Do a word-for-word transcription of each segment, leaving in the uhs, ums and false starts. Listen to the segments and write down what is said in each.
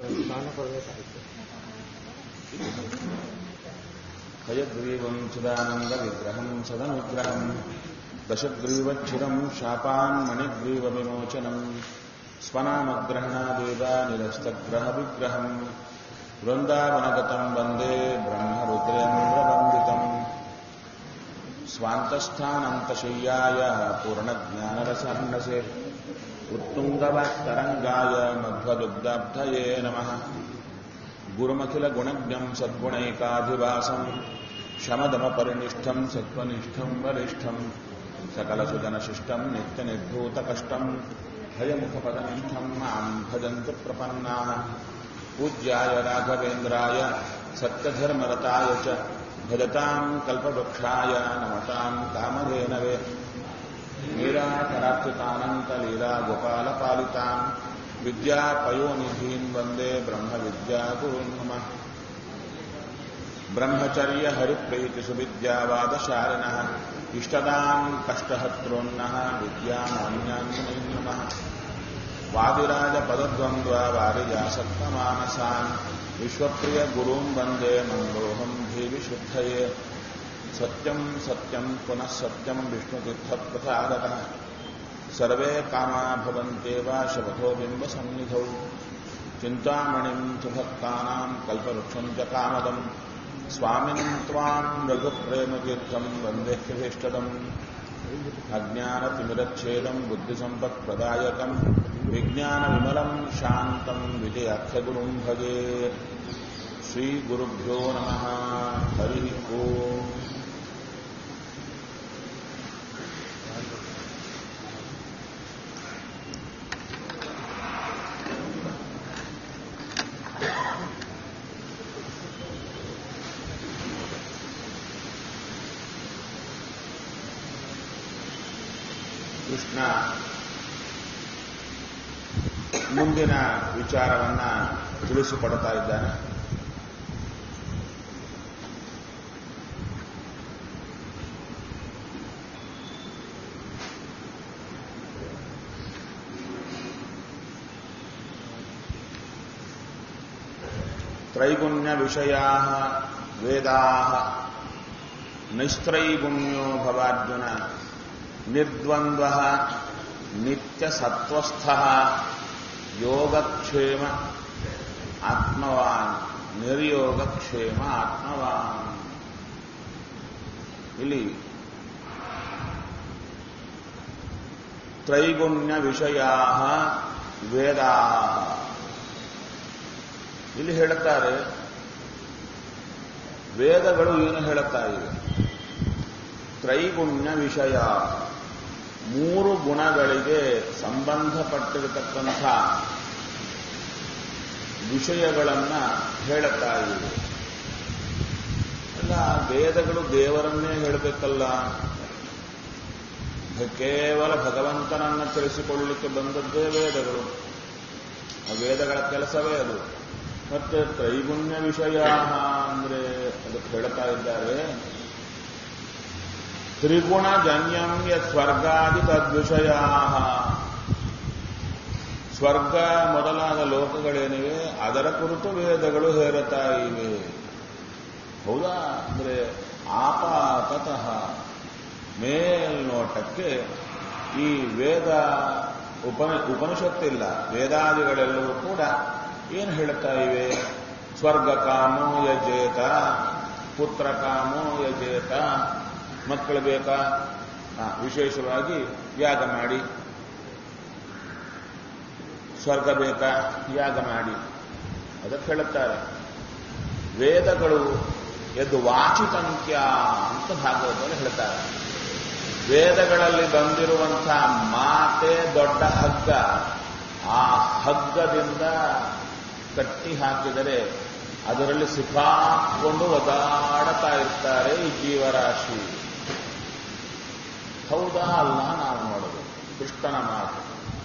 ಸ್ನಾನ ಕೊಡಬೇಕಾಯ್ತು. ಹಯಗ್ರೀವಂ ಚಿದಾನಂದ ವಿಗ್ರಹಂ ಸದನುಗ್ರಹಂ ದಶಗ್ರೀವಚ್ಛಿರಂ ಶಾಪಾನ್ ಮಣಿಗ್ರೀವ ವಿಮೋಚನಂ ಸ್ವನಾಮಗ್ರಹಣಾದೇವ ನಿರಸ್ತಗ್ರಹ ವಿಗ್ರಹಂ ವೃಂದಾವನಗತಂ ವಂದೇ ಬ್ರಹ್ಮರುದ್ರೇಂದ್ರವಂದಿತಂ ಸ್ವಾಂತಸ್ಥಾನಂತಶಯ್ಯಾಯ ಪೂರ್ಣಜ್ಞಾನರಸಹರ್ಣಸೆ ಉತ್ತುಂಗವಾಕ್ತರಂಗಾಯ ಮಧ್ವದುಗ್ಧಾಬ್ಧಯೇ ನಮಃ ಗುರುಮಖಿಲ ಗುಣಜ್ಞಂ ಸದ್ಗುಣೈಕಾಧಿವಾಸಂ ಶಮದಮಪರಿನಿಷ್ಠಂ ಸತ್ವನಿಷ್ಠಂ ವರಿಷ್ಠಂ ಸಕಲಸುಜನಶಿಷ್ಟಂ ನಿತ್ಯನಿರ್ಧೂತಕಷ್ಟಂ ಭಯಮುಖಪದನಿಷ್ಠಂ ಮಾಂ ಭಜಂತು ಪ್ರಪನ್ನಾಃ ಪೂಜ್ಯಾಯ ರಾಘವೇಂದ್ರಾಯ ಸತ್ಯಧರ್ಮರತಾಯ ಚ ಭಜತಾಂ ಕಲ್ಪವೃಕ್ಷಾಯ ನಮತಾಂ ಕಾಮಧೇನವೇ ನೀರಾಕರಾಕ್ಷಿತಾನಂತಲೀಲಾ ಗೋಪಾಲಪಾಲಿತಾಂ ವಿದ್ಯಾಪಯೋನಿಧೀನ್ ವಂದೇ ಬ್ರಹ್ಮವಿದ್ಯಾಗುರುನ್ ನಮಃ ಬ್ರಹ್ಮಚರ್ಯ ಹರಿಪ್ರೀತಿಸುವಿದ್ಯಾವಾದಶಾಲಿನಃ ಇಷ್ಟದಾಂ ಕಷ್ಟಹರ್ತॄನ್ನಃ ವಿದ್ಯಾಮಾನ್ಯಾನ್ ನಮಃ ವಾದಿರಾಜ ಪದದ್ವಂದ್ವ ವಾರಿಜಾಸಕ್ತಮಾನಸಾನ್ ವಿಶ್ವಪ್ರಿಯ ಗುರುಂ ವಂದೇ ಮಂದೋಹಂ ಧೀವಿಶುದ್ಧಯೇ ಸತ್ಯಂ ಸತ್ಯಂ ಪುನಃ ಸತ್ಯಂ ವಿಷ್ಣುತೀರ್ಥಪ್ರಸಾದತಃ ಸರ್ವೇ ಕಾಮಾ ಭವಂತೇವ ಶಪಥೋ ಬಿಂಬಸನ್ನಿಧೌ ಚಿಂತಾಮಣಿಂ ಸುಭಕ್ತಾನಾಂ ಕಲ್ಪವೃಕ್ಷಂ ಚ ಕಾಮದಂ ಸ್ವಾಮಿನಂ ತ್ವಾಂ ರಘುಪ್ರೇಮತೀರ್ಥಂ ವಂದೇ ಹೃದೀಷ್ಟದಂ ಅಜ್ಞಾನತಿಮಿರಚ್ಛೇದಂ ಬುದ್ಧಿಸಂಪತ್ಪ್ರದಾಯಕಂ ವಿಜ್ಞಾನವಿಮಲಂ ಶಾಂತಂ ವಿಜಯಾಖ್ಯಗುರುಂ ಭಜೆ ಶ್ರೀಗುರುಭ್ಯೋ ನಮಃ ಹರಿ ಓಂ. ಕೃಷ್ಣ ಮುಂದಿನ ವಿಚಾರವನ್ನ ತಿಳಿಸಿಕೊಡ್ತಾ ಇದ್ದಾನೆ. ತ್ರೈಗುಣ್ಯ ವಿಷಯಾಃ ವೇದಾಃ ನೈಸ್ತ್ರೈಗುಣ್ಯೋ ಭವಾರ್ಜುನ ನಿರ್ದ್ವಂದ್ವಃ ನಿತ್ಯಸತ್ತ್ವಸ್ಥಃ ಯೋಗಕ್ಷೇಮ ಆತ್ಮವಾನ್ ನಿರ್ಯೋಗಕ್ಷೇಮ ಆತ್ಮವಾನ್. ಇಲ್ಲಿ ತ್ರೈಗುಣ್ಯ ವಿಷಯಾಃ ವೇದಾಃ ಇಲ್ಲಿ ಹೇಳುತ್ತಾರೆ. ವೇದಗಳು ಏನು ಹೇಳುತ್ತಾ ಇವೆ? ತ್ರೈಗುಣ್ಯ ವಿಷಯ, ಮೂರು ಗುಣಗಳಿಗೆ ಸಂಬಂಧಪಟ್ಟಿರತಕ್ಕಂಥ ವಿಷಯಗಳನ್ನು ಹೇಳುತ್ತಾ ಇವೆ. ಅಲ್ಲ, ವೇದಗಳು ದೇವರನ್ನೇ ಹೇಳಬೇಕಲ್ಲ, ಕೇವಲ ಭಗವಂತನನ್ನು ತಿಳಿಸಿಕೊಳ್ಳಲಿಕ್ಕೆ ಬಂದದ್ದೇ ವೇದಗಳು. ಆ ವೇದಗಳ ಕೆಲಸವೇ ಅದು. ಮತ್ತೆ ತ್ರೈಗುಣ್ಯ ವಿಷಯ ಅಂದ್ರೆ ಅದಕ್ಕೆ ಹೇಳ್ತಾ ಇದ್ದಾರೆ, ತ್ರಿಗುಣ ಜನ್ಯಂ ಯತ್ ಸ್ವರ್ಗಾದಿ ತದ್ವಿಷಯ. ಸ್ವರ್ಗ ಮೊದಲಾದ ಲೋಕಗಳೇನಿವೆ ಅದರ ಕುರಿತು ವೇದಗಳು ಹೇಳುತ್ತಾ ಇವೆ. ಹೌದಾ? ಅಂದ್ರೆ ಆಪಾತತಃ ಮೇಲ್ನೋಟಕ್ಕೆ ಈ ವೇದ ಉಪನ ಉಪನಿಷತ್ತಿಲ್ಲ, ವೇದಾದಿಗಳೆಲ್ಲವೂ ಕೂಡ ಏನು ಹೇಳುತ್ತಾ ಇವೆ? ಸ್ವರ್ಗ ಕಾಮೋ ಯಜೇತ, ಪುತ್ರ ಕಾಮೋ ಯಜೇತ, ಮಕ್ಕಳು ಬೇಕಾ, ವಿಶೇಷವಾಗಿ ಯಾಗ ಮಾಡಿ, ಸ್ವರ್ಗ ಬೇಕಾ, ಯಾಗ ಮಾಡಿ, ಅದಕ್ಕೆ ಹೇಳುತ್ತಾರೆ. ವೇದಗಳು ಎದ್ದು ವಾಚಿತಂತ್ಯ ಅಂತ ಭಾಗವತದಲ್ಲಿ ಹೇಳ್ತಾರೆ. ವೇದಗಳಲ್ಲಿ ಬಂದಿರುವಂತಹ ಮಾತೆ ದೊಡ್ಡ ಹಗ್ಗ, ಆ ಹಗ್ಗದಿಂದ ಕಟ್ಟಿ ಹಾಕಿದರೆ ಅದರಲ್ಲಿ ಸಿಕ್ಕಾಕೊಂಡು ಒದಾಡುತ್ತಾ ಇರ್ತಾರೆ ಈ ಜೀವರಾಶಿ. ಹೌದಾ ಅಲ್ಲ? ನಾವು ನೋಡೋದು ಕೃಷ್ಣನ ಮಾತು.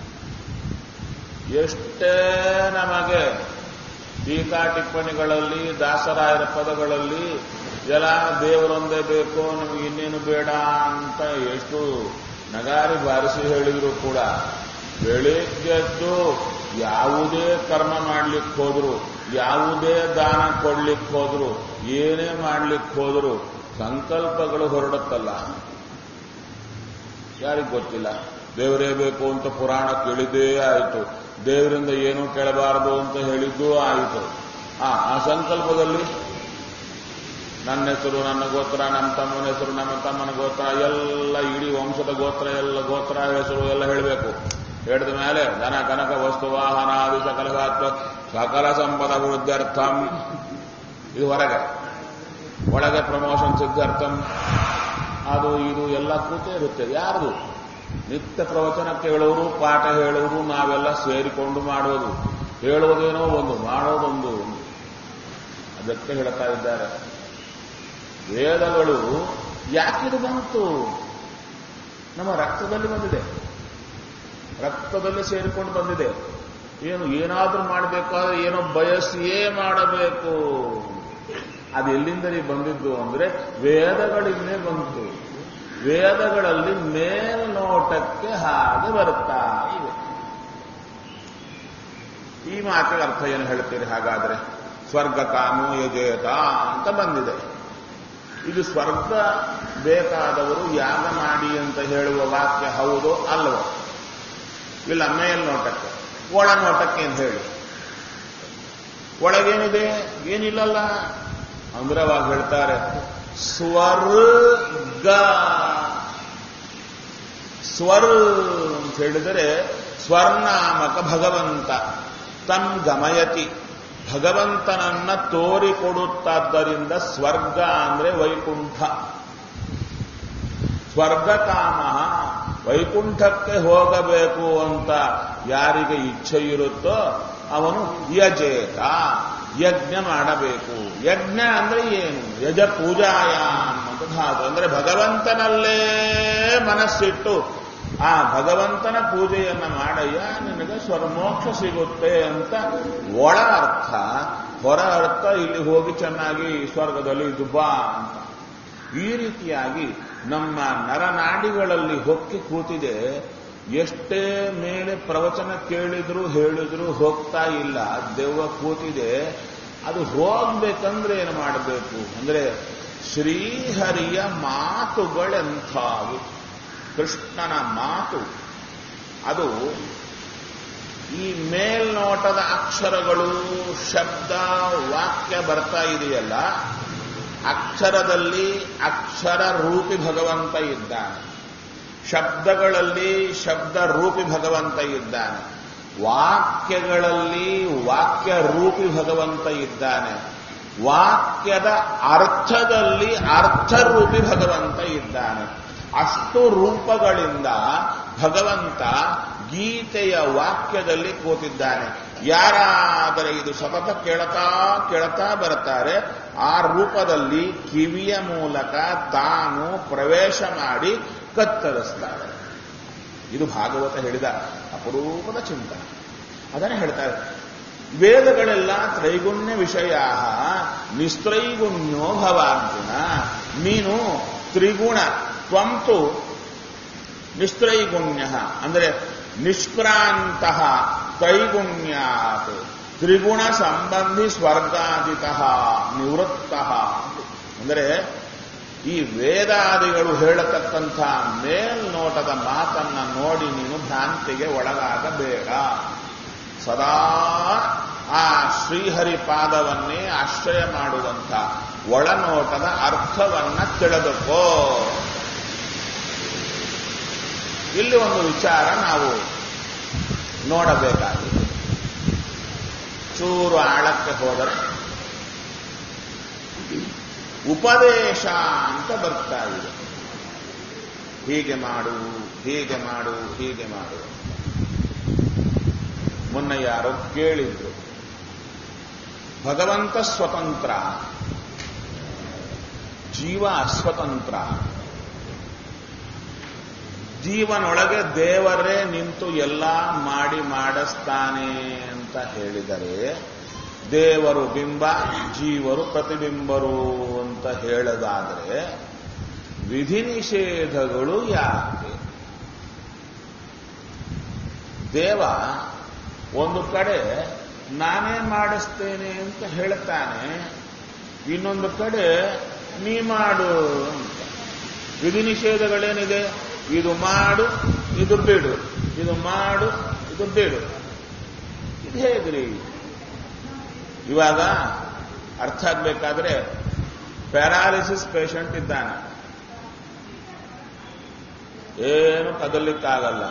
ಎಷ್ಟೇ ನಮಗೆ ಟೀಕಾ ಟಿಪ್ಪಣಿಗಳಲ್ಲಿ ದಾಸರಾಯರ ಪದಗಳಲ್ಲಿ ಎಲ್ಲ ದೇವರೊಂದೇ ಬೇಕು, ನಮಗೆ ಇನ್ನೇನು ಬೇಡ ಅಂತ ಎಷ್ಟು ನಗಾರಿ ಬಾರಿಸಿ ಹೇಳಿದ್ರು ಕೂಡ ಬೆಳಿಗ್ಗೆದ್ದು ಯಾವುದೇ ಕರ್ಮ ಮಾಡ್ಲಿಕ್ಕೆ ಹೋದ್ರು, ಯಾವುದೇ ದಾನ ಕೊಡ್ಲಿಕ್ಕೆ ಹೋದ್ರು, ಏನೇ ಮಾಡ್ಲಿಕ್ಕೆ ಹೋದ್ರು ಸಂಕಲ್ಪಗಳು ಹೊರಡುತ್ತಲ್ಲ. ಯಾರಿಗೆ ಗೊತ್ತಿಲ್ಲ? ದೇವರೇ ಬೇಕು ಅಂತ ಪುರಾಣ ಕೇಳಿದ್ದೇ ಆಯಿತು, ದೇವರಿಂದ ಏನೂ ಕೇಳಬಾರದು ಅಂತ ಹೇಳಿದ್ದೂ ಆಯಿತು. ಆ ಆ ಸಂಕಲ್ಪದಲ್ಲಿ ನನ್ನ ಹೆಸರು, ನನ್ನ ಗೋತ್ರ, ನಮ್ಮ ತಮ್ಮನ ಹೆಸರು, ನಮ್ಮ ತಮ್ಮನ ಗೋತ್ರ ಎಲ್ಲ, ಇಡೀ ವಂಶದ ಗೋತ್ರ ಎಲ್ಲ, ಗೋತ್ರ ಹೆಸರು ಎಲ್ಲ ಹೇಳಬೇಕು. ಹೇಳಿದ ಮೇಲೆ ಧನ ಕನಕ ವಸ್ತು ವಾಹನ ಆದಿ ಸಕಲ ಸಾತ್ವ ಸಕಲ ಸಂಪದ ವೃದ್ಧಾರ್ಥಂ, ಇದು ಹೊರಗೆ. ಒಳಗೆ ಪ್ರಮೋಷನ್ ಸಿದ್ಧಾರ್ಥಂ, ಅದು ಇದು ಎಲ್ಲ ಕೂತೇ ಇರುತ್ತೆ. ಯಾರ್ದು? ನಿತ್ಯ ಪ್ರವಚನ ಕೇಳೋರು, ಪಾಠ ಹೇಳೋರು, ನಾವೆಲ್ಲ ಸೇರಿಕೊಂಡು ಮಾಡೋದು. ಹೇಳುವುದೇನೋ ಒಂದು, ಮಾಡೋದೊಂದು. ಅದಕ್ಕೆ ಹೇಳ್ತಾ ಇದ್ದಾರೆ, ವೇದಗಳು ಯಾಕಿದು ಬಂತು? ನಮ್ಮ ರಕ್ತದಲ್ಲಿ ಬಂದಿದೆ, ರಕ್ತದಲ್ಲಿ ಸೇರಿಕೊಂಡು ಬಂದಿದೆ. ಏನು ಏನಾದ್ರೂ ಮಾಡಬೇಕಾದ್ರೆ ಏನೋ ಬಯಸಿಯೇ ಮಾಡಬೇಕು. ಅದು ಎಲ್ಲಿಂದಲೇ ಬಂದಿದ್ದು ಅಂದ್ರೆ ವೇದಗಳಿಂದೇ ಬಂತು. ವೇದಗಳಲ್ಲಿ ಮೇಲ್ನೋಟಕ್ಕೆ ಹಾಗೆ ಬರುತ್ತಾ ಇವೆ. ಈ ಮಾತಿಗೆ ಅರ್ಥ ಏನು ಹೇಳ್ತೀರಿ ಹಾಗಾದ್ರೆ? ಸ್ವರ್ಗ ಕಾಮೋ ಯಜೇತ ಅಂತ ಬಂದಿದೆ. ಇದು ಸ್ವರ್ಗ ಬೇಕಾದವರು ಯಾಗ ಮಾಡಿ ಅಂತ ಹೇಳುವ ವಾಕ್ಯ ಹೌದೋ ಅಲ್ವೋ? ಇಲ್ಲ ಮೇಲ್ನೋಟಕ್ಕೆ. ಒಳನೋಟಕ್ಕೆ ಅಂತ ಹೇಳಿ, ಒಳಗೇನಿದೆ? ಏನಿಲ್ಲಲ್ಲ ಅಂದ್ರೆ ಅವಾಗ ಹೇಳ್ತಾರೆ ಸ್ವರ್ಗ. ಸ್ವರ್ ಅಂತ ಹೇಳಿದರೆ ಸ್ವರ್ನಾಮಕ ಭಗವಂತ ತಂ ಗಮಯತಿ, ಭಗವಂತನನ್ನ ತೋರಿಕೊಡುತ್ತಾದ್ದರಿಂದ ಸ್ವರ್ಗ ಅಂದ್ರೆ ವೈಕುಂಠ. ಸ್ವರ್ಗಕಾಮ, ವೈಕುಂಠಕ್ಕೆ ಹೋಗಬೇಕು ಅಂತ ಯಾರಿಗೆ ಇಚ್ಛೆ ಇರುತ್ತೋ ಅವನು ಯಜೇತ, ಯಜ್ಞ ಮಾಡಬೇಕು. ಯಜ್ಞ ಅಂದ್ರೆ ಏನು? ಯಜ ಪೂಜಾಯ ಅಂತ ಧಾತು. ಅಂದ್ರೆ ಭಗವಂತನಲ್ಲೇ ಮನಸ್ಸಿಟ್ಟು ಆ ಭಗವಂತನ ಪೂಜೆಯನ್ನ ಮಾಡಯ್ಯ, ನಿನಗೆ ಸ್ವರ್ಮೋಕ್ಷ ಸಿಗುತ್ತೆ ಅಂತ ಒಳ ಅರ್ಥ. ಹೊರ ಅರ್ಥ ಇಲ್ಲಿ ಹೋಗಿ ಚೆನ್ನಾಗಿ ಸ್ವರ್ಗದಲ್ಲಿ ದುಬ್ಬಾ ಅಂತ. ಈ ರೀತಿಯಾಗಿ ನಮ್ಮ ನರನಾಡಿಗಳಲ್ಲಿ ಹೊಕ್ಕಿ ಕೂತಿದೆ. ಎಷ್ಟೇ ಮೇಲೆ ಪ್ರವಚನ ಕೇಳಿದ್ರು ಹೇಳಿದ್ರು ಹೋಗ್ತಾ ಇಲ್ಲ, ದೆವ್ವ ಕೂತಿದೆ. ಅದು ಹೋಗ್ಬೇಕಂದ್ರೆ ಏನು ಮಾಡಬೇಕು ಅಂದ್ರೆ ಶ್ರೀಹರಿಯ ಮಾತುಗಳೆಂಥವು. ಕೃಷ್ಣನ ಮಾತು ಅದು ಈ ಮೇಲ್ನೋಟದ ಅಕ್ಷರಗಳು, ಶಬ್ದ, ವಾಕ್ಯ ಬರ್ತಾ ಇದೆಯಲ್ಲ, ಅಕ್ಷರದಲ್ಲಿ ಅಕ್ಷರ ರೂಪಿ ಭಗವಂತ ಇದ್ದಾನೆ, ಶಬ್ದಗಳಲ್ಲಿ ಶಬ್ದ ರೂಪಿ ಭಗವಂತ ಇದ್ದಾನೆ, ವಾಕ್ಯಗಳಲ್ಲಿ ವಾಕ್ಯ ರೂಪಿ ಭಗವಂತ ಇದ್ದಾನೆ, ವಾಕ್ಯದ ಅರ್ಥದಲ್ಲಿ ಅರ್ಥರೂಪಿ ಭಗವಂತ ಇದ್ದಾನೆ. ಅಷ್ಟು ರೂಪಗಳಿಂದ ಭಗವಂತ ಗೀತೆಯ ವಾಕ್ಯದಲ್ಲಿ ಕೂತಿದ್ದಾನೆ. ಯಾರಾದರೆ ಇದು ಸತತ ಕೇಳತಾ ಕೇಳತಾ ಬರ್ತಾರೆ, ಆ ರೂಪದಲ್ಲಿ ಕಿವಿಯ ಮೂಲಕ ತಾನು ಪ್ರವೇಶ ಮಾಡಿ ಕತ್ತರಿಸ್ತಾರೆ. ಇದು ಭಾಗವತ ಹೇಳಿದ ಅಪರೂಪದ ಚಿಂತನೆ. ಅದನ್ನೇ ಹೇಳ್ತಾರೆ, ವೇದಗಳೆಲ್ಲ ತ್ರೈಗುಣ್ಯ ವಿಷಯ, ನಿಸ್ತ್ರೈಗುಣ್ಯೋ ಭವಾರ್ಜುನ. ನೀನು ತ್ರಿಗುಣ, ತ್ವಂತು ನಿಸ್ತ್ರೈಗುಣ್ಯ ಅಂದರೆ ನಿಷ್ಕ್ರಾಂತ ತ್ರೈಗುಣ್ಯಾತ್ ತ್ರಿಗುಣ ಸಂಬಂಧಿ ಸ್ವರ್ಗಾದಿತ ನಿವೃತ್ತ. ಅಂದರೆ ಈ ವೇದಾದಿಗಳು ಹೇಳತಕ್ಕಂಥ ಮೇಲ್ನೋಟದ ಮಾತನ್ನ ನೋಡಿ ನೀನು ಭ್ರಾಂತಿಗೆ ಒಳಗಾಗಬೇಡ. ಸದಾ ಆ ಶ್ರೀಹರಿಪಾದವನ್ನೇ ಆಶ್ರಯ ಮಾಡುವಂಥ ಒಳನೋಟದ ಅರ್ಥವನ್ನ ತಿಳಿದುಕೋ. ಇಲ್ಲಿ ಒಂದು ವಿಚಾರ ನಾವು ನೋಡಬೇಕಾಗಿದೆ. ಚೂರು ಆಳಕ್ಕೆ ಹೋದರೆ ಉಪದೇಶ ಅಂತ ಬರ್ತಾ ಇದೆ. ಹೀಗೆ ಮಾಡು, ಹೀಗೆ ಮಾಡು, ಹೀಗೆ ಮಾಡು. ಮೊನ್ನೆ ಯಾರೋ ಕೇಳಿದ್ರು, ಭಗವಂತ ಸ್ವತಂತ್ರ, ಜೀವ ಅಸ್ವತಂತ್ರ. ಜೀವನೊಳಗೆ ದೇವರೇ ನಿಂತು ಎಲ್ಲ ಮಾಡಿ ಮಾಡಿಸ್ತಾನೆ ಅಂತ ಹೇಳಿದರೆ, ದೇವರು ಬಿಂಬ, ಜೀವರು ಪ್ರತಿಬಿಂಬರು ಅಂತ ಹೇಳೋದಾದರೆ ವಿಧಿ ನಿಷೇಧಗಳು ಯಾಕೆ? ದೇವ ಒಂದು ಕಡೆ ನಾನೇ ಮಾಡಿಸ್ತೇನೆ ಅಂತ ಹೇಳ್ತಾನೆ, ಇನ್ನೊಂದು ಕಡೆ ನೀ ಮಾಡು ಅಂತ. ವಿಧಿ ನಿಷೇಧಗಳೇನಿದೆ? ಇದು ಮಾಡು, ಇದು ಬಿಡು, ಇದು ಮಾಡು, ಇದು ಬಿಡು. ಇದು ಹೇಗ್ರಿ? ಇವಾಗ ಅರ್ಥ ಆಗ್ಬೇಕಾದ್ರೆ ಪ್ಯಾರಾಲಿಸಿಸ್ ಪೇಷಂಟ್ ಇದ್ದಾನೆ, ಏನು ಕದಲಿಕ್ಕಾಗಲ್ಲ.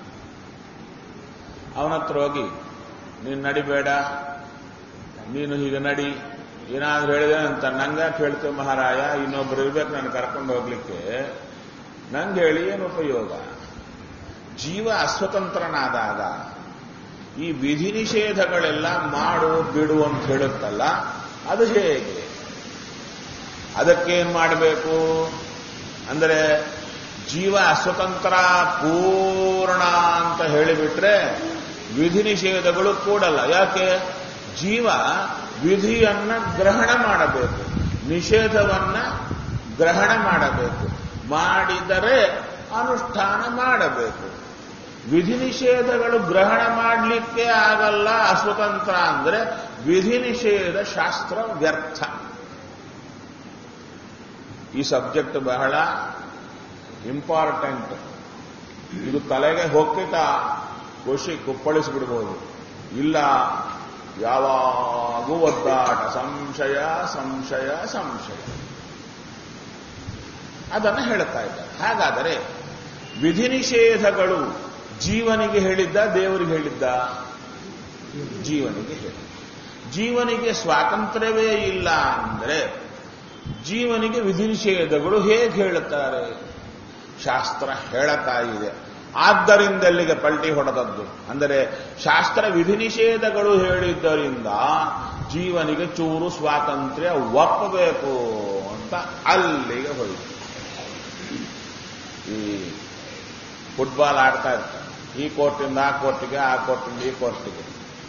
ಅವನ ಹತ್ರ ಹೋಗಿ ನೀನು ನಡಿಬೇಡ, ನೀನು ಹೀಗೆ ನಡಿ, ಏನಾದ್ರೂ ಹೇಳಿದೆ ಅಂತ ನಂಗೆ ಕೇಳ್ತೇವೆ ಮಹಾರಾಯ, ಇನ್ನೊಬ್ರು ಇರ್ಬೇಕು ನಾನು ಕರ್ಕೊಂಡು ಹೋಗ್ಲಿಕ್ಕೆ, ನಂಗೆ ಹೇಳಿ ಏನು ಉಪಯೋಗ? ಜೀವ ಅಸ್ವತಂತ್ರನಾದಾಗ ಈ ವಿಧಿ ನಿಷೇಧಗಳೆಲ್ಲ ಮಾಡು ಬಿಡು ಅಂತ ಹೇಳುತ್ತಲ್ಲ, ಅದು ಹೇಗೆ? ಅದಕ್ಕೇನು ಮಾಡಬೇಕು ಅಂದರೆ, ಜೀವ ಅಸ್ವತಂತ್ರ ಪೂರ್ಣ ಅಂತ ಹೇಳಿಬಿಟ್ರೆ ವಿಧಿ ನಿಷೇಧಗಳು ಕೂಡಲ್ಲ. ಯಾಕೆ? ಜೀವ ವಿಧಿಯನ್ನ ಗ್ರಹಣ ಮಾಡಬೇಕು, ನಿಷೇಧವನ್ನ ಗ್ರಹಣ ಮಾಡಬೇಕು, ಮಾಡಿದರೆ ಅನುಷ್ಠಾನ ಮಾಡಬೇಕು. ವಿಧಿ ನಿಷೇಧಗಳು ಗ್ರಹಣ ಮಾಡಲಿಕ್ಕೆ ಆಗಲ್ಲ ಅಸ್ವತಂತ್ರ ಅಂದ್ರೆ ವಿಧಿ ನಿಷೇಧ ಶಾಸ್ತ್ರ ವ್ಯರ್ಥ. ಈ ಸಬ್ಜೆಕ್ಟ್ ಬಹಳ ಇಂಪಾರ್ಟೆಂಟ್. ಇದು ತಲೆಗೆ ಹೊಕ್ಕಿತ ಖುಷಿ ಕುಪ್ಪಳಿಸಿಬಿಡ್ಬೋದು, ಇಲ್ಲ ಯಾವಾಗೂ ಒದ್ದಾಟ, ಸಂಶಯ ಸಂಶಯ ಸಂಶಯ. ಅದನ್ನು ಹೇಳುತ್ತಾ ಇದ್ದಾರೆ. ಹಾಗಾದರೆ ವಿಧಿ ನಿಷೇಧಗಳು ಜೀವನಿಗೆ ಹೇಳಿದ್ದ, ದೇವರಿಗೆ ಹೇಳಿದ್ದ? ಜೀವನಿಗೆ ಹೇಳಿದ್ದ. ಜೀವನಿಗೆ ಸ್ವಾತಂತ್ರ್ಯವೇ ಇಲ್ಲ ಅಂದರೆ ಜೀವನಿಗೆ ವಿಧಿ ನಿಷೇಧಗಳು ಹೇಗೆ ಹೇಳುತ್ತಾರೆ? ಶಾಸ್ತ್ರ ಹೇಳುತ್ತಾ ಇದೆ. ಆದ್ದರಿಂದ ಇಲ್ಲಿಗೆ ಪಲ್ಟಿ ಹೊಡೆದದ್ದು. ಅಂದರೆ ಶಾಸ್ತ್ರ ವಿಧಿ ನಿಷೇಧಗಳು ಹೇಳಿದ್ದರಿಂದ ಜೀವನಿಗೆ ಚೂರು ಸ್ವಾತಂತ್ರ್ಯ ಒಪ್ಪಬೇಕು ಅಂತ ಅಲ್ಲಿಗೆ ಹೋಯಿತು. ಈ ಫುಟ್ಬಾಲ್ ಆಡ್ತಾ ಇರ್ತಾರೆ, ಈ ಕೋರ್ಟಿಂದ ಆ ಕೋರ್ಟಿಗೆ, ಆ ಕೋರ್ಟಿಂದ ಈ ಕೋರ್ಟಿಗೆ.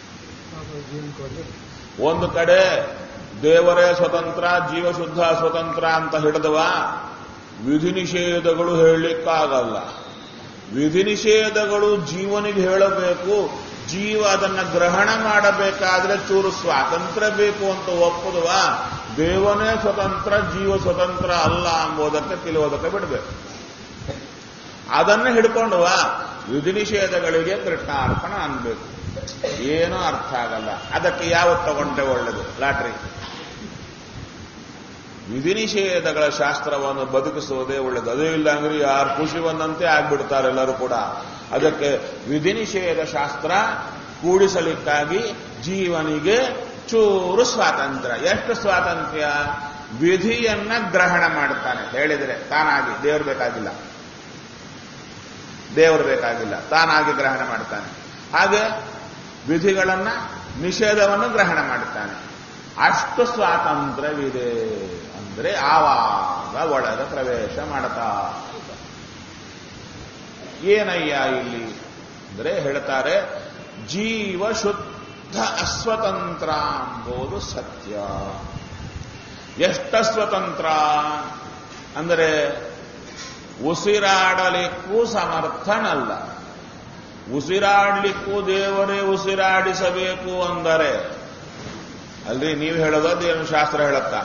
ಒಂದು ಕಡೆ ದೇವರೇ ಸ್ವತಂತ್ರ, ಜೀವ ಶುದ್ಧ ಸ್ವತಂತ್ರ ಅಂತ ಹಿಡಿದವ, ವಿಧಿ ನಿಷೇಧಗಳು ಹೇಳಲಿಕ್ಕಾಗಲ್ಲ. ವಿಧಿ ನಿಷೇಧಗಳು ಜೀವನಿಗೆ ಹೇಳಬೇಕು, ಜೀವ ಅದನ್ನ ಗ್ರಹಣ ಮಾಡಬೇಕಾದ್ರೆ ಚೂರು ಸ್ವಾತಂತ್ರ್ಯ ಬೇಕು ಅಂತ ಒಪ್ಪುದವ, ದೇವನೇ ಸ್ವತಂತ್ರ ಜೀವ ಸ್ವತಂತ್ರ ಅಲ್ಲ ಎಂಬುದಕ್ಕೆ ತಿಳಿಯೋದಕ್ಕೆ ಬಿಡಬೇಕು. ಅದನ್ನು ಹಿಡ್ಕೊಂಡುವ ವಿಧಿ ನಿಷೇಧಗಳಿಗೆ ಕೃಷ್ಣಾರ್ಪಣ ಅನ್ಬೇಕು. ಏನೂ ಅರ್ಥ ಆಗಲ್ಲ. ಅದಕ್ಕೆ ಯಾವತ್ತು ತಗೊಂಡ್ರೆ ಒಳ್ಳೆದು? ಲಾಟ್ರಿ. ವಿಧಿ ನಿಷೇಧಗಳ ಶಾಸ್ತ್ರವನ್ನು ಬದುಕಿಸುವುದೇ ಒಳ್ಳೆದು. ಅದೇ ಇಲ್ಲ ಅಂದ್ರೆ ಯಾರು ಖುಷಿ ಬಂದಂತೆ ಆಗ್ಬಿಡ್ತಾರೆ ಎಲ್ಲರೂ ಕೂಡ. ಅದಕ್ಕೆ ವಿಧಿ ನಿಷೇಧ ಶಾಸ್ತ್ರ ಕೂಡಿಸಲಿಕ್ಕಾಗಿ ಜೀವನಿಗೆ ಚೂರು ಸ್ವಾತಂತ್ರ್ಯ. ಎಷ್ಟು ಸ್ವಾತಂತ್ರ್ಯ? ವಿಧಿಯನ್ನ ಗ್ರಹಣ ಮಾಡ್ತಾನೆ. ಹೇಳಿದರೆ ತಾನಾಗಿ, ದೇವರು ಬೇಕಾಗಿಲ್ಲ, ದೇವರು ಬೇಕಾಗಿಲ್ಲ, ತಾನಾಗಿ ಗ್ರಹಣ ಮಾಡ್ತಾನೆ. ಹಾಗೆ ವಿಧಿಗಳನ್ನ, ನಿಷೇಧವನ್ನು ಗ್ರಹಣ ಮಾಡುತ್ತಾನೆ. ಅಷ್ಟು ಸ್ವಾತಂತ್ರ್ಯವಿದೆ ಅಂದ್ರೆ ಆವಾಗ ಒಳಗೆ ಪ್ರವೇಶ ಮಾಡ್ತಾ ಇದ್ದ. ಏನಯ್ಯ ಇಲ್ಲಿ ಅಂದ್ರೆ ಹೇಳ್ತಾರೆ, ಜೀವ ಶುದ್ಧ ಅಸ್ವತಂತ್ರ ಎಂಬುದು ಸತ್ಯ. ಎಷ್ಟು ಸ್ವತಂತ್ರ ಅಂದರೆ ಉಸಿರಾಡಲಿಕ್ಕೂ ಸಮರ್ಥನಲ್ಲ. ಉಸಿರಾಡಲಿಕ್ಕೂ ದೇವರೇ ಉಸಿರಾಡಿಸಬೇಕು ಅಂದರೆ ಅಲ್ರಿ ನೀವು ಹೇಳೋದೇನು ಶಾಸ್ತ್ರ ಹೇಳುತ್ತಾ?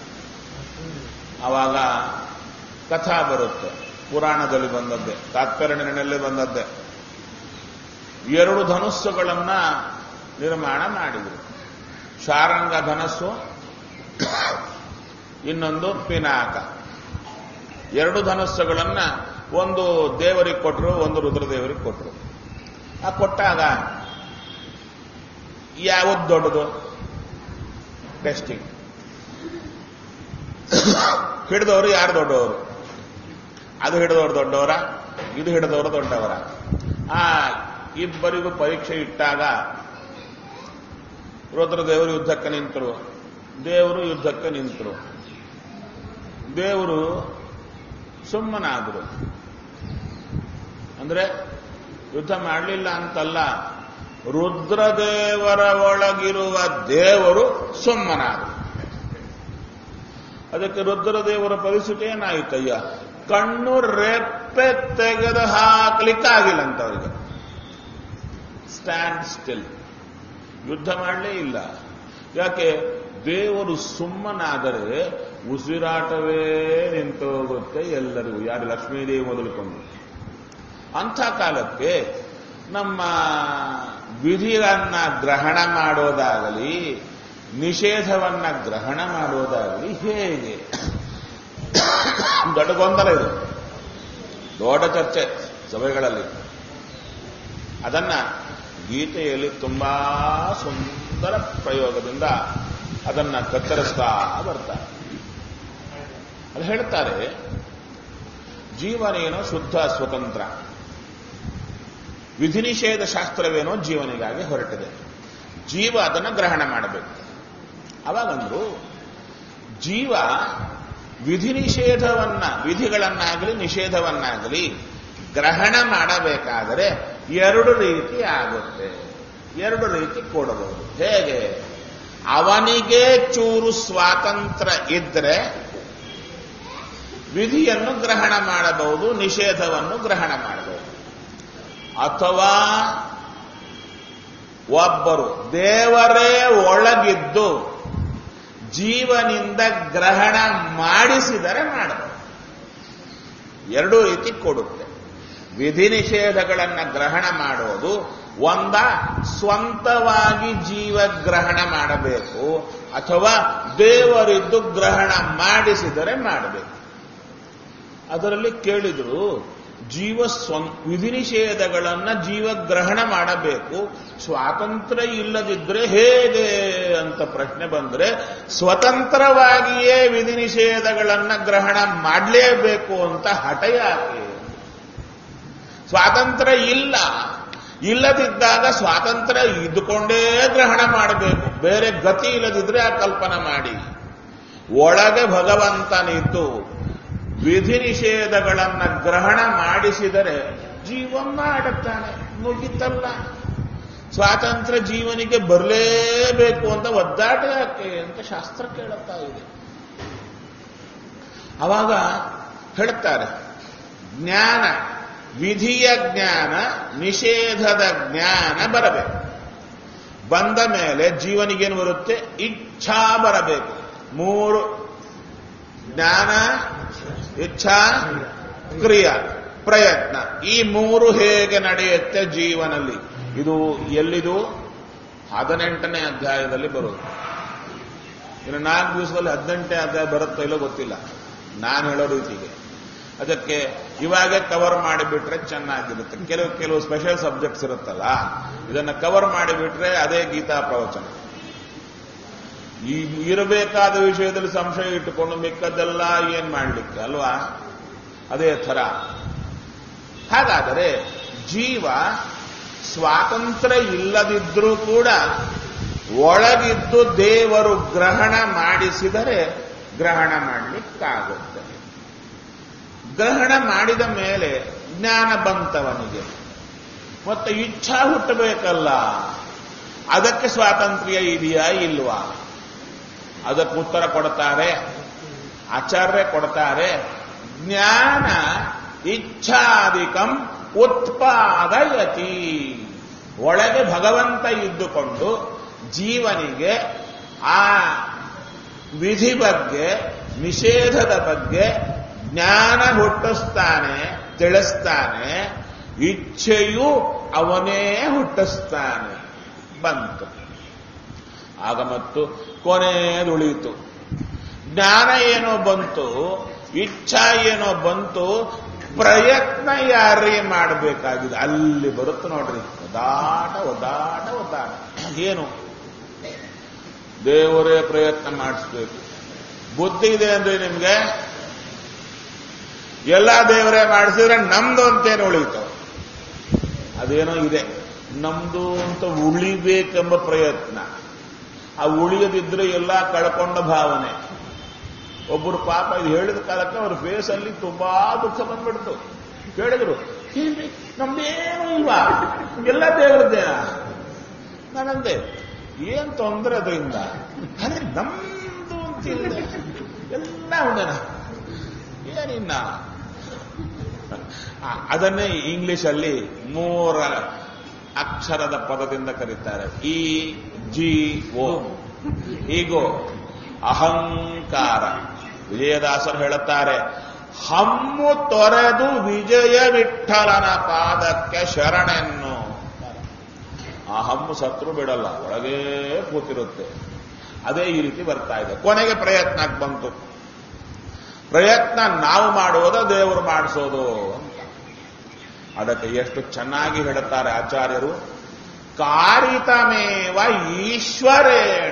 ಆವಾಗ ಕಥಾ ಬರುತ್ತೆ, ಪುರಾಣದಲ್ಲಿ ಬಂದದ್ದೇ, ತಾತ್ಪರ್ಯನಲ್ಲಿ ಬಂದದ್ದೇ. ಎರಡು ಧನುಸ್ಸುಗಳನ್ನ ನಿರ್ಮಾಣ ಮಾಡಿದರು. ಶಾರಂಗ ಧನಸ್ಸು, ಇನ್ನೊಂದು ಪಿನಾಕ. ಎರಡು ಧನಸ್ಸುಗಳನ್ನ ಒಂದು ದೇವರಿಗೆ ಕೊಟ್ಟರು, ಒಂದು ರುದ್ರದೇವರಿಗೆ ಕೊಟ್ಟರು. ಆ ಕೊಟ್ಟಾಗ ಯಾವುದು ದೊಡ್ಡದು? ಟೆಸ್ಟಿಂಗ್. ಹಿಡಿದವರು ಯಾರು ದೊಡ್ಡವರು? ಅದು ಹಿಡಿದವರು ದೊಡ್ಡವರ, ಇದು ಹಿಡಿದವರು ದೊಡ್ಡವರ? ಆ ಇಬ್ಬರಿಗೂ ಪರೀಕ್ಷೆ ಇಟ್ಟಾಗ ರುದ್ರದೇವರು ಯುದ್ಧಕ್ಕೆ ನಿಂತರು, ದೇವರು ಯುದ್ಧಕ್ಕೆ ನಿಂತರು. ದೇವರು ಸುಮ್ಮನಾದರು. ಅಂದ್ರೆ ಯುದ್ಧ ಮಾಡಲಿಲ್ಲ ಅಂತಲ್ಲ, ರುದ್ರದೇವರ ಒಳಗಿರುವ ದೇವರು ಸುಮ್ಮನಾದರು. ಅದಕ್ಕೆ ರುದ್ರದೇವರ ಪರಿಸ್ಥಿತಿ ಏನಾಯಿತಯ್ಯ? ಕಣ್ಣು ರೆಪ್ಪೆ ತೆಗೆದು ಹಾಕ್ಲಿಕ್ಕಾಗಿಲ್ಲ ಅಂತ ಅವರಿಗೆ. Stand still. ಯುದ್ಧ ಮಾಡಲೇ ಇಲ್ಲ. ಯಾಕೆ? ದೇವರು ಸುಮ್ಮನಾದರೆ ಉಸಿರಾಟವೇ ನಿಂತೋಗುತ್ತೆ ಎಲ್ಲರಿಗೂ, ಯಾರು ಲಕ್ಷ್ಮೀದೇವಿ ಮೊದಲುಕೊಂಡು. ಅಂಥ ಕಾಲಕ್ಕೆ ನಮ್ಮ ವಿಧಿಗಳನ್ನ ಗ್ರಹಣ ಮಾಡೋದಾಗಲಿ ನಿಷೇಧವನ್ನ ಗ್ರಹಣ ಮಾಡೋದಾಗಲಿ ಹೇಗೆ? ದೊಡ್ಡ ಗೊಂದಲ ಇದು, ದೊಡ್ಡ ಚರ್ಚೆ ಸಭೆಗಳಲ್ಲಿ. ಅದನ್ನ ಗೀತೆಯಲ್ಲಿ ತುಂಬಾ ಸುಂದರ ಪ್ರಯೋಗದಿಂದ ಅದನ್ನ ಕತ್ತರಿಸ್ತಾ ಬರ್ತಾರೆ. ಅದು ಹೇಳ್ತಾರೆ, ಜೀವನೇನೋ ಶುದ್ಧ ಸ್ವತಂತ್ರ, ವಿಧಿ ನಿಷೇಧ ಶಾಸ್ತ್ರವೇನೋ ಜೀವನಿಗಾಗಿ ಹೊರಟಿದೆ, ಜೀವ ಅದನ್ನು ಗ್ರಹಣ ಮಾಡಬೇಕು. ಅವಾಗಂದ್ರು ಜೀವ ವಿಧಿ ನಿಷೇಧವನ್ನ ವಿಧಿಗಳನ್ನಾಗಲಿ ನಿಷೇಧವನ್ನಾಗಲಿ ಗ್ರಹಣ ಮಾಡಬೇಕಾದರೆ ಎರಡು ರೀತಿ ಆಗುತ್ತೆ, ಎರಡು ರೀತಿ ಕೊಡಬಹುದು. ಹೇಗೆ? ಅವನಿಗೆ ಚೂರು ಸ್ವಾತಂತ್ರ್ಯ ಇದ್ರೆ ವಿಧಿಯನ್ನು ಗ್ರಹಣ ಮಾಡಬಹುದು, ನಿಷೇಧವನ್ನು ಗ್ರಹಣ ಮಾಡಬಹುದು. ಅಥವಾ ಒಬ್ಬರು ದೇವರೇ ಒಳಗಿದ್ದು ಜೀವನಿಂದ ಗ್ರಹಣ ಮಾಡಿಸಿದರೆ ಮಾಡಬಹುದು. ಎರಡೂ ರೀತಿ ಕೊಡುತ್ತೆ. ವಿಧಿ ನಿಷೇಧಗಳನ್ನು ಗ್ರಹಣ ಮಾಡೋದು ಒಂದ ಸ್ವಂತವಾಗಿ ಜೀವ ಗ್ರಹಣ ಮಾಡಬೇಕು, ಅಥವಾ ದೇವರಿದ್ದು ಗ್ರಹಣ ಮಾಡಿಸಿದರೆ ಮಾಡಬೇಕು. ಅದರಲ್ಲಿ ಕೇಳಿದ್ರು, ಜೀವ ಸ್ವ ವಿಧಿ ನಿಷೇಧಗಳನ್ನು ಜೀವ ಗ್ರಹಣ ಮಾಡಬೇಕು, ಸ್ವಾತಂತ್ರ್ಯ ಇಲ್ಲದಿದ್ರೆ ಹೇಗೆ ಅಂತ ಪ್ರಶ್ನೆ ಬಂದ್ರೆ, ಸ್ವತಂತ್ರವಾಗಿಯೇ ವಿಧಿ ನಿಷೇಧಗಳನ್ನು ಗ್ರಹಣ ಮಾಡಲೇಬೇಕು ಅಂತ ಹಠ ಯಾಕೆ? ಸ್ವಾತಂತ್ರ್ಯ ಇಲ್ಲ, ಇಲ್ಲದಿದ್ದಾಗ ಸ್ವಾತಂತ್ರ್ಯ ಇದ್ದುಕೊಂಡೇ ಗ್ರಹಣ ಮಾಡಬೇಕು, ಬೇರೆ ಗತಿ ಇಲ್ಲದಿದ್ರೆ ಆ ಕಲ್ಪನೆ ಮಾಡಿ. ಒಳಗೆ ಭಗವಂತನಿದ್ದು ವಿಧಿ ನಿಷೇಧಗಳನ್ನು ಗ್ರಹಣ ಮಾಡಿಸಿದರೆ ಜೀವ ಮಾಡುತ್ತಾನೆ, ಮುಗಿತಲ್ಲ. ಸ್ವಾತಂತ್ರ್ಯ ಜೀವನಿಗೆ ಬರಲೇಬೇಕು ಅಂತ ಒದ್ದಾಟ ಯಾಕೆ ಅಂತ ಶಾಸ್ತ್ರ ಕೇಳುತ್ತಾ ಇದೆ. ಅವಾಗ ಹೇಳ್ತಾರೆ, ಜ್ಞಾನ, ವಿಧಿಯ ಜ್ಞಾನ, ನಿಷೇಧದ ಜ್ಞಾನ ಬರಬೇಕು. ಬಂದ ಮೇಲೆ ಜೀವನಿಗೇನು ಬರುತ್ತೆ? ಇಚ್ಛಾ ಬರಬೇಕು. ಮೂರು, ಜ್ಞಾನ, ಇಚ್ಛಾ, ಕ್ರಿಯಾ, ಪ್ರಯತ್ನ. ಈ ಮೂರು ಹೇಗೆ ನಡೆಯುತ್ತೆ ಜೀವನಲ್ಲಿ? ಇದು ಎಲ್ಲಿದು? ಹದಿನೆಂಟನೇ ಅಧ್ಯಾಯದಲ್ಲಿ ಬರುವುದು. ಇನ್ನು ನಾಲ್ಕು ದಿವಸದಲ್ಲಿ ಹದಿನೆಂಟನೇ ಅಧ್ಯಾಯ ಬರುತ್ತೋ ಇಲ್ಲೋ ಗೊತ್ತಿಲ್ಲ, ನಾನು ಹೇಳೋ ರೀತಿಗೆ. ಅದಕ್ಕೆ ಇವಾಗೆ ಕವರ್ ಮಾಡಿಬಿಟ್ರೆ ಚೆನ್ನಾಗಿರುತ್ತೆ. ಕೆಲವು ಕೆಲವು ಸ್ಪೆಷಲ್ ಸಬ್ಜೆಕ್ಟ್ಸ್ ಇರುತ್ತಲ್ಲ, ಇದನ್ನು ಕವರ್ ಮಾಡಿಬಿಟ್ರೆ ಅದೇ ಗೀತಾ ಪ್ರವಚನ. ಈ ಇರಬೇಕಾದ ವಿಷಯದಲ್ಲಿ ಸಂಶಯ ಇಟ್ಟುಕೊಂಡು ಮಿಕ್ಕದ್ದೆಲ್ಲ ಏನ್ ಮಾಡಲಿಕ್ಕೆ ಅಲ್ವಾ? ಅದೇ ಥರ. ಹಾಗಾದರೆ ಜೀವ ಸ್ವಾತಂತ್ರ್ಯ ಇಲ್ಲದಿದ್ರೂ ಕೂಡ ಒಳಗಿದ್ದು ದೇವರು ಗ್ರಹಣ ಮಾಡಿಸಿದರೆ ಗ್ರಹಣ ಮಾಡಲಿಕ್ಕಾಗುತ್ತೆ. ಗ್ರಹಣ ಮಾಡಿದ ಮೇಲೆ ಜ್ಞಾನ ಬಂತವನಿಗೆ, ಮತ್ತೆ ಇಚ್ಛಾ ಹುಟ್ಟಬೇಕಲ್ಲ, ಅದಕ್ಕೆ ಸ್ವಾತಂತ್ರ್ಯ ಇದೆಯಾ ಇಲ್ವಾ? ಅದಕ್ಕೆ ಉತ್ತರ ಕೊಡ್ತಾರೆ ಆಚಾರ್ಯ ಕೊಡ್ತಾರೆ, ಜ್ಞಾನ ಇಚ್ಛಾಧಿಕಂ ಉತ್ಪಾದಯತಿ. ಒಳಗೆ ಭಗವಂತ ಇದ್ದುಕೊಂಡು ಜೀವನಿಗೆ ಆ ವಿಧಿ ಬಗ್ಗೆ ನಿಷೇಧದ ಬಗ್ಗೆ ಜ್ಞಾನ ಹುಟ್ಟಿಸ್ತಾನೆ, ತಿಳಿಸ್ತಾನೆ. ಇಚ್ಛೆಯೂ ಅವನೇ ಹುಟ್ಟಿಸ್ತಾನೆ. ಬಂತು. ಆಗ ಮತ್ತು ಕೊನೆಯದುಳಿಯಿತು. ಜ್ಞಾನ ಏನೋ ಬಂತು, ಇಚ್ಛಾ ಏನೋ ಬಂತು, ಪ್ರಯತ್ನ ಯಾರೇ ಮಾಡಬೇಕಾಗಿದೆ ಅಲ್ಲಿ ಬರುತ್ತೆ ನೋಡ್ರಿ. ಒದಾಟ ಒದಾಟ ಒದಾಟ. ಏನು? ದೇವರೇ ಪ್ರಯತ್ನ ಮಾಡಿಸ್ಬೇಕು. ಬುದ್ಧಿ ಇದೆ ಅಂದ್ರೆ ನಿಮ್ಗೆ, ಎಲ್ಲ ದೇವರೇ ಮಾಡಿಸಿದ್ರೆ ನಮ್ದು ಅಂತೇನು ಉಳಿತು? ಅದೇನೋ ಇದೆ, ನಮ್ದು ಅಂತ ಉಳಿಬೇಕೆಂಬ ಪ್ರಯತ್ನ. ಆ ಉಳಿಯದಿದ್ರೆ ಎಲ್ಲ ಕಳ್ಕೊಂಡ ಭಾವನೆ. ಒಬ್ಬರು ಪಾಪ ಇದು ಹೇಳಿದ ಕಾಲಕ್ಕೆ ಅವ್ರ ಫೇಸಲ್ಲಿ ತುಂಬಾ ದುಃಖ ಬಂದ್ಬಿಡ್ತು. ಕೇಳಿದ್ರು, ಏನ್ರಿ ನಮ್ದೇನು ಇಲ್ವಾ, ಎಲ್ಲ ದೇವರದ್ದೇನ? ನಾನಂದೆ, ಏನ್ ತೊಂದರೆ ಅದರಿಂದ? ಅದೇ ನಮ್ದು ಅಂತಿಲ್ಲ, ಎಲ್ಲ ಉಂಡನ ಏನಿನ್ನ. ಅದನ್ನೇ ಇಂಗ್ಲಿಷಲ್ಲಿ ಮೂರ ಅಕ್ಷರದ ಪದದಿಂದ ಕರೀತಾರೆ, ಈ ಜೀವೋ ಈಗೋ ಅಹಂಕಾರ. ವಿಜಯದಾಸರು ಹೇಳುತ್ತಾರೆ, ಹಮ್ಮು ತೊರೆದು ವಿಜಯ ವಿಠಲನ ಪಾದಕ್ಕೆ ಶರಣೆನ್ನು. ಆ ಹಮ್ಮು ಸತ್ರು ಬಿಡಲ್ಲ, ಒಳಗೇ ಕೂತಿರುತ್ತೆ. ಅದೇ ಈ ರೀತಿ ಬರ್ತಾ ಇದೆ. ಕೊನೆಗೆ ಪ್ರಯತ್ನಕ್ಕೆ ಬಂತು. ಪ್ರಯತ್ನ ನಾವು ಮಾಡುವುದೋ ದೇವರು ಮಾಡಿಸೋದು ಅಂತ. ಅದಕ್ಕೆ ಎಷ್ಟು ಚೆನ್ನಾಗಿ ಹೇಳುತ್ತಾರೆ ಆಚಾರ್ಯರು, ಕಾರಿತಮೇವ ಈಶ್ವರೇಣ.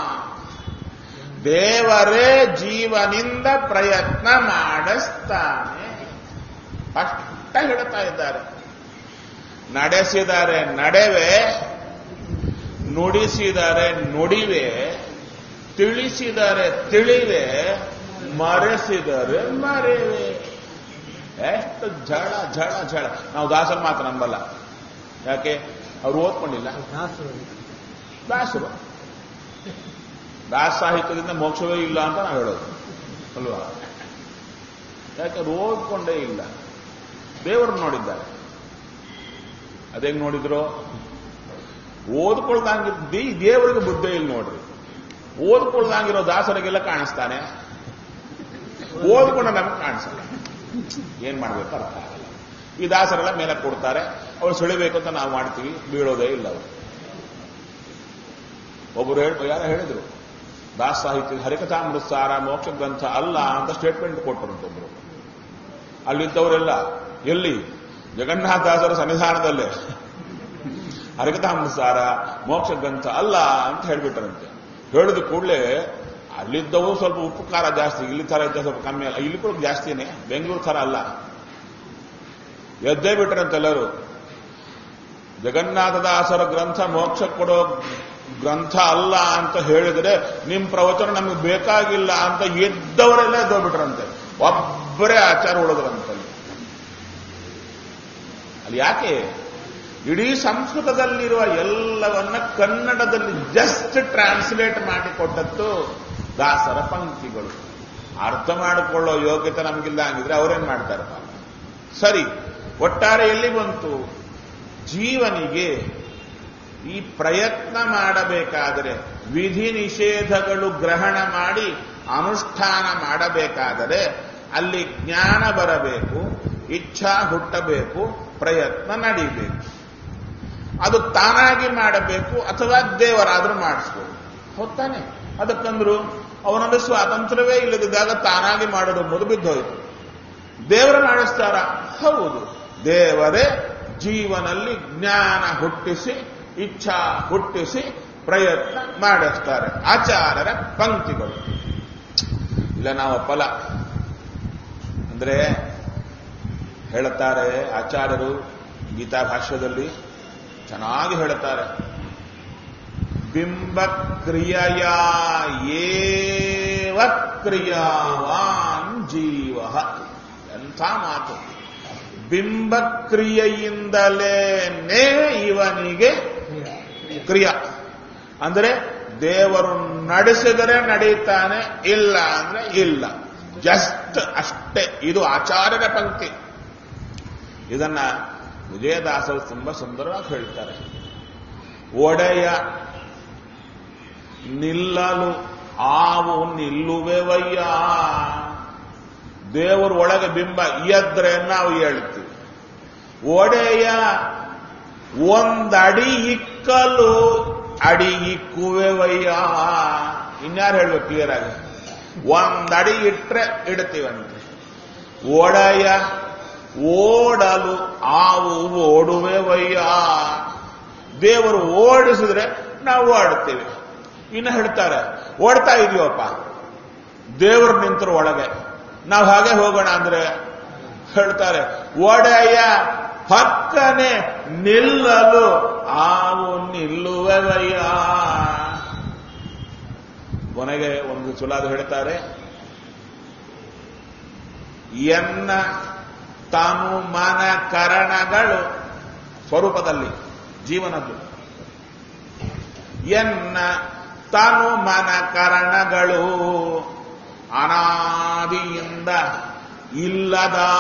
ದೇವರೇ ಜೀವನಿಂದ ಪ್ರಯತ್ನ ಮಾಡಿಸ್ತಾನೆ. ಅಷ್ಟ ಹೇಳ್ತಾ ಇದ್ದಾರೆ. ನಡೆಸಿದರೆ ನಡೆವೆ, ನುಡಿಸಿದರೆ ನುಡಿವೆ, ತಿಳಿಸಿದರೆ ತಿಳಿವೆ, ಮರೆಸಿದರೆ ಮರೆವೆ. ಎಷ್ಟು ಝಳ ಝಳ ಝಳ. ನಾವು ದಾಸರ ಮಾತು ನಂಬಲ್ಲ. ಯಾಕೆ? ಅವ್ರು ಓದ್ಕೊಂಡಿಲ್ಲ. ದಾಸರು ದಾಸ ಸಾಹಿತ್ಯದಿಂದ ಮೋಕ್ಷವೇ ಇಲ್ಲ ಅಂತ ನಾವು ಹೇಳೋದು ಅಲ್ವಾ? ಯಾಕೆ? ಅವ್ರು ಓದ್ಕೊಂಡೇ ಇಲ್ಲ. ದೇವರು ನೋಡಿದ್ದಾರೆ. ಅದೇಂಗ್ ನೋಡಿದ್ರು? ಓದ್ಕೊಳ್ದಂಗಿದ್ದಿ ದೇವರಿಗೆ ಬುದ್ಧಿ ಇಲ್ಲ ನೋಡ್ರಿ. ಓದ್ಕೊಳ್ದಂಗಿರೋ ದಾಸರಿಗೆಲ್ಲ ಕಾಣಿಸ್ತಾನೆ, ಓದ್ಕೊಂಡ ನಮಗೆ ಕಾಣಿಸಲ್ಲ. ಏನ್ ಮಾಡ್ಬೇಕು ಅರ್ಥ ಆಗಲ್ಲ. ಈ ದಾಸರೆಲ್ಲ ಮೇಲೆ ಕೊಡ್ತಾರೆ, ಅವ್ರು ಸುಳಿಬೇಕು ಅಂತ ನಾವು ಮಾಡ್ತೀವಿ, ಬೀಳೋದೇ ಇಲ್ಲ ಅವರು. ಒಬ್ಬರು ಹೇಳ ಯಾರು ಹೇಳಿದ್ರು, ದಾಸ ಸಾಹಿತ್ಯ ಹರಿಕಥಾಮೃತಸಾರ ಮೋಕ್ಷ ಗ್ರಂಥ ಅಲ್ಲ ಅಂತ ಸ್ಟೇಟ್ಮೆಂಟ್ ಕೊಟ್ಟರಂತೊಬ್ರು. ಅಲ್ಲಿದ್ದವರೆಲ್ಲ ಎಲ್ಲಿ? ಜಗನ್ನಾಥದಾಸರ ಸನ್ನಿಧಾನದಲ್ಲೇ ಹರಿಕಥಾಮೃತಸಾರ ಮೋಕ್ಷ ಗ್ರಂಥ ಅಲ್ಲ ಅಂತ ಹೇಳ್ಬಿಟ್ರಂತೆ. ಹೇಳಿದ ಕೂಡಲೇ ಅಲ್ಲಿದ್ದವು ಸ್ವಲ್ಪ ಉಪ್ಪು ಖಾರ ಜಾಸ್ತಿ, ಇಲ್ಲಿ ಥರ ಇದ್ದ ಸ್ವಲ್ಪ ಕಮ್ಮಿ ಅಲ್ಲ, ಇಲ್ಲಿ ಕೂಡ ಜಾಸ್ತಿನೇ, ಬೆಂಗಳೂರು ಥರ ಅಲ್ಲ. ಎದ್ದೇ ಬಿಟ್ರಂತೆಲ್ಲರೂ. ಜಗನ್ನಾಥದಾಸರ ಗ್ರಂಥ ಮೋಕ್ಷ ಕೊಡೋ ಗ್ರಂಥ ಅಲ್ಲ ಅಂತ ಹೇಳಿದ್ರೆ ನಿಮ್ ಪ್ರವಚನ ನಮಗೆ ಬೇಕಾಗಿಲ್ಲ ಅಂತ ಎದ್ದವರೆಲ್ಲ ಎದ್ದೋಗ್ಬಿಟ್ರಂತೆ. ಒಬ್ಬರೇ ಆಚಾರ ಉಳಿದ್ರಂತಲ್ಲಿ. ಅಲ್ಲಿ ಯಾಕೆ? ಇಡೀ ಸಂಸ್ಕೃತದಲ್ಲಿರುವ ಎಲ್ಲವನ್ನ ಕನ್ನಡದಲ್ಲಿ ಜಸ್ಟ್ ಟ್ರಾನ್ಸ್ಲೇಟ್ ಮಾಡಿಕೊಟ್ಟದ್ದು ದಾಸರ ಪಂಕ್ತಿಗಳು. ಅರ್ಥ ಮಾಡಿಕೊಳ್ಳೋ ಯೋಗ್ಯತೆ ನಮಗಿಲ್ಲ ಹಂಗಿದ್ರೆ ಅವರೇನ್ ಮಾಡ್ತಾರೆ? ಸರಿ, ಒಟ್ಟಾರೆ ಎಲ್ಲಿ ಬಂತು? ಜೀವನಿಗೆ ಈ ಪ್ರಯತ್ನ ಮಾಡಬೇಕಾದರೆ, ವಿಧಿ ನಿಷೇಧಗಳು ಗ್ರಹಣ ಮಾಡಿ ಅನುಷ್ಠಾನ ಮಾಡಬೇಕಾದರೆ ಅಲ್ಲಿ ಜ್ಞಾನ ಬರಬೇಕು, ಇಚ್ಛಾ ಹುಟ್ಟಬೇಕು, ಪ್ರಯತ್ನ ನಡೀಬೇಕು. ಅದು ತಾನಾಗಿ ಮಾಡಬೇಕು ಅಥವಾ ದೇವರಾದ್ರೂ ಮಾಡಿಸ್ಬೋದು. ಹೊತ್ತಾನೆ? ಅದಕ್ಕಂದ್ರು ಅವನಲ್ಲಿ ಸ್ವಾತಂತ್ರ್ಯವೇ ಇಲ್ಲದಿದ್ದಾಗ ತಾನಾಗಿ ಮಾಡೋದು ಮೊದಲು ಬಿದ್ದೋಯ್ತು. ದೇವರು ಮಾಡಿಸ್ತಾರ? ಹೌದು, ದೇವರೇ ಜೀವನಲ್ಲಿ ಜ್ಞಾನ ಹುಟ್ಟಿಸಿ ಇಚ್ಛಾ ಹುಟ್ಟಿಸಿ ಪ್ರಯತ್ನ ಮಾಡಿಸ್ತಾರೆ. ಆಚಾರ್ಯರ ಪಂಕ್ತಿಗಳು. ಇಲ್ಲ ನಾವು ಫಲ ಅಂದ್ರೆ ಹೇಳುತ್ತಾರೆ ಆಚಾರ್ಯರು ಗೀತಾ ಭಾಷ್ಯದಲ್ಲಿ ಚೆನ್ನಾಗಿ ಹೇಳುತ್ತಾರೆ. ಬಿಂಬಕ್ರಿಯೆಯ ಏವ ಕ್ರಿಯಾವಾನ್ ಜೀವ. ಎಂಥ ಮಾತು! ಬಿಂಬಕ್ರಿಯೆಯಿಂದಲೇನೇ ಇವನಿಗೆ ಕ್ರಿಯಾ ಅಂದ್ರೆ ದೇವರು ನಡೆಸಿದರೆ ನಡೀತಾನೆ, ಇಲ್ಲ ಅಂದ್ರೆ ಇಲ್ಲ. ಜಸ್ಟ್ ಅಷ್ಟೇ. ಇದು ಆಚಾರ್ಯರ ಪಂಕ್ತಿ. ಇದನ್ನ ವಿಜಯದಾಸರು ತುಂಬಾ ಸುಂದರವಾಗಿ ಹೇಳ್ತಾರೆ. ಒಡೆಯ ನಿಲ್ಲಲು ಆವು ನಿಲ್ಲುವೆವಯ್ಯ. ದೇವರು ಒಳಗೆ ಬಿಂಬ ಎದ್ರೆ ನಾವು ಹೇಳ್ತೀವಿ. ಒಡೆಯ ಒಂದಡಿ ಇಕ್ಕಲು ಅಡಿ ಇಕ್ಕುವೆವಯ್ಯ. ಇನ್ಯಾರು ಹೇಳ್ಬೇಕು ಕ್ಲಿಯರ್ ಆಗಿ? ಒಂದಡಿ ಇಟ್ರೆ ಇಡ್ತೀವಂತೆ. ಒಡೆಯ ಓಡಲು ಆವು ಓಡುವೆವಯ್ಯ. ದೇವರು ಓಡಿಸಿದ್ರೆ ನಾವು ಓಡ್ತೀವಿ. ಇನ್ನು ಹೇಳ್ತಾರೆ, ಓಡ್ತಾ ಇದೀವಪ್ಪ, ದೇವರು ನಿಂತರು ಒಳಗೆ, ನಾವು ಹಾಗೆ ಹೋಗೋಣ ಅಂದ್ರೆ ಹೇಳ್ತಾರೆ, ಒಡೆಯ ಪಕ್ಕನೆ ನಿಲ್ಲಲು ಆವು ನಿಲ್ಲುವೆವಯ್ಯ. ಕೊನೆಗೆ ಒಂದು ಸುಲಾದು ಹೇಳ್ತಾರೆ, ಎನ್ನ ತಾನು ಮನ ಕರಣಗಳು ಸ್ವರೂಪದಲ್ಲಿ ಜೀವನದ್ದು. ಎನ್ನ ತಾನು ಮನ ಕರಣಗಳು ಅನಾದಿಯಿಂದ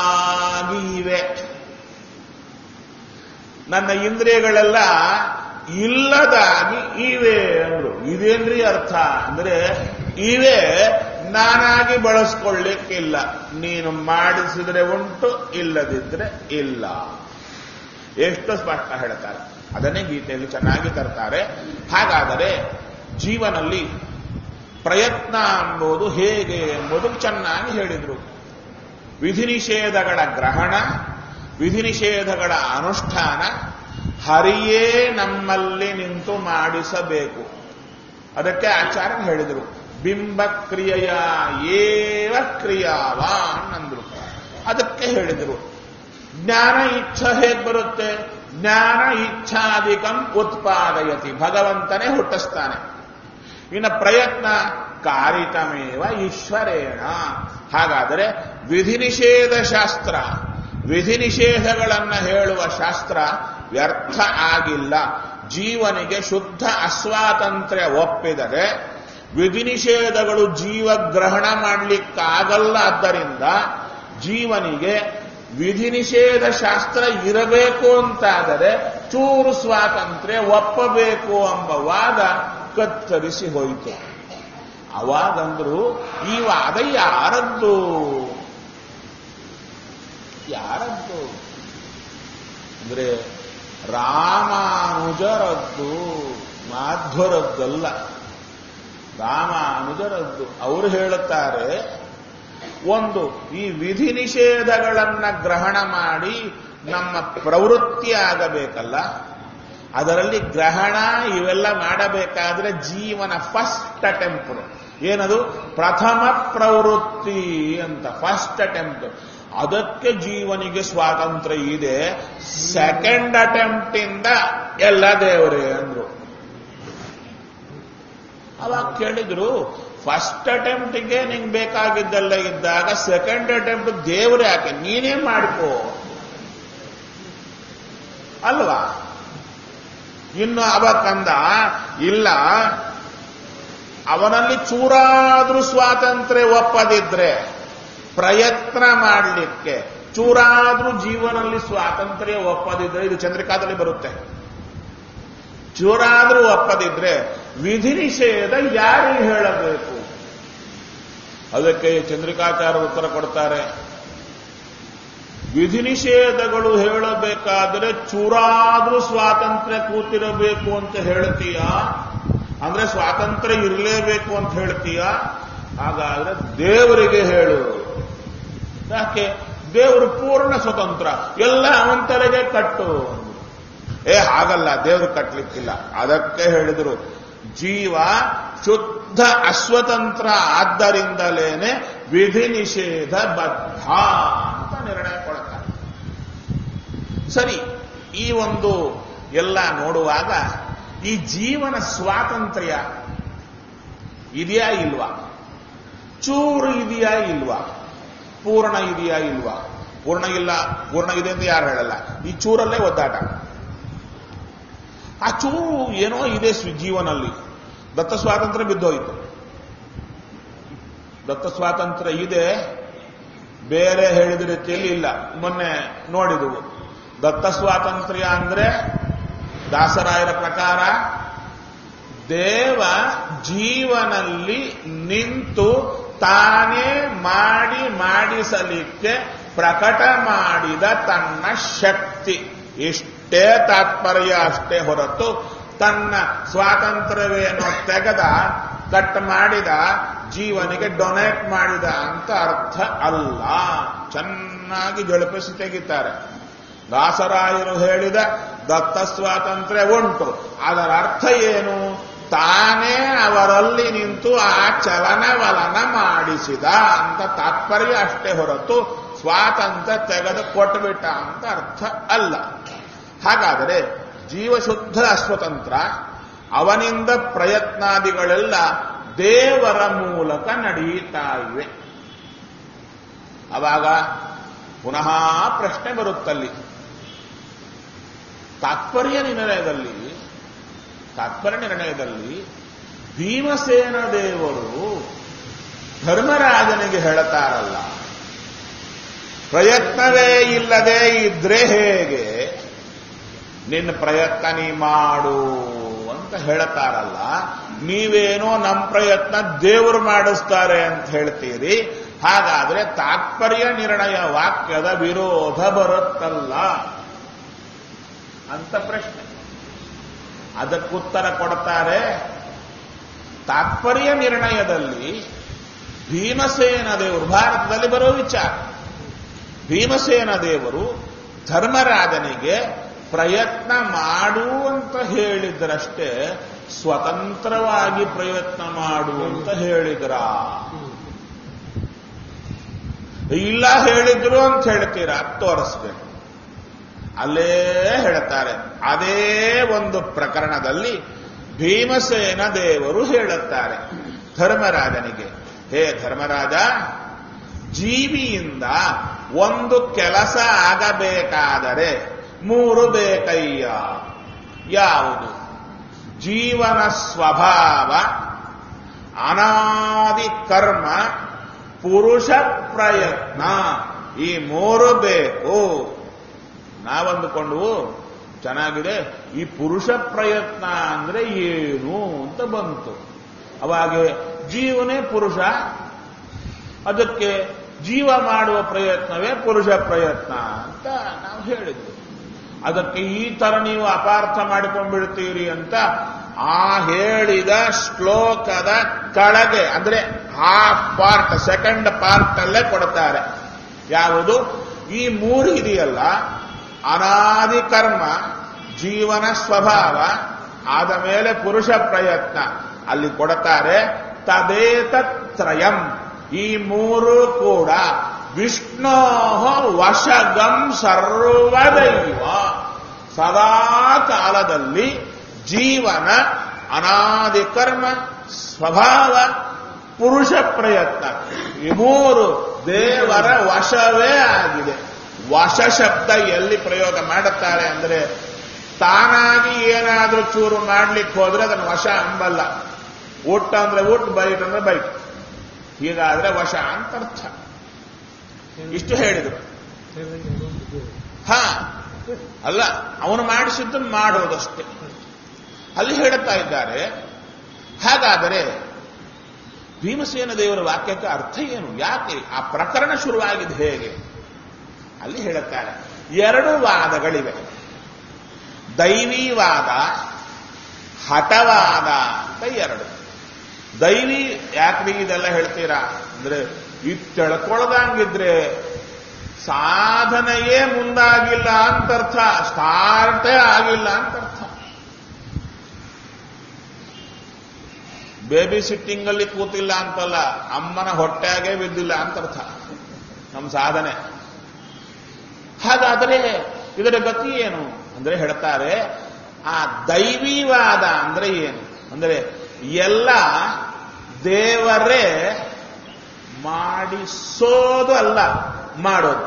ಇಲ್ಲದಾಗಿ ಇವೆ. ನನ್ನ ಇಂದ್ರಿಯಗಳೆಲ್ಲ ಇಲ್ಲದಾಗಿ ಇವೆ ಅಂದ್ರು. ಇದೇನ್ರಿ ಅರ್ಥ ಅಂದ್ರೆ ಇವೆ ನಾನಾಗಿ ಬಳಸ್ಕೊಳ್ಳಿಕ್ಕಿಲ್ಲ. ನೀನು ಮಾಡಿಸಿದ್ರೆ ಉಂಟು, ಇಲ್ಲದಿದ್ರೆ ಇಲ್ಲ. ಎಷ್ಟು ಸ್ಪಷ್ಟ ಹೇಳ್ತಾರೆ. ಅದನ್ನೇ ಗೀತೆಯಲ್ಲಿ ಚೆನ್ನಾಗಿ ತರ್ತಾರೆ. ಹಾಗಾದರೆ ಜೀವನಲ್ಲಿ ಪ್ರಯತ್ನ ಎಂಬುದು ಹೇಗೆ ಎಂಬುದು ಚೆನ್ನಾಗಿ ಹೇಳಿದರು. ವಿಧಿ ನಿಷೇಧಗಳ ಗ್ರಹಣ, ವಿಧಿ ನಿಷೇಧಗಳ ಅನುಷ್ಠಾನ ಹರಿಯೇ ನಮ್ಮಲ್ಲಿ ನಿಂತು ಮಾಡಿಸಬೇಕು. ಅದಕ್ಕೆ ಆಚಾರ್ಯ ಹೇಳಿದರು, ಬಿಂಬಕ್ರಿಯೆಯ ಏವ ಕ್ರಿಯಾವಾನ್ ಅಂದ್ರು. ಅದಕ್ಕೆ ಹೇಳಿದರು, ಜ್ಞಾನ ಇಚ್ಛಾ ಹೇಗೆ ಬರುತ್ತೆ? ಜ್ಞಾನ ಇಚ್ಛಾಧಿಕಂ ಉತ್ಪಾದಯತಿ, ಭಗವಂತನೇ ಹುಟ್ಟಿಸ್ತಾನೆ. ಇನ್ನು ಪ್ರಯತ್ನ ಕಾರಿತಮೇವ ಈಶ್ವರೇಣ. ಹಾಗಾದರೆ ವಿಧಿ ನಿಷೇಧ ಶಾಸ್ತ್ರ, ವಿಧಿ ನಿಷೇಧಗಳನ್ನು ಹೇಳುವ ಶಾಸ್ತ್ರ ವ್ಯರ್ಥ ಆಗಿಲ್ಲ. ಜೀವನಿಗೆ ಶುದ್ಧ ಅಸ್ವಾತಂತ್ರ್ಯ ಒಪ್ಪಿದರೆ ವಿಧಿ ನಿಷೇಧಗಳು ಜೀವ ಗ್ರಹಣ ಮಾಡಲಿಕ್ಕಾಗಲ್ಲ. ಆದ್ದರಿಂದ ಜೀವನಿಗೆ ವಿಧಿ ನಿಷೇಧ ಶಾಸ್ತ್ರ ಇರಬೇಕು ಅಂತಾದರೆ ಚೂರು ಸ್ವಾತಂತ್ರ್ಯ ಒಪ್ಪಬೇಕು ಎಂಬ ವಾದ ಕತ್ತರಿಸಿ ಹೋಯಿತು. ಅವಾಗಂದ್ರು ಈ ವಾದ ಯಾರದ್ದು? ಯಾರದ್ದು ಅಂದ್ರೆ ರಾಮಾನುಜರದ್ದು, ಮಾಧ್ವರದ್ದಲ್ಲ. ರಾಮಾನುಜರದ್ದು. ಅವರು ಹೇಳುತ್ತಾರೆ, ಒಂದು ಈ ವಿಧಿ ನಿಷೇಧಗಳನ್ನ ಗ್ರಹಣ ಮಾಡಿ ನಮ್ಮ ಪ್ರವೃತ್ತಿ ಆಗಬೇಕಲ್ಲ, ಅದರಲ್ಲಿ ಗ್ರಹಣ ಇವೆಲ್ಲ ಮಾಡಬೇಕಾದ್ರೆ ಜೀವನ ಫಸ್ಟ್ ಅಟೆಂಪ್ಟ್ ಏನದು? ಪ್ರಥಮ ಪ್ರವೃತ್ತಿ ಅಂತ ಫಸ್ಟ್ ಅಟೆಂಪ್ಟ್. ಅದಕ್ಕೆ ಜೀವನಿಗೆ ಸ್ವಾತಂತ್ರ್ಯ ಇದೆ. ಸೆಕೆಂಡ್ ಅಟೆಂಪ್ಟ್ ಇಂದ ಎಲ್ಲ ದೇವರೇ ಅಂದ್ರು. ಅವಾಗ ಕೇಳಿದ್ರು, ಫಸ್ಟ್ ಅಟೆಂಪ್ಟ್ಗೆ ನಿಂಗೆ ಬೇಕಾಗಿದ್ದೆಲ್ಲ ಇದ್ದಾಗ ಸೆಕೆಂಡ್ ಅಟೆಂಪ್ಟ್ ದೇವ್ರು ಯಾಕೆ? ನೀನೇ ಮಾಡ್ಕೋ ಅಲ್ವಾ? ಇನ್ನು ಅವಕ್ಕಂದ ಇಲ್ಲ, ಅವನಲ್ಲಿ ಚೂರಾದ್ರೂ ಸ್ವಾತಂತ್ರ್ಯ ಒಪ್ಪದಿದ್ರೆ, ಪ್ರಯತ್ನ ಮಾಡಲಿಕ್ಕೆ ಚೂರಾದ್ರೂ ಜೀವನಲ್ಲಿ ಸ್ವಾತಂತ್ರ್ಯ ಒಪ್ಪದಿದ್ರೆ, ಇದು ಚಂದ್ರಿಕಾದಲ್ಲಿ ಬರುತ್ತೆ, ಚೂರಾದ್ರೂ ಒಪ್ಪದಿದ್ರೆ ವಿಧಿ ನಿಷೇಧ ಯಾರಿಗೆ ಹೇಳಬೇಕು? ಅದಕ್ಕೆ ಚಂದ್ರಿಕಾಚಾರ್ಯ ಉತ್ತರ ಕೊಡ್ತಾರೆ, ವಿಧಿ ನಿಷೇಧಗಳು ಹೇಳಬೇಕಾದ್ರೆ ಚೂರಾದ್ರೂ ಸ್ವಾತಂತ್ರ್ಯ ಕೂತಿರಬೇಕು ಅಂತ ಹೇಳ್ತೀಯ? ಅಂದ್ರೆ ಸ್ವಾತಂತ್ರ್ಯ ಇರಲೇಬೇಕು ಅಂತ ಹೇಳ್ತೀಯ? ಹಾಗಾದ್ರೆ ದೇವರಿಗೆ ಹೇಳು. ಯಾಕೆ? ದೇವರು ಪೂರ್ಣ ಸ್ವತಂತ್ರ, ಎಲ್ಲ ಅವನ ತಲೆಗೆ ಕಟ್ಟು. ಏ ಹಾಗಲ್ಲ, ದೇವರು ಕಟ್ಟಲಿಕ್ಕಿಲ್ಲ. ಅದಕ್ಕೆ ಹೇಳಿದರು, ಜೀವ ಶುದ್ಧ ಅಸ್ವತಂತ್ರ ಆದ್ದರಿಂದಲೇನೆ ವಿಧಿ ನಿಷೇಧ ಬದ್ಧ ಅಂತ ನಿರ್ಣಯ ಕೊಡ್ತಾರೆ. ಸರಿ, ಈ ಒಂದು ಎಲ್ಲ ನೋಡುವಾಗ ಈ ಜೀವನ ಸ್ವಾತಂತ್ರ್ಯ ಇದೆಯಾ ಇಲ್ವಾ? ಚೂರು ಇದೆಯಾ ಇಲ್ವಾ? ಪೂರ್ಣ ಇದೆಯಾ ಇಲ್ವಾ? ಪೂರ್ಣ ಇಲ್ಲ, ಪೂರ್ಣ ಇದೆ ಅಂತ ಯಾರು ಹೇಳಲ್ಲ. ಈ ಚೂರಲ್ಲೇ ಒದ್ದಾಟ. ಆ ಚೂರು ಏನೋ ಇದೆ ಜೀವನಲ್ಲಿ. ದತ್ತ ಸ್ವಾತಂತ್ರ್ಯ ಬಿದ್ದೋಯ್ತು. ದತ್ತ ಸ್ವಾತಂತ್ರ್ಯ ಇದೆ, ಬೇರೆ ಹೇಳಿದ ರೀತಿಯಲ್ಲಿ ಇಲ್ಲ. ಮೊನ್ನೆ ನೋಡಿದವು. ದತ್ತ ಸ್ವಾತಂತ್ರ್ಯ ಅಂದ್ರೆ ದಾಸರಾಯರ ಪ್ರಕಾರ ದೇವ ಜೀವನಲ್ಲಿ ನಿಂತು ತಾನೇ ಮಾಡಿ ಮಾಡಿಸಲಿಕ್ಕೆ ಪ್ರಕಟ ಮಾಡಿದ ತನ್ನ ಶಕ್ತಿ. ಇಷ್ಟೇ ತಾತ್ಪರ್ಯ ಅಷ್ಟೇ ಹೊರತು ತನ್ನ ಸ್ವಾತಂತ್ರ್ಯವೇನೋ ತೆಗೆದ ಕಟ್ ಮಾಡಿದ ಜೀವನಿಗೆ ಡೊನೇಟ್ ಮಾಡಿದ ಅಂತ ಅರ್ಥ ಅಲ್ಲ. ಚೆನ್ನಾಗಿ ಜಳಪಿಸಿ ತೆಗಿತಾರೆ. ದಾಸರಾಯರು ಹೇಳಿದ ದತ್ತ ಸ್ವಾತಂತ್ರ್ಯ ಉಂಟು, ಅದರ ಅರ್ಥ ಏನು? ತಾನೇ ಅವರಲ್ಲಿ ನಿಂತು ಆ ಚಲನವಲನ ಮಾಡಿಸಿದ ಅಂತ ತಾತ್ಪರ್ಯ ಅಷ್ಟೇ ಹೊರತು ಸ್ವಾತಂತ್ರ್ಯ ತೆಗೆದು ಕೊಟ್ಟುಬಿಟ್ಟ ಅಂತ ಅರ್ಥ ಅಲ್ಲ. ಹಾಗಾದರೆ ಜೀವಶುದ್ಧ ಅಸ್ವತಂತ್ರ, ಅವನಿಂದ ಪ್ರಯತ್ನಾದಿಗಳೆಲ್ಲ ದೇವರ ಮೂಲಕ ನಡೆಯುತ್ತಾ ಇವೆ. ಆವಾಗ ಪುನಃ ಪ್ರಶ್ನೆ ಬರುತ್ತಲ್ಲಿ. ತಾತ್ಪರ್ಯ ನಿರ್ಣಯದಲ್ಲಿ ತಾತ್ಪರ್ಯ ನಿರ್ಣಯದಲ್ಲಿ ಭೀಮಸೇನ ದೇವರು ಧರ್ಮರಾಜನಿಗೆ ಹೇಳುತ್ತಾರಲ್ಲ, ಪ್ರಯತ್ನವೇ ಇಲ್ಲದೆ ಇದ್ರೆ ಹೇಗೆ? ನಿನ್ನ ಪ್ರಯತ್ನ ನೀ ಮಾಡು ಅಂತ ಹೇಳ್ತಾರಲ್ಲ, ನೀವೇನೋ ನಮ್ಮ ಪ್ರಯತ್ನ ದೇವರು ಮಾಡಿಸ್ತಾರೆ ಅಂತ ಹೇಳ್ತೀರಿ. ಹಾಗಾದ್ರೆ ತಾತ್ಪರ್ಯ ನಿರ್ಣಯ ವಾಕ್ಯದ ವಿರೋಧ ಬರುತ್ತಲ್ಲ ಅಂತ ಪ್ರಶ್ನೆ. ಅದಕ್ಕುತ್ತರ ಕೊಡ್ತಾರೆ. ತಾತ್ಪರ್ಯ ನಿರ್ಣಯದಲ್ಲಿ ಭೀಮಸೇನ ದೇವರು, ಭಾರತದಲ್ಲಿ ಬರೋ ವಿಚಾರ, ಭೀಮಸೇನ ದೇವರು ಧರ್ಮರಾಜನಿಗೆ ಪ್ರಯತ್ನ ಮಾಡು ಅಂತ ಹೇಳಿದ್ರಷ್ಟೇ, ಸ್ವತಂತ್ರವಾಗಿ ಪ್ರಯತ್ನ ಮಾಡು ಅಂತ ಹೇಳಿದ್ರ ಇಲ್ಲ ಹೇಳಿದ್ರು ಅಂತ ಹೇಳ್ತೀರಾ? ತೋರಿಸ್ಬೇಕು. ಅಲ್ಲೇ ಹೇಳ್ತಾರೆ. ಅದೇ ಒಂದು ಪ್ರಕರಣದಲ್ಲಿ ಭೀಮಸೇನ ದೇವರು ಹೇಳುತ್ತಾರೆ ಧರ್ಮರಾಜನಿಗೆ, ಹೇ ಧರ್ಮರಾಜ, ಜೀವಿಯಿಂದ ಒಂದು ಕೆಲಸ ಆಗಬೇಕಾದರೆ ಮೂರು ಬೇಕಯ್ಯ. ಯಾವುದು? ಜೀವನ ಸ್ವಭಾವ, ಅನಾದಿ ಕರ್ಮ, ಪುರುಷ ಪ್ರಯತ್ನ. ಈ ಮೂರು ಬೇಕು. ನಾವಂದುಕೊಂಡು ಚೆನ್ನಾಗಿದೆ, ಈ ಪುರುಷ ಪ್ರಯತ್ನ ಅಂದ್ರೆ ಏನು ಅಂತ ಬಂತು. ಅವಾಗೆ ಜೀವನೇ ಪುರುಷ, ಅದಕ್ಕೆ ಜೀವ ಮಾಡುವ ಪ್ರಯತ್ನವೇ ಪುರುಷ ಪ್ರಯತ್ನ ಅಂತ ನಾವು ಹೇಳಿದ್ವಿ. ಅದಕ್ಕೆ ಈ ತರ ನೀವು ಅಪಾರ್ಥ ಮಾಡಿಕೊಂಡ್ಬಿಡ್ತೀರಿ ಅಂತ ಆ ಹೇಳಿದ ಶ್ಲೋಕದ ಕೆಳಗೆ, ಅಂದ್ರೆ ಹಾಫ್ ಪಾರ್ಟ್, ಸೆಕೆಂಡ್ ಪಾರ್ಟ್ ಅಲ್ಲೇ ಕೊಡ್ತಾರೆ. ಯಾವುದು? ಈ ಮೂರು ಇದೆಯಲ್ಲ, ಅನಾದಿ ಕರ್ಮ, ಜೀವನ ಸ್ವಭಾವ, ಆದ ಮೇಲೆ ಪುರುಷ ಪ್ರಯತ್ನ, ಅಲ್ಲಿ ಕೊಡುತ್ತಾರೆ ತದೇತತ್ರಯಂ. ಈ ಮೂರು ಕೂಡ ವಿಷ್ಣೋ ವಶಗಂ ಸರ್ವದೈವ. ಸದಾ ಕಾಲದಲ್ಲಿ ಜೀವನ, ಅನಾದಿ ಕರ್ಮ, ಸ್ವಭಾವ, ಪುರುಷ ಪ್ರಯತ್ನ, ಈ ಮೂರು ದೇವರ ವಶವೇ ಆಗಿದೆ. ವಶ ಶಬ್ದ ಎಲ್ಲಿ ಪ್ರಯೋಗ ಮಾಡುತ್ತಾರೆ ಅಂದ್ರೆ, ತಾನಾಗಿ ಏನಾದ್ರೂ ಚೂರು ಮಾಡ್ಲಿಕ್ಕೆ ಹೋದ್ರೆ ಅದನ್ನು ವಶ ಅಂಬಲ್ಲ. ಊಟ ಅಂದ್ರೆ ಊಟ, ಬೈಟ್ ಅಂದ್ರೆ ಬೈಟ್. ಹೀಗಾದ್ರೆ ವಶ ಅಂತ ಅರ್ಥ. ಇಷ್ಟು ಹೇಳಿದ್ರು. ಹಾ ಅಲ್ಲ, ಅವನು ಮಾಡಿಸಿದ್ದನ್ನು ಮಾಡೋದಷ್ಟೇ. ಅಲ್ಲಿ ಹೇಳುತ್ತಾ ಇದ್ದಾರೆ. ಹಾಗಾದರೆ ಭೀಮಸೇನ ದೇವರ ವಾಕ್ಯಕ್ಕೆ ಅರ್ಥ ಏನು? ಯಾಕೆ ಆ ಪ್ರಕರಣ ಶುರುವಾಗಿದೆ ಹೇಗೆ? ಅಲ್ಲಿ ಹೇಳುತ್ತಾರೆ, ಎರಡು ವಾದಗಳಿವೆ. ದೈವೀವಾದ, ಹಠವಾದ ಅಂತ ಎರಡು. ದೈವಿ ಯಾಕ್ರಿ ಇದೆಲ್ಲ ಹೇಳ್ತೀರಾ ಅಂದ್ರೆ, ಇದು ತಿಳ್ಕೊಳ್ದಂಗಿದ್ರೆ ಸಾಧನೆಯೇ ಮುಂದಾಗಿಲ್ಲ ಅಂತರ್ಥ, ಸ್ಟಾರ್ಟೇ ಆಗಿಲ್ಲ ಅಂತರ್ಥ. ಬೇಬಿ ಸಿಟ್ಟಿಂಗ್ ಅಲ್ಲಿ ಕೂತಿಲ್ಲ ಅಂತಲ್ಲ, ಅಮ್ಮನ ಹೊಟ್ಟೆಯಾಗೆ ಬಿದ್ದಿಲ್ಲ ಅಂತರ್ಥ ನಮ್ಮ ಸಾಧನೆ. ಹಾಗಾದರೆ ಇದರ ಗತಿ ಏನು ಅಂದ್ರೆ ಹೇಳ್ತಾರೆ, ಆ ದೈವೀವಾದ ಅಂದ್ರೆ ಏನು ಅಂದ್ರೆ, ಎಲ್ಲ ದೇವರೇ ಮಾಡಿಸೋದು ಅಲ್ಲ, ಮಾಡೋದು.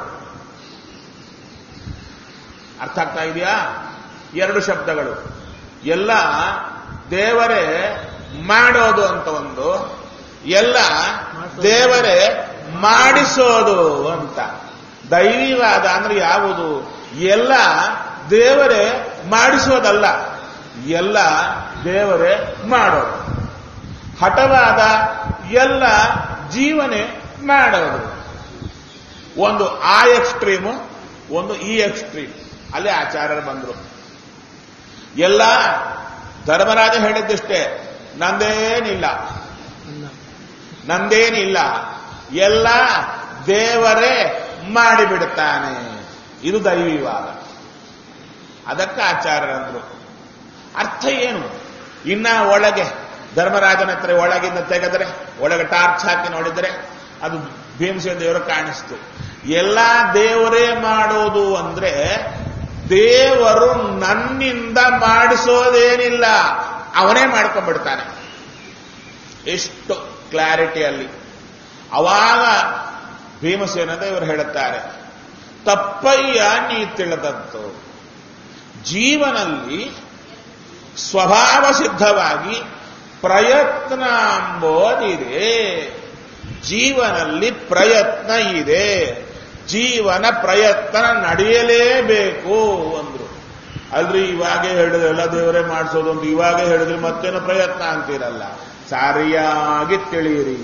ಅರ್ಥ ಆಗ್ತಾ ಇದೆಯಾ? ಎರಡು ಶಬ್ದಗಳು. ಎಲ್ಲ ದೇವರೇ ಮಾಡೋದು ಅಂತ ಒಂದು, ಎಲ್ಲ ದೇವರೇ ಮಾಡಿಸೋದು ಅಂತ. ದೈವೀವಾದ ಅಂದ್ರೆ ಯಾವುದು? ಎಲ್ಲ ದೇವರೇ ಮಾಡಿಸೋದಲ್ಲ, ಎಲ್ಲ ದೇವರೇ ಮಾಡೋದು. ಹಠವಾದ ಎಲ್ಲ ಜೀವನೇ ಮಾಡೋದು. ಒಂದು ಆ ಎಕ್ಸ್ಟ್ರೀಮು, ಒಂದು ಈ ಎಕ್ಸ್ಟ್ರೀಮ್. ಅಲ್ಲಿ ಆಚಾರ್ಯರು ಬಂದರು. ಎಲ್ಲ ಧರ್ಮರಾಜ ಹೇಳಿದ್ದಷ್ಟೇ, ನಂದೇನಿಲ್ಲ ನಂದೇನಿಲ್ಲ, ಎಲ್ಲ ದೇವರೇ ಮಾಡಿಬಿಡುತ್ತಾನೆ. ಇದು ದೈವೀವಾದ. ಅದಕ್ಕೆ ಆಚಾರ್ಯರಂದ್ರು. ಅರ್ಥ ಏನು? ಇನ್ನ ಒಳಗೆ ಧರ್ಮರಾಜನ ಹತ್ರ ಒಳಗಿಂದ ತೆಗೆದರೆ, ಒಳಗೆ ಟಾರ್ಚ್ ಹಾಕಿ ನೋಡಿದರೆ ಅದು ಭೀಮಸೇನ ದೇವರು ಕಾಣಿಸ್ತು. ಎಲ್ಲ ದೇವರೇ ಮಾಡೋದು ಅಂದ್ರೆ, ದೇವರು ನನ್ನಿಂದ ಮಾಡಿಸೋದೇನಿಲ್ಲ, ಅವನೇ ಮಾಡ್ಕೊಂಡ್ಬಿಡ್ತಾನೆ. ಎಷ್ಟು ಕ್ಲಾರಿಟಿಯಲ್ಲಿ. ಅವಾಗ ಭೀಮಸೇನ ದೇವರು ಹೇಳುತ್ತಾರೆ, ತಪ್ಪಯ್ಯ ನೀ ತಿಳಿದದ್ದು. ಜೀವನಲ್ಲಿ ಸ್ವಭಾವ ಸಿದ್ಧವಾಗಿ ಪ್ರಯತ್ನ ಎಂಬುದಿದೆ. ಜೀವನಲ್ಲಿ ಪ್ರಯತ್ನ ಇದೆ. ಜೀವನ ಪ್ರಯತ್ನ ನಡೆಯಲೇಬೇಕು ಅಂದ್ರು. ಅಲ್ರಿ ಇವಾಗೇ ಹೇಳಿದ್ರೆ ಎಲ್ಲ ದೇವರೇ ಮಾಡಿಸೋದು ಅಂತ ಇವಾಗೇ ಹೇಳಿದ್ರೆ ಮತ್ತೇನೋ ಪ್ರಯತ್ನ ಅಂತೀರಲ್ಲ. ಸರಿಯಾಗಿ ತಿಳಿಯಿರಿ.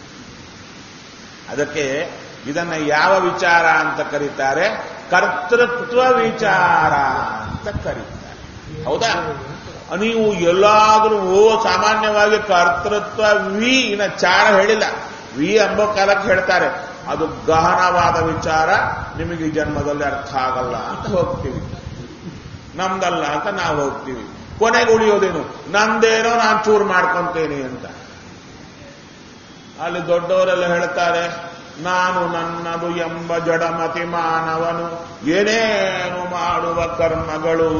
ಅದಕ್ಕೆ ಇದನ್ನ ಯಾವ ವಿಚಾರ ಅಂತ ಕರೀತಾರೆ? ಕರ್ತೃತ್ವ ವಿಚಾರ ಅಂತ ಕರೀತಾರೆ. ಹೌದಾ? ನೀವು ಎಲ್ಲಾದ್ರೂ ಓ ಸಾಮಾನ್ಯವಾಗಿ ಕರ್ತೃತ್ವ ವಿ ಇನ್ನ ಚಾರ ಹೇಳಿಲ್ಲ, ವಿ ಎಂಬ ಕಾಲಕ್ಕೆ ಹೇಳ್ತಾರೆ. ಅದು ಗಹನವಾದ ವಿಚಾರ, ನಿಮಗೆ ಈ ಜನ್ಮದಲ್ಲಿ ಅರ್ಥ ಆಗಲ್ಲ ಅಂತ ಹೋಗ್ತೀವಿ. ನಮ್ದಲ್ಲ ಅಂತ ನಾವು ಹೋಗ್ತೀವಿ. ಕೊನೆಗೆ ಉಳಿಯೋದೇನು? ನಂದೇನೋ ನಾನು ಚೂರು ಮಾಡ್ಕೊಂತೇನೆ ಅಂತ. ಅಲ್ಲಿ ದೊಡ್ಡವರೆಲ್ಲ ಹೇಳ್ತಾರೆ, ನಾನು ನನ್ನದು ಎಂಬ ಜಡಮತಿ ಮಾನವನು ಏನೇನು ಮಾಡುವ ಕರ್ಮಗಳು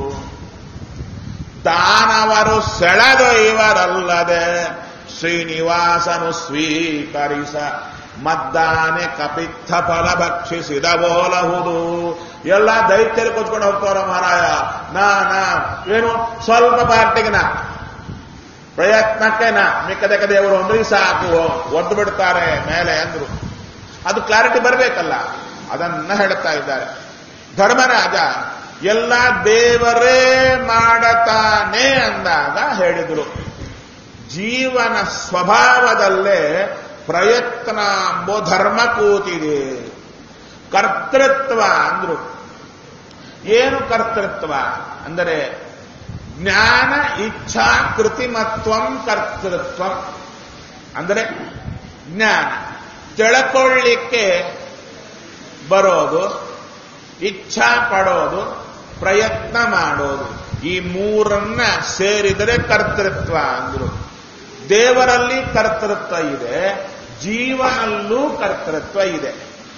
ತಾನವರು ಸೆಳೆದೊಯ್ವರಲ್ಲದೆ ಶ್ರೀನಿವಾಸನು ಸ್ವೀಕರಿಸ ಮದ್ದಾನೆ ಕಪಿತ್ಥ ಫಲ ಭಕ್ಷಿಸಿದ ಬೋಲಹುದು. ಎಲ್ಲ ದೈತ್ಯರು ಕೂತ್ಕೊಂಡು ಹೋಗ್ತಾರ ಮಹಾರಾಯ. ನಾ ನಾ ಏನು ಸ್ವಲ್ಪ ಪಾರ್ಟಿಗೆ ನಾ ಪ್ರಯತ್ನಕ್ಕೆ ನಾ ಮಿಕ್ಕದಕ್ಕೆ ದೇವರು ಅಂದ್ರೆ ಸಾಕು ಒದ್ದು ಬಿಡ್ತಾರೆ ಮೇಲೆ ಅಂದ್ರು. ಅದು ಕ್ಲಾರಿಟಿ ಬರಬೇಕಲ್ಲ, ಅದನ್ನ ಹೇಳ್ತಾ ಇದ್ದಾರೆ. ಧರ್ಮರಾಜ ಎಲ್ಲ ದೇವರೇ ಮಾಡತಾನೆ ಅಂದಾಗ ಹೇಳಿದ್ರು, ಜೀವನ ಸ್ವಭಾವದಲ್ಲೇ ಪ್ರಯತ್ನ ಎಂಬೋ ಧರ್ಮ ಕೂತಿದೆ. ಕರ್ತೃತ್ವ ಅಂದ್ರು. ಏನು ಕರ್ತೃತ್ವ ಅಂದರೆ ಜ್ಞಾನ ಇಚ್ಛಾ ಕೃತಿಮತ್ವಂ ಕರ್ತೃತ್ವ. ಅಂದರೆ ಜ್ಞಾನ ತಿಳ್ಕೊಳ್ಳಿಕ್ಕೆ ಬರೋದು, ಇಚ್ಛಾ ಪಡೋದು, ಪ್ರಯತ್ನ ಮಾಡೋದು, ಈ ಮೂರನ್ನ ಸೇರಿದರೆ ಕರ್ತೃತ್ವ ಅಂದ್ರು. ದೇವರಲ್ಲಿ ಕರ್ತೃತ್ವ ಇದೆ, ಜೀವನಲ್ಲೂ ಕರ್ತೃತ್ವ ಇದೆ.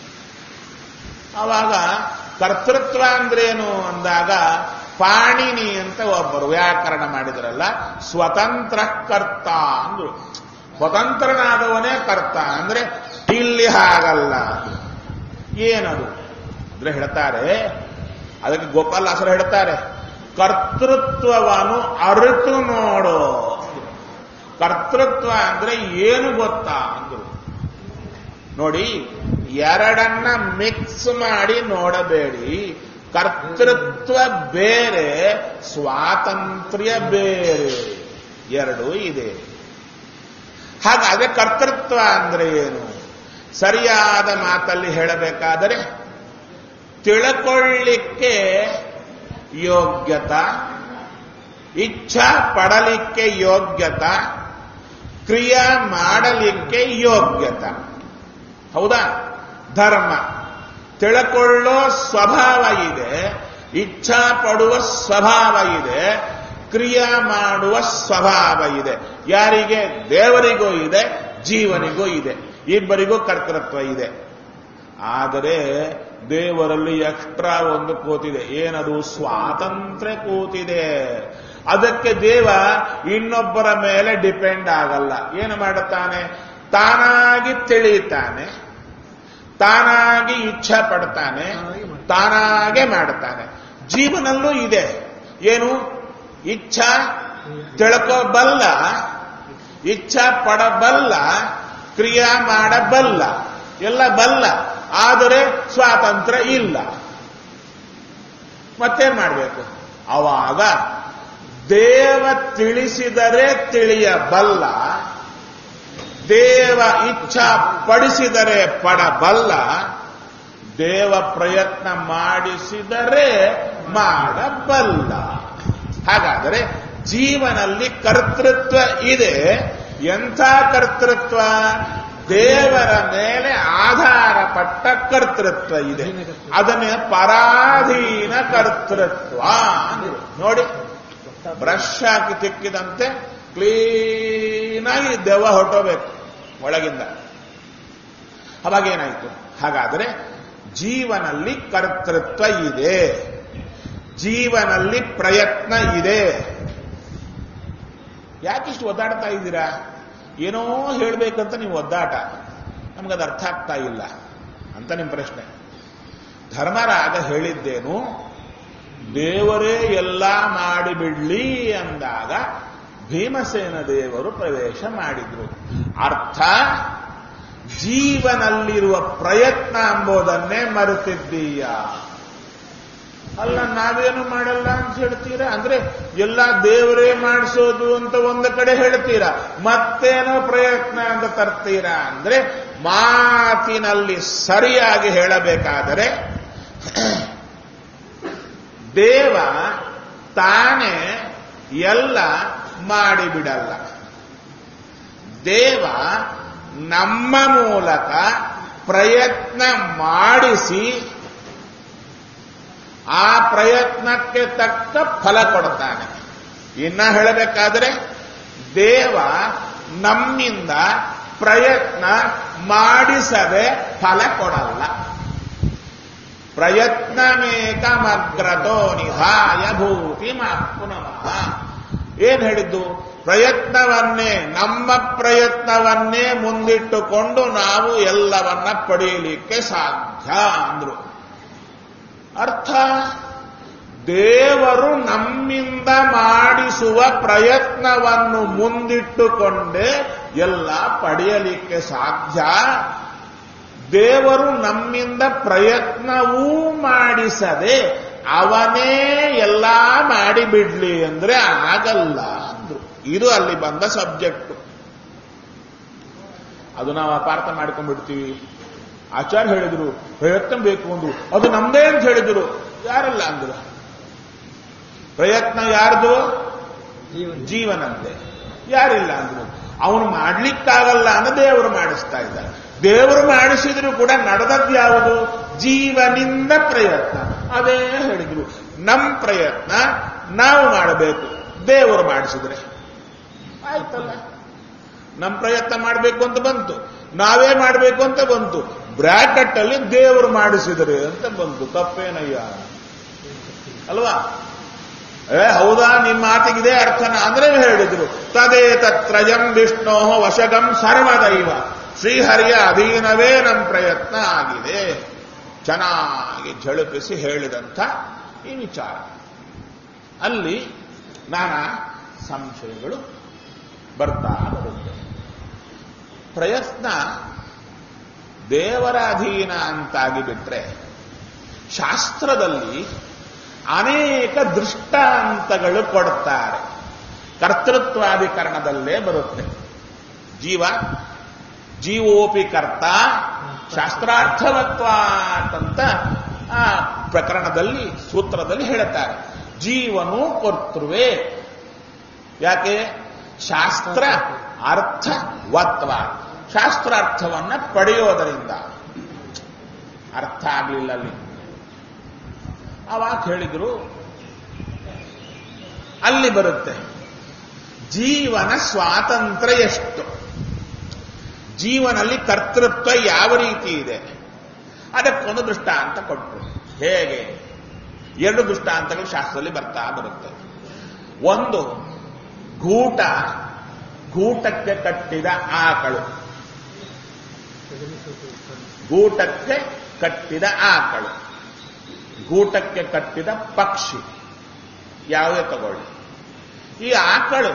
ಆವಾಗ ಕರ್ತೃತ್ವ ಅಂದ್ರೇನು ಅಂದಾಗ ಪಾಣಿನಿ ಅಂತ ಒಬ್ಬರು ವ್ಯಾಕರಣ ಮಾಡಿದ್ರಲ್ಲ, ಸ್ವತಂತ್ರ ಕರ್ತ ಅಂದ್ರು. ಸ್ವತಂತ್ರನಾದವನೇ ಕರ್ತ ಅಂದ್ರೆ ಇಲ್ಲಿ ಹಾಗಲ್ಲ. ಏನದು ಅಂದ್ರೆ ಹೇಳ್ತಾರೆ, ಅದಕ್ಕೆ ಗೋಪಾಲದಾಸರು ಹೇಳ್ತಾರೆ, ಕರ್ತೃತ್ವವನ್ನು ಅರಿತು ನೋಡು. ಕರ್ತೃತ್ವ ಅಂದ್ರೆ ಏನು ಗೊತ್ತಾ ಅಂದ್ರು. ನೋಡಿ, ಎರಡನ್ನ ಮಿಕ್ಸ್ ಮಾಡಿ ನೋಡಬೇಡಿ. ಕರ್ತೃತ್ವ ಬೇರೆ, ಸ್ವಾತಂತ್ರ್ಯ ಬೇರೆ, ಎರಡೂ ಇದೆ. ಹಾಗಾದ್ರೆ ಕರ್ತೃತ್ವ ಅಂದ್ರೆ ಏನು? ಸರಿಯಾದ ಮಾತಲ್ಲಿ ಹೇಳಬೇಕಾದರೆ ತಿಳ್ಕೊಳ್ಳಿಕ್ಕೆ ಯೋಗ್ಯತ, ಇಚ್ಛಾ ಪಡಲಿಕ್ಕೆ ಯೋಗ್ಯತ, ಕ್ರಿಯಾ ಮಾಡಲಿಕ್ಕೆ ಯೋಗ್ಯತ. ಹೌದಾ? ಧರ್ಮ ತಿಳ್ಕೊಳ್ಳೋ ಸ್ವಭಾವ ಇದೆ, ಇಚ್ಛಾ ಪಡುವ ಸ್ವಭಾವ ಇದೆ, ಕ್ರಿಯಾ ಮಾಡುವ ಸ್ವಭಾವ ಇದೆ. ಯಾರಿಗೆ? ದೇವರಿಗೂ ಇದೆ, ಜೀವನಿಗೂ ಇದೆ, ಇಬ್ಬರಿಗೂ ಕರ್ತೃತ್ವ ಇದೆ. ಆದರೆ ದೇವರಲ್ಲಿ ಎಕ್ಸ್ಟ್ರಾ ಒಂದು ಕೂತಿದೆ. ಏನದು? ಸ್ವಾತಂತ್ರ್ಯ ಕೂತಿದೆ. ಅದಕ್ಕೆ ದೇವ ಇನ್ನೊಬ್ಬರ ಮೇಲೆ ಡಿಪೆಂಡ್ ಆಗಲ್ಲ. ಏನು ಮಾಡುತ್ತಾನೆ? ತಾನಾಗಿ ತಿಳಿಯುತ್ತಾನೆ, ತಾನಾಗಿ ಇಚ್ಛಾ ಪಡ್ತಾನೆ, ತಾನಾಗೆ ಮಾಡ್ತಾನೆ. ಜೀವನಲ್ಲೂ ಇದೆ. ಏನು? ಇಚ್ಛಾ ತಿಳ್ಕೋಬಲ್ಲ, ಇಚ್ಛಾ ಪಡಬಲ್ಲ, ಕ್ರಿಯಾ ಮಾಡಬಲ್ಲ, ಎಲ್ಲ ಬಲ್ಲ. ಆದರೆ ಸ್ವಾತಂತ್ರ್ಯ ಇಲ್ಲ. ಮತ್ತೇನ್ ಮಾಡಬೇಕು? ಅವಾಗ ದೇವ ತಿಳಿಸಿದರೆ ತಿಳಿಯಬಲ್ಲ, ದೇವ ಇಚ್ಛಾ ಪಡಿಸಿದರೆ ಪಡಬಲ್ಲ, ದೇವ ಪ್ರಯತ್ನ ಮಾಡಿಸಿದರೆ ಮಾಡಬಲ್ಲ. ಹಾಗಾದರೆ ಜೀವನಲ್ಲಿ ಕರ್ತೃತ್ವ ಇದೆ. ಎಂಥ ಕರ್ತೃತ್ವ? ದೇವರ ಮೇಲೆ ಆಧಾರಪಟ್ಟ ಕರ್ತೃತ್ವ ಇದೆ. ಅದನ್ನೇ ಪರಾಧೀನ ಕರ್ತೃತ್ವ. ನೋಡಿ, ಬ್ರಷ್ ಹಾಕಿ ತಿಕ್ಕಿದಂತೆ ಕ್ಲೀನಾಗಿ ದೆವ್ವ ಹೊರಟೋಬೇಕು ಒಳಗಿಂದ. ಅವಾಗೇನಾಯಿತು? ಹಾಗಾದರೆ ಜೀವನಲ್ಲಿ ಕರ್ತೃತ್ವ ಇದೆ, ಜೀವನಲ್ಲಿ ಪ್ರಯತ್ನ ಇದೆ. ಯಾಕಿಷ್ಟು ಒದ್ದಾಡ್ತಾ ಇದ್ದೀರಾ? ಏನೋ ಹೇಳಬೇಕಂತ ನೀವು ಒದ್ದಾಟ, ನಮಗದು ಅರ್ಥ ಆಗ್ತಾ ಇಲ್ಲ ಅಂತ ನಿಮ್ಮ ಪ್ರಶ್ನೆ. ಧರ್ಮರಾಜ ಹೇಳಿದ್ದೇನು? ದೇವರೇ ಎಲ್ಲ ಮಾಡಿಬಿಡ್ಲಿ ಅಂದಾಗ ಭೀಮಸೇನ ದೇವರು ಪ್ರವೇಶ ಮಾಡಿದ್ರು. ಅರ್ಥ, ಜೀವನಲ್ಲಿರುವ ಪ್ರಯತ್ನ ಎಂಬುದನ್ನೇ ಮರೆತಿದ್ದೀಯ. ಅಲ್ಲ ನಾವೇನು ಮಾಡಲ್ಲ ಅಂತ ಹೇಳ್ತೀರಾ ಅಂದ್ರೆ ಎಲ್ಲ ದೇವರೇ ಮಾಡಿಸೋದು ಅಂತ ಒಂದು ಕಡೆ ಹೇಳ್ತೀರಾ, ಮತ್ತೇನೋ ಪ್ರಯತ್ನ ಅಂತ ತರ್ತೀರಾ ಅಂದ್ರೆ ಮಾತಿನಲ್ಲಿ ಸರಿಯಾಗಿ ಹೇಳಬೇಕಾದರೆ ದೇವ ತಾನೇ ಎಲ್ಲ ಮಾಡಿಬಿಡಲ್ಲ. ದೇವ ನಮ್ಮ ಮೂಲಕ ಪ್ರಯತ್ನ ಮಾಡಿಸಿ ಆ ಪ್ರಯತ್ನಕ್ಕೆ ತಕ್ಕ ಫಲ ಕೊಡ್ತಾನೆ. ಇನ್ನ ಹೇಳಬೇಕಾದ್ರೆ ದೇವ ನಮ್ಮಿಂದ ಪ್ರಯತ್ನ ಮಾಡಿಸದೆ ಫಲ ಕೊಡಲ್ಲ. ಪ್ರಯತ್ನಮೇಕಮಗ್ರತೋ ನಿಹಾಯ ಭೂತಿ ಮಾಪ್ನುನಃ. ಏನ್ ಹೇಳಿದ್ದು? ಪ್ರಯತ್ನವನ್ನೇ, ನಮ್ಮ ಪ್ರಯತ್ನವನ್ನೇ ಮುಂದಿಟ್ಟುಕೊಂಡು ನಾವು ಎಲ್ಲವನ್ನ ಪಡೆಯಲಿಕ್ಕೆ ಸಾಧ್ಯ ಅಂದ್ರು. ಅರ್ಥ, ದೇವರು ನಮ್ಮಿಂದ ಮಾಡಿಸುವ ಪ್ರಯತ್ನವನ್ನು ಮುಂದಿಟ್ಟುಕೊಂಡೇ ಎಲ್ಲ ಪಡೆಯಲಿಕ್ಕೆ ಸಾಧ್ಯ. ದೇವರು ನಮ್ಮಿಂದ ಪ್ರಯತ್ನವೂ ಮಾಡಿಸದೆ ಅವನೇ ಎಲ್ಲ ಮಾಡಿಬಿಡ್ಲಿ ಅಂದ್ರೆ ಆಗಲ್ಲ ಅಂದ್ರು. ಇದು ಅಲ್ಲಿ ಬಂದ ಸಬ್ಜೆಕ್ಟ್. ಅದು ನಾವು ಅಪಾರ್ಥ ಮಾಡ್ಕೊಂಡ್ಬಿಡ್ತೀವಿ. ಆಚಾರ್ಯ ಹೇಳಿದ್ರು ಪ್ರಯತ್ನ ಬೇಕು ಅಂದ್ರು, ಅದು ನಮ್ದೇ ಅಂತ ಹೇಳಿದ್ರು. ಯಾರಲ್ಲ ಅಂದ್ರು? ಪ್ರಯತ್ನ ಯಾರ್ದು? ಜೀವನಂತೆ. ಯಾರಿಲ್ಲ ಅಂದ್ರು? ಅವನು ಮಾಡ್ಲಿಕ್ಕಾಗಲ್ಲ ಅಂದ್ರೆ ದೇವರು ಮಾಡಿಸ್ತಾ ಇದ್ದಾರೆ. ದೇವರು ಮಾಡಿಸಿದ್ರು ಕೂಡ ನಡೆದದ್ದು ಯಾವುದು? ಜೀವನಿಂದ ಪ್ರಯತ್ನ. ಅದೇ ಹೇಳಿದ್ರು, ನಮ್ಮ ಪ್ರಯತ್ನ ನಾವು ಮಾಡಬೇಕು, ದೇವರು ಮಾಡಿಸಿದ್ರೆ ಆಯ್ತಲ್ಲ. ನಮ್ಮ ಪ್ರಯತ್ನ ಮಾಡಬೇಕು ಅಂತ ಬಂತು, ನಾವೇ ಮಾಡಬೇಕು ಅಂತ ಬಂತು, ಬ್ರಾಕೆಟ್ ಅಲ್ಲಿ ದೇವರು ಮಾಡಿಸಿದರೆ ಅಂತ ಬಂತು. ತಪ್ಪೇನಯ್ಯ ಅಲ್ವಾ? ಏ ಹೌದಾ, ನಿಮ್ಮ ಮಾತಿಗಿದೆ ಅರ್ಥನ ಅಂದ್ರೆ ಹೇಳಿದ್ರು. ತದೇ ತತ್ರಯಂ ವಿಷ್ಣೋ ವಶಗಂ ಸರ್ವದೈವ. ಶ್ರೀಹರಿಯ ಅಧೀನವೇ ನಮ್ಮ ಪ್ರಯತ್ನ ಆಗಿದೆ. ಚೆನ್ನಾಗಿ ಝಳುಪಿಸಿ ಹೇಳಿದಂಥ ಈ ವಿಚಾರ. ಅಲ್ಲಿ ನಾನಾ ಸಂಶಯಗಳು ಬರ್ತಾ ಬರುತ್ತೆ. ಪ್ರಯತ್ನ ದೇವರ ಅಧೀನ ಅಂತಾಗಿ ಬಿಟ್ರೆ ಶಾಸ್ತ್ರದಲ್ಲಿ ಅನೇಕ ದೃಷ್ಟಾಂತಗಳು ಕೊಡ್ತಾರೆ. ಕರ್ತೃತ್ವಾಧಿಕರಣದಲ್ಲೇ ಬರುತ್ತೆ. ಜೀವ ಜೀವೋಪಿ ಕರ್ತ ಶಾಸ್ತ್ರಾರ್ಥವತ್ವಾತ್ ಆ ಪ್ರಕರಣದಲ್ಲಿ ಸೂತ್ರದಲ್ಲಿ ಹೇಳುತ್ತಾರೆ. ಜೀವನು ಕರ್ತೃವೇ. ಯಾಕೆ? ಶಾಸ್ತ್ರ ಅರ್ಥವತ್ವ. ಶಾಸ್ತ್ರಾರ್ಥವನ್ನ ಪಡೆಯೋದರಿಂದ. ಅರ್ಥ ಆಗಲಿಲ್ಲ ಅಲ್ಲಿ. ಅವಾಗ ಹೇಳಿದ್ರು ಅಲ್ಲಿ ಬರುತ್ತೆ ಜೀವನ ಸ್ವಾತಂತ್ರ್ಯ ಎಷ್ಟು, ಜೀವನಲ್ಲಿ ಕರ್ತೃತ್ವ ಯಾವ ರೀತಿ ಇದೆ, ಅದಕ್ಕೊಂದು ದೃಷ್ಟಾಂತ ಕೊಟ್ಟರು. ಹೇಗೆ? ಎರಡು ದೃಷ್ಟಾಂತಗಳು ಶಾಸ್ತ್ರದಲ್ಲಿ ಬರ್ತಾ ಬರುತ್ತೆ. ಒಂದು ಗೂಟ, ಗೂಟಕ್ಕೆ ಕಟ್ಟಿದ ಆಕಳು, ಗೂಟಕ್ಕೆ ಕಟ್ಟಿದ ಆಕಳು, ಗೂಟಕ್ಕೆ ಕಟ್ಟಿದ ಪಕ್ಷಿ, ಯಾವುದೇ ತಗೊಳ್ಳಿ. ಈ ಆಕಳು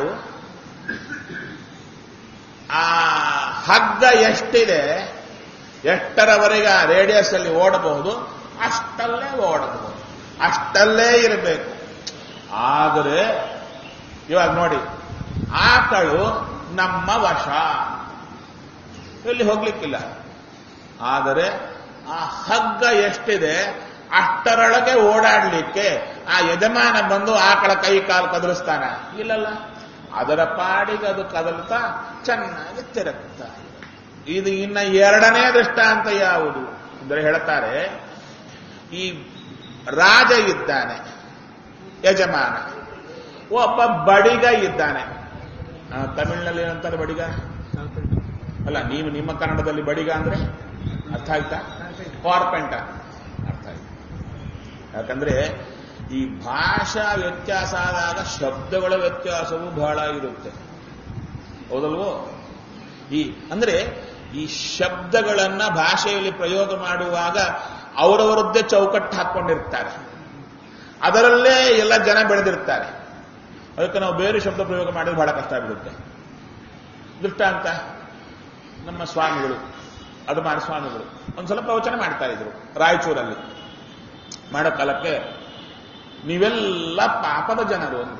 ಆ ಹಗ್ಗ ಎಷ್ಟಿದೆ, ಎಷ್ಟರವರೆಗೆ ಆ ರೇಡಿಯಸ್ ಅಲ್ಲಿ ಓಡಬಹುದು, ಅಷ್ಟಲ್ಲೇ ಓಡಬಹುದು, ಅಷ್ಟಲ್ಲೇ ಇರಬೇಕು. ಆದರೆ ಇವಾಗ ನೋಡಿ, ಆಕಳು ನಮ್ಮ ವಶ, ಎಲ್ಲಿ ಹೋಗ್ಲಿಕ್ಕಿಲ್ಲ. ಆದರೆ ಆ ಹಗ್ಗ ಎಷ್ಟಿದೆ ಅಷ್ಟರೊಳಗೆ ಓಡಾಡ್ಲಿಕ್ಕೆ ಆ ಯಜಮಾನ ಬಂದು ಆಕಳ ಕೈ ಕಾಲು ಕದಲಿಸ್ತಾನ? ಇಲ್ಲಲ್ಲ. ಅದರ ಪಾಡಿಗೆ ಅದು ಕದಲ್ತಾ ಚೆನ್ನಾಗಿ ತಿರುಗ್ತಾ. ಇದು ಇನ್ನ ಎರಡನೇ ದೃಷ್ಟಾಂತ ಯಾವುದು ಅಂದ್ರೆ ಹೇಳ್ತಾರೆ, ಈ ರಾಜ ಇದ್ದಾನೆ, ಯಜಮಾನ, ಒಬ್ಬ ಬಡಿಗ ಇದ್ದಾನೆ. ತಮಿಳಿನಲ್ಲಿ ಏನಂತಾರೆ ಬಡಿಗ? ಅಲ್ಲ, ನೀವು ನಿಮ್ಮ ಕನ್ನಡದಲ್ಲಿ ಬಡಿಗ ಅಂದ್ರೆ ಅರ್ಥ ಆಯ್ತಾ? ಕಾರ್ಪೆಂಟರ್ ಅರ್ಥ ಆಯ್ತು. ಯಾಕಂದ್ರೆ ಈ ಭಾಷಾ ವ್ಯತ್ಯಾಸ ಆದಾಗ ಶಬ್ದಗಳ ವ್ಯತ್ಯಾಸವೂ ಬಹಳ ಇರುತ್ತೆ, ಹೌದಲ್ವೋ? ಈ ಅಂದ್ರೆ ಈ ಶಬ್ದಗಳನ್ನ ಭಾಷೆಯಲ್ಲಿ ಪ್ರಯೋಗ ಮಾಡುವಾಗ ಅವರವರದ್ದೇ ಚೌಕಟ್ಟು ಹಾಕೊಂಡಿರ್ತಾರೆ, ಅದರಲ್ಲೇ ಎಲ್ಲ ಜನ ಬೆಳೆದಿರ್ತಾರೆ. ಅದಕ್ಕೆ ನಾವು ಬೇರೆ ಶಬ್ದ ಪ್ರಯೋಗ ಮಾಡಿದ್ರೆ ಬಹಳ ಕಷ್ಟ ಆಗಿರುತ್ತೆ. ದೃಷ್ಟಾಂತ, ನಮ್ಮ ಸ್ವಾಮಿಗಳು, ಅದು ಮಾಡಿ ಸ್ವಾಮಿಗಳು ಒಂದ್ಸಲ ಪ್ರವಚನ ಮಾಡ್ತಾ ಇದ್ರು ರಾಯಚೂರಲ್ಲಿ. ಮಾಡೋ ಕಾಲಕ್ಕೆ ನೀವೆಲ್ಲ ಪಾಪದ ಜನರು ಅಂತ.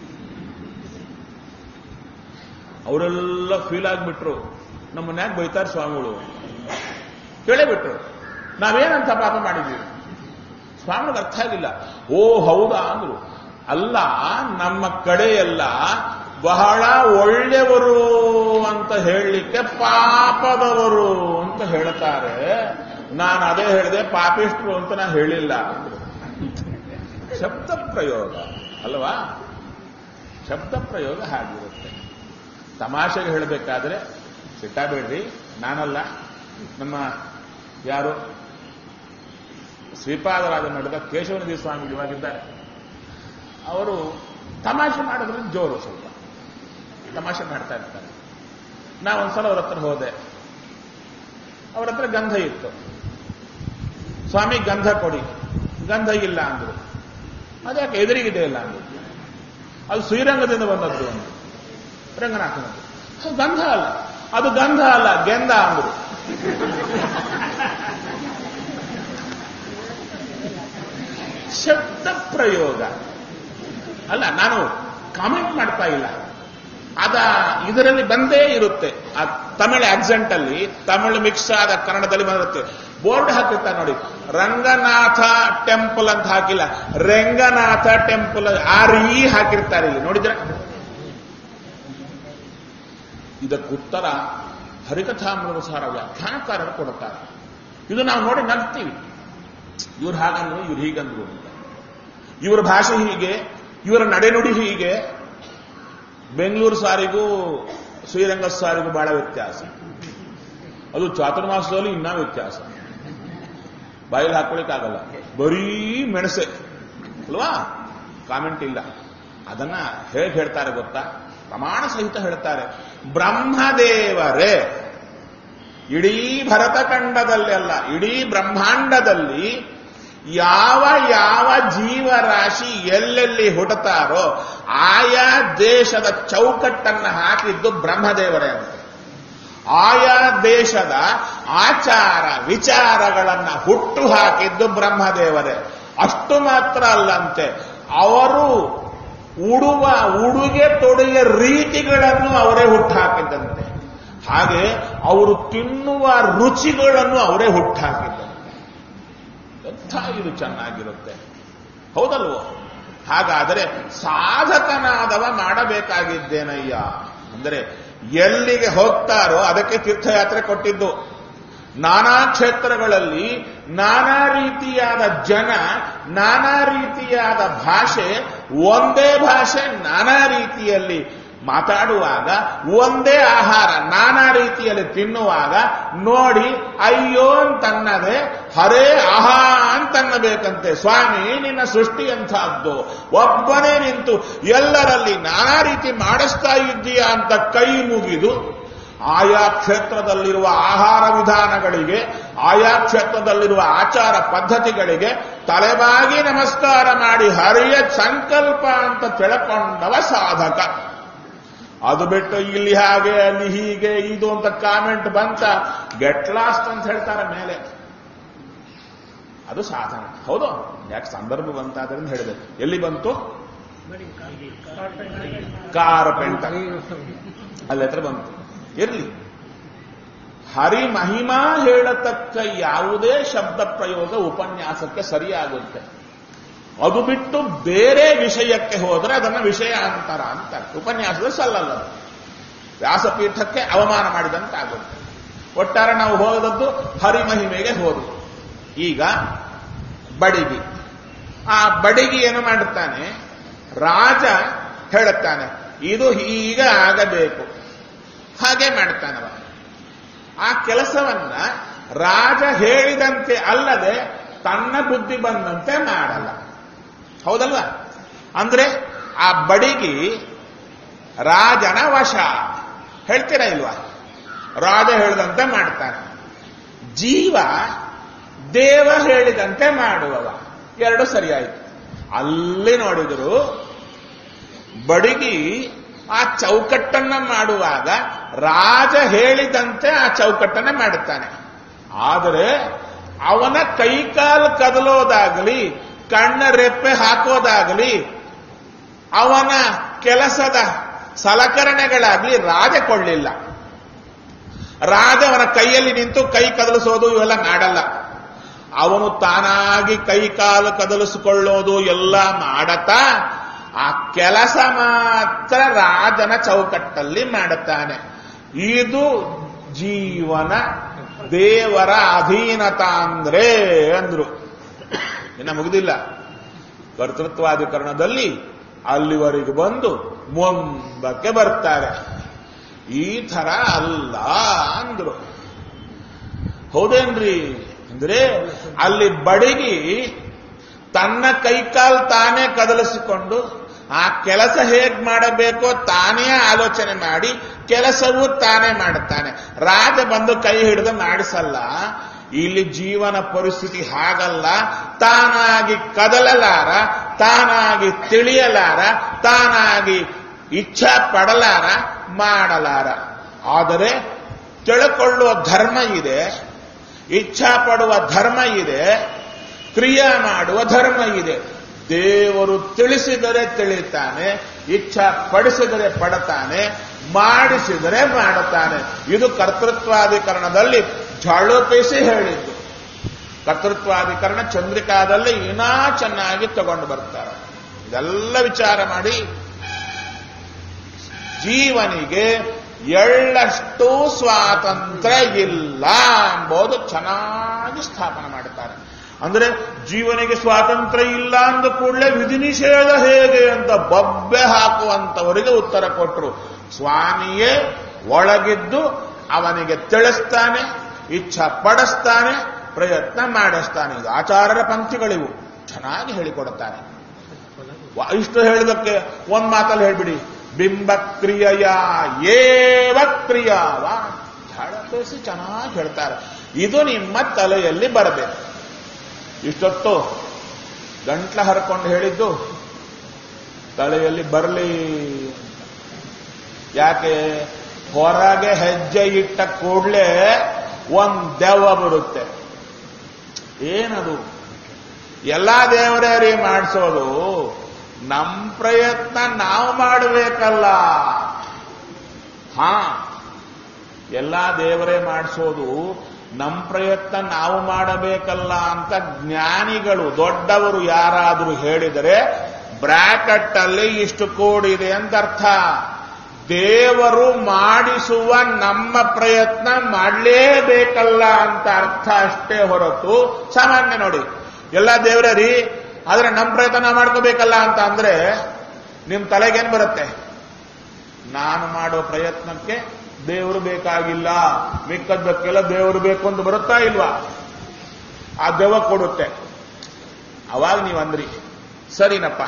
ಅವರೆಲ್ಲ ಫೀಲ್ ಆಗ್ಬಿಟ್ರು, ನಮ್ಮನ್ಯಾಗ ಬೈತಾರೆ ಸ್ವಾಮಿಗಳು, ಕೇಳೇ ಬಿಟ್ರು ನಾವೇನಂತ ಪಾಪ ಮಾಡಿದ್ದೀವಿ. ಸ್ವಾಮಿಗೆ ಅರ್ಥ ಆಗಿಲ್ಲ. ಓ ಹೌದಾ ಅಂದ್ರು. ಅಲ್ಲ, ನಮ್ಮ ಕಡೆ ಎಲ್ಲ ಬಹಳ ಒಳ್ಳೆಯವರು ಅಂತ ಹೇಳಲಿಕ್ಕೆ ಪಾಪದವರು ಅಂತ ಹೇಳ್ತಾರೆ. ನಾನು ಅದೇ ಹೇಳಿದೆ, ಪಾಪಿಷ್ಟ್ರು ಅಂತ ನಾನು ಹೇಳಿಲ್ಲ. ಶಬ್ದ ಪ್ರಯೋಗ ಅಲ್ವಾ? ಶಬ್ದ ಪ್ರಯೋಗ ಹಾಗಿರುತ್ತೆ. ತಮಾಷೆಗೆ ಹೇಳಬೇಕಾದ್ರೆ ಸಿಟ್ಟಾಬೇಡ್ರಿ, ನಾನಲ್ಲ, ನಮ್ಮ ಯಾರು ಶ್ರೀಪಾದರಾಜ ನಡೆದ ಕೇಶವನದಿ ಸ್ವಾಮಿ ಇವಾಗಿದ್ದಾರೆ, ಅವರು ತಮಾಷೆ ಮಾಡೋದ್ರಿಂದ ಜೋರು, ಸ್ವಲ್ಪ ತಮಾಷೆ ಮಾಡ್ತಾ ಇರ್ತಾರೆ. ನಾ ಒಂದ್ಸಲ ಅವ್ರ ಹತ್ರ ಹೋದೆ, ಅವ್ರ ಹತ್ರ ಗಂಧ ಇತ್ತು. ಸ್ವಾಮಿ ಗಂಧ ಕೊಡಿ, ಗಂಧ ಇಲ್ಲ ಅಂದ್ರು. ಅದ್ಯಾಕೆ ಎದುರಿಗಿದೆ ಇಲ್ಲ ಅಂದ್ರು. ಅದು ಶ್ರೀರಂಗದಿಂದ ಬಂದದ್ದು ಅಂದ್ರು, ರಂಗನಾಥನದ್ದು. ಗಂಧ ಅಲ್ಲ, ಅದು ಗಂಧ ಅಲ್ಲ, ಗೆಂದ ಅಂದ್ರು. ಶಬ್ದ ಪ್ರಯೋಗ ಅಲ್ಲ, ನಾನು ಕಾಮೆಂಟ್ ಮಾಡ್ತಾ ಇಲ್ಲ, ಅದ ಇದರಲ್ಲಿ ಬಂದೇ ಇರುತ್ತೆ. ಆ ತಮಿಳು ಆಕ್ಸೆಂಟ್ ಅಲ್ಲಿ ತಮಿಳು ಮಿಕ್ಸ್ ಆದ ಕನ್ನಡದಲ್ಲಿ ಬರುತ್ತೆ. ಬೋರ್ಡ್ ಹಾಕಿರ್ತಾರೆ ನೋಡಿ, ರಂಗನಾಥ ಟೆಂಪಲ್ ಅಂತ ಹಾಕಿಲ್ಲ, ರಂಗನಾಥ ಟೆಂಪಲ್ ಆರ್ ಇ ಹಾಕಿರ್ತಾರೆ ಇಲ್ಲಿ, ನೋಡಿದ್ರೆ. ಇದಕ್ಕುತ್ತರ ಹರಿಕಥಾಮೃತ ಸಾರ ವ್ಯಾಖ್ಯಾನಕಾರರು ಕೊಡುತ್ತಾರೆ. ಇದು ನಾವು ನೋಡಿ ನಗ್ತೀವಿ, ಇವ್ರು ಹಾಗಂದ್ರು, ಇವ್ರು ಹೀಗಂದ್ರು ಅಂತ. ಇವರ ಭಾಷೆ ಹೀಗೆ, ಇವರ ನಡೆನುಡಿ ಹೀಗೆ. ಬೆಂಗಳೂರು ಸಾರಿಗೂ ಶ್ರೀರಂಗ ಸಾರಿಗೂ ಬಹಳ ವ್ಯತ್ಯಾಸ. ಅದು ಚಾತುರ್ಮಾಸದಲ್ಲಿ ಇನ್ನೂ ವ್ಯತ್ಯಾಸ. ಬಾಯಲ್ಲಿ ಹಾಕೊಳ್ಳಿಕ್ಕಾಗಲ್ಲ, ಬರೀ ಮೆಣಸೆ ಅಲ್ವಾ, ಕಾಮೆಂಟ್ ಇಲ್ಲ. ಅದನ್ನ ಹೇಗೆ ಹೇಳ್ತಾರೆ ಗೊತ್ತಾ? ಪ್ರಮಾಣ ಸಹಿತ ಹೇಳ್ತಾರೆ. ಬ್ರಹ್ಮದೇವರೇ ಇಡೀ ಭರತಖಂಡದಲ್ಲಿ ಅಲ್ಲ, ಇಡೀ ಬ್ರಹ್ಮಾಂಡದಲ್ಲಿ ಯಾವ ಯಾವ ಜೀವರಾಶಿ ಎಲ್ಲೆಲ್ಲಿ ಹುಟ್ಟುತ್ತಾರೋ ಆಯಾ ದೇಶದ ಚೌಕಟ್ಟನ್ನು ಹಾಕಿದ್ದು ಬ್ರಹ್ಮದೇವರೇ ಅಂತ. ಆಯಾ ದೇಶದ ಆಚಾರ ವಿಚಾರಗಳನ್ನ ಹುಟ್ಟು ಹಾಕಿದ್ದು ಬ್ರಹ್ಮದೇವರೇ. ಅಷ್ಟು ಮಾತ್ರ ಅಲ್ಲಂತೆ, ಅವರು ಉಡುವ ಉಡುಗೆ ತೊಡುಗೆ ರೀತಿಗಳನ್ನು ಅವರೇ ಹುಟ್ಟು ಹಾಕಿದ್ದಂತೆ. ಹಾಗೆ ಅವರು ತಿನ್ನುವ ರುಚಿಗಳನ್ನು ಅವರೇ ಹುಟ್ಟು ಹಾಕಿದ್ದಂತೆ. ಎಂಥ ಇದು ಚೆನ್ನಾಗಿರುತ್ತೆ, ಹೌದಲ್ವೋ? ಹಾಗಾದರೆ ಸಾಧಕನಾದವ ಮಾಡಬೇಕಾಗಿದ್ದೇನಯ್ಯ ಅಂದರೆ, ಎಲ್ಲಿಗೆ ಹೋಗ್ತಾರೋ ಅದಕ್ಕೆ ತೀರ್ಥಯಾತ್ರೆ ಕೊಟ್ಟಿದ್ದು. ನಾನಾ ಕ್ಷೇತ್ರಗಳಲ್ಲಿ ನಾನಾ ರೀತಿಯಾದ ಜನ, ನಾನಾ ರೀತಿಯಾದ ಭಾಷೆ, ಒಂದೇ ಭಾಷೆ ನಾನಾ ರೀತಿಯಲ್ಲಿ ಮಾತಾಡುವಾಗ, ಒಂದೇ ಆಹಾರ ನಾನಾ ರೀತಿಯಲ್ಲಿ ತಿನ್ನುವಾಗ ನೋಡಿ ಅಯ್ಯೋ ಅಂತನ್ನದೆ ಹರೇ ಆಹಾ ಅಂತನ್ನಬೇಕಂತೆ. ಸ್ವಾಮಿ ನಿನ್ನ ಸೃಷ್ಟಿ ಅಂತಹದ್ದು, ಒಬ್ಬನೇ ನಿಂತು ಎಲ್ಲರಲ್ಲಿ ನಾನಾ ರೀತಿ ಮಾಡಿಸ್ತಾ ಇದ್ದೀಯಾ ಅಂತ ಕೈ ಮುಗಿದು ಆಯಾ ಕ್ಷೇತ್ರದಲ್ಲಿರುವ ಆಹಾರ ವಿಧಾನಗಳಿಗೆ, ಆಯಾ ಕ್ಷೇತ್ರದಲ್ಲಿರುವ ಆಚಾರ ಪದ್ಧತಿಗಳಿಗೆ ತಲೆಬಾಗಿ ನಮಸ್ಕಾರ ಮಾಡಿ ಹರಿಯ ಸಂಕಲ್ಪ ಅಂತ ತಿಳ್ಕೊಂಡವ ಸಾಧಕ. ಅದು ಬಿಟ್ಟು ಇಲ್ಲಿ ಹಾಗೆ ಅಲ್ಲಿ ಹೀಗೆ ಇದು ಅಂತ ಕಾಮೆಂಟ್ ಬಂತ ಗೆಟ್ ಲಾಸ್ಟ್ ಅಂತ ಹೇಳ್ತಾರೆ ಮೇಲೆ, ಅದು ಸಾಧನ. ಹೌದು, ಯಾಕೆ ಸಂದರ್ಭ ಬಂತಾದ್ರಿಂದ ಹೇಳಿದೆ. ಎಲ್ಲಿ ಬಂತು? ಕಾರ್ಪೆಂಟ ಅಲ್ಲಿ ಹತ್ರ ಬಂತು. ಇರಲಿ, ಹರಿ ಮಹಿಮಾ ಹೇಳತಕ್ಕ ಯಾವುದೇ ಶಬ್ದ ಪ್ರಯೋಗ ಉಪನ್ಯಾಸಕ್ಕೆ ಸರಿಯಾಗುತ್ತೆ. ಅದು ಬಿಟ್ಟು ಬೇರೆ ವಿಷಯಕ್ಕೆ ಹೋದರೆ ಅದನ್ನು ವಿಷಯ ಅಂತಾರ ಅಂತಾರೆ. ಉಪನ್ಯಾಸದ ಸಲ್ಲಲ್ಲ, ವ್ಯಾಸಪೀಠಕ್ಕೆ ಅವಮಾನ ಮಾಡಿದಂತಾಗುತ್ತೆ. ಒಟ್ಟಾರೆ ನಾವು ಹೋದದ್ದು ಹರಿಮಹಿಮೆಗೆ ಹೋದವು. ಈಗ ಬಡಿಗಿ, ಆ ಬಡಿಗಿ ಏನು ಮಾಡುತ್ತಾನೆ? ರಾಜ ಹೇಳುತ್ತಾನೆ ಇದು ಹೀಗೆ ಆಗಬೇಕು, ಹಾಗೆ ಮಾಡ್ತಾನವ. ಆ ಕೆಲಸವನ್ನ ರಾಜ ಹೇಳಿದಂತೆ ಅಲ್ಲದೆ ತನ್ನ ಬುದ್ಧಿ ಬಂದಂತೆ ಮಾಡಲ್ಲ, ಹೌದಲ್ವಾ? ಅಂದ್ರೆ ಆ ಬಡಿಗಿ ರಾಜನ ವಶ, ಹೇಳ್ತೀರಾ ಇಲ್ವಾ? ರಾಜ ಹೇಳಿದಂತೆ ಮಾಡ್ತಾನೆ. ಜೀವ ದೇವ ಹೇಳಿದಂತೆ ಮಾಡುವವ, ಎರಡು ಸರಿಯಾಯಿತು. ಅಲ್ಲಿ ನೋಡಿದ್ರು ಬಡಿಗಿ ಆ ಚೌಕಟ್ಟನ್ನ ಮಾಡುವಾಗ ರಾಜ ಹೇಳಿದಂತೆ ಆ ಚೌಕಟ್ಟನ್ನ ಮಾಡುತ್ತಾನೆ. ಆದರೆ ಅವನ ಕೈಕಾಲು ಕದಲೋದಾಗಲಿ ಕಣ್ಣ ರೆಪ್ಪೆ ಹಾಕೋದಾಗಲಿ ಅವನ ಕೆಲಸದ ಸಲಕರಣೆಗಳಾಗ್ಲಿ ರಾಜ ಕೊಳ್ಳಿಲ್ಲ. ರಾಜ ಅವನ ಕೈಯಲ್ಲಿ ನಿಂತು ಕೈ ಕದಲಿಸೋದು ಇವೆಲ್ಲ ಮಾಡಲ್ಲ. ಅವನು ತಾನಾಗಿ ಕೈ ಕಾಲು ಕದಲಿಸಿಕೊಳ್ಳೋದು ಎಲ್ಲ ಮಾಡತಾ ಆ ಕೆಲಸ ಮಾತ್ರ ರಾಜನ ಚೌಕಟ್ಟಲ್ಲಿ ಮಾಡುತ್ತಾನೆ. ಇದು ಜೀವನ ದೇವರ ಅಧೀನತ ಅಂದ್ರೆ ಅಂದ್ರು. ಇನ್ನು ಮುಗಿದಿಲ್ಲ. ಕರ್ತೃತ್ವಾಧಿಕರಣದಲ್ಲಿ ಅಲ್ಲಿವರೆಗೆ ಬಂದು ಮುಂದಕ್ಕೆ ಬರ್ತಾರೆ. ಈ ಥರ ಅಲ್ಲ ಅಂದ್ರು. ಹೌದೇನ್ರಿ ಅಂದ್ರೆ ಅಲ್ಲಿ ಬಡಿಗಿ ತನ್ನ ಕೈಕಾಲು ತಾನೇ ಕದಲಿಸಿಕೊಂಡು ಆ ಕೆಲಸ ಹೇಗ್ ಮಾಡಬೇಕೋ ತಾನೇ ಆಲೋಚನೆ ಮಾಡಿ ಕೆಲಸವೂ ತಾನೇ ಮಾಡುತ್ತಾನೆ. ರಾಜ ಬಂದು ಕೈ ಹಿಡಿದು ಮಾಡಿಸಲ್ಲ. ಇಲ್ಲಿ ಜೀವನ ಪರಿಸ್ಥಿತಿ ಹಾಗಲ್ಲ. ತಾನಾಗಿ ಕದಲಲಾರ, ತಾನಾಗಿ ತಿಳಿಯಲಾರ, ತಾನಾಗಿ ಇಚ್ಛಾ ಪಡಲಾರ, ಮಾಡಲಾರ. ಆದರೆ ತಿಳ್ಕೊಳ್ಳುವ ಧರ್ಮ ಇದೆ, ಇಚ್ಛಾ ಪಡುವ ಧರ್ಮ ಇದೆ, ಕ್ರಿಯೆ ಮಾಡುವ ಧರ್ಮ ಇದೆ. ದೇವರು ತಿಳಿಸಿದರೆ ತಿಳಿತಾನೆ, ಇಚ್ಛಾ ಪಡಿಸಿದರೆ ಪಡತಾನೆ, ಮಾಡಿಸಿದರೆ ಮಾಡುತ್ತಾನೆ. ಇದು ಕರ್ತೃತ್ವಾಧಿಕರಣದಲ್ಲಿ ಝಳುಪಿಸಿ ಹೇಳಿದ್ದು. ಕರ್ತೃತ್ವಾಧಿಕರಣ ಚಂದ್ರಿಕಾದಲ್ಲಿ ಇನ್ನೂ ಚೆನ್ನಾಗಿ ತಗೊಂಡು ಬರ್ತಾರೆ. ಇದೆಲ್ಲ ವಿಚಾರ ಮಾಡಿ ಜೀವನಿಗೆ ಎಳ್ಳಷ್ಟು ಸ್ವಾತಂತ್ರ್ಯ ಇಲ್ಲ ಎಂಬುದು ಚೆನ್ನಾಗಿ ಸ್ಥಾಪನೆ ಮಾಡುತ್ತಾರೆ. ಅಂದ್ರೆ ಜೀವನಿಗೆ ಸ್ವಾತಂತ್ರ್ಯ ಇಲ್ಲ ಅಂದ ಕೂಡಲೇ ವಿಧಿ ನಿಷೇಧ ಹೇಗೆ ಅಂತ ಬಬ್ಬೆ ಹಾಕುವಂತವರಿಗೆ ಉತ್ತರ ಕೊಟ್ಟರು. ಸ್ವಾಮಿಯೇ ಒಳಗಿದ್ದು ಅವನಿಗೆ ತಿಳಿಸ್ತಾನೆ, ಇಚ್ಛಾ ಪಡಿಸ್ತಾನೆ, ಪ್ರಯತ್ನ ಮಾಡಿಸ್ತಾನೆ. ಇದು ಆಚಾರ್ಯರ ಪಂಕ್ತಿಗಳಿವು, ಚೆನ್ನಾಗಿ ಹೇಳಿಕೊಡುತ್ತಾರೆ. ಇಷ್ಟು ಹೇಳಿದಕ್ಕೆ ಒಂದ್ ಮಾತಲ್ಲಿ ಹೇಳ್ಬಿಡಿ, ಬಿಂಬ ಕ್ರಿಯೆಯ ಏವ ಕ್ರಿಯಾವ ಝಳಪಿಸಿ ಚೆನ್ನಾಗಿ ಹೇಳ್ತಾರೆ. ಇದು ನಿಮ್ಮ ತಲೆಯಲ್ಲಿ ಬರಬೇಕು. ಇಷ್ಟೊತ್ತು ಗಂಟ್ಲ ಹರ್ಕೊಂಡು ಹೇಳಿದ್ದು ತಲೆಯಲ್ಲಿ ಬರಲಿ. ಯಾಕೆ? ಹೊರಗೆ ಹೆಜ್ಜೆ ಇಟ್ಟ ಕೂಡಲೇ ಒಂದ್ ದೆವ್ವ ಬರುತ್ತೆ. ಏನದು? ಎಲ್ಲಾ ದೇವರೇ ಮಾಡಿಸೋದು, ನಮ್ ಪ್ರಯತ್ನ ನಾವು ಮಾಡಬೇಕಲ್ಲ. ಹಾ, ಎಲ್ಲಾ ದೇವರೇ ಮಾಡಿಸೋದು, ನಮ್ ಪ್ರಯತ್ನ ನಾವು ಮಾಡಬೇಕಲ್ಲ ಅಂತ ಜ್ಞಾನಿಗಳು ದೊಡ್ಡವರು ಯಾರಾದರೂ ಹೇಳಿದರೆ ಬ್ರಾಕೆಟ್ ಅಲ್ಲಿ ಇಷ್ಟು ಕೂಡಿದೆ ಅಂತ ಅರ್ಥ. ದೇವರು ಮಾಡಿಸುವ ನಮ್ಮ ಪ್ರಯತ್ನ ಮಾಡಲೇಬೇಕಲ್ಲ ಅಂತ ಅರ್ಥ ಅಷ್ಟೇ ಹೊರತು, ಸಾಮಾನ್ಯ ನೋಡಿ ಎಲ್ಲ ದೇವರೇ ರೀ ಆದ್ರೆ ನಮ್ಮ ಪ್ರಯತ್ನ ಮಾಡ್ಕೋಬೇಕಲ್ಲ ಅಂತ ಅಂದ್ರೆ ನಿಮ್ ತಲೆಗೇನ್ ಬರುತ್ತೆ? ನಾನು ಮಾಡೋ ಪ್ರಯತ್ನಕ್ಕೆ ದೇವರು ಬೇಕಾಗಿಲ್ಲ, ಮಿಕ್ಕದ್ದಕ್ಕೆಲ್ಲ ದೇವರು ಬೇಕು ಅಂತ ಬರುತ್ತಾ ಇಲ್ವಾ? ಆ ದೆವ್ವ ಕೊಡುತ್ತೆ. ಅವಾಗ ನೀವಂದ್ರಿ ಸರಿನಪ್ಪ.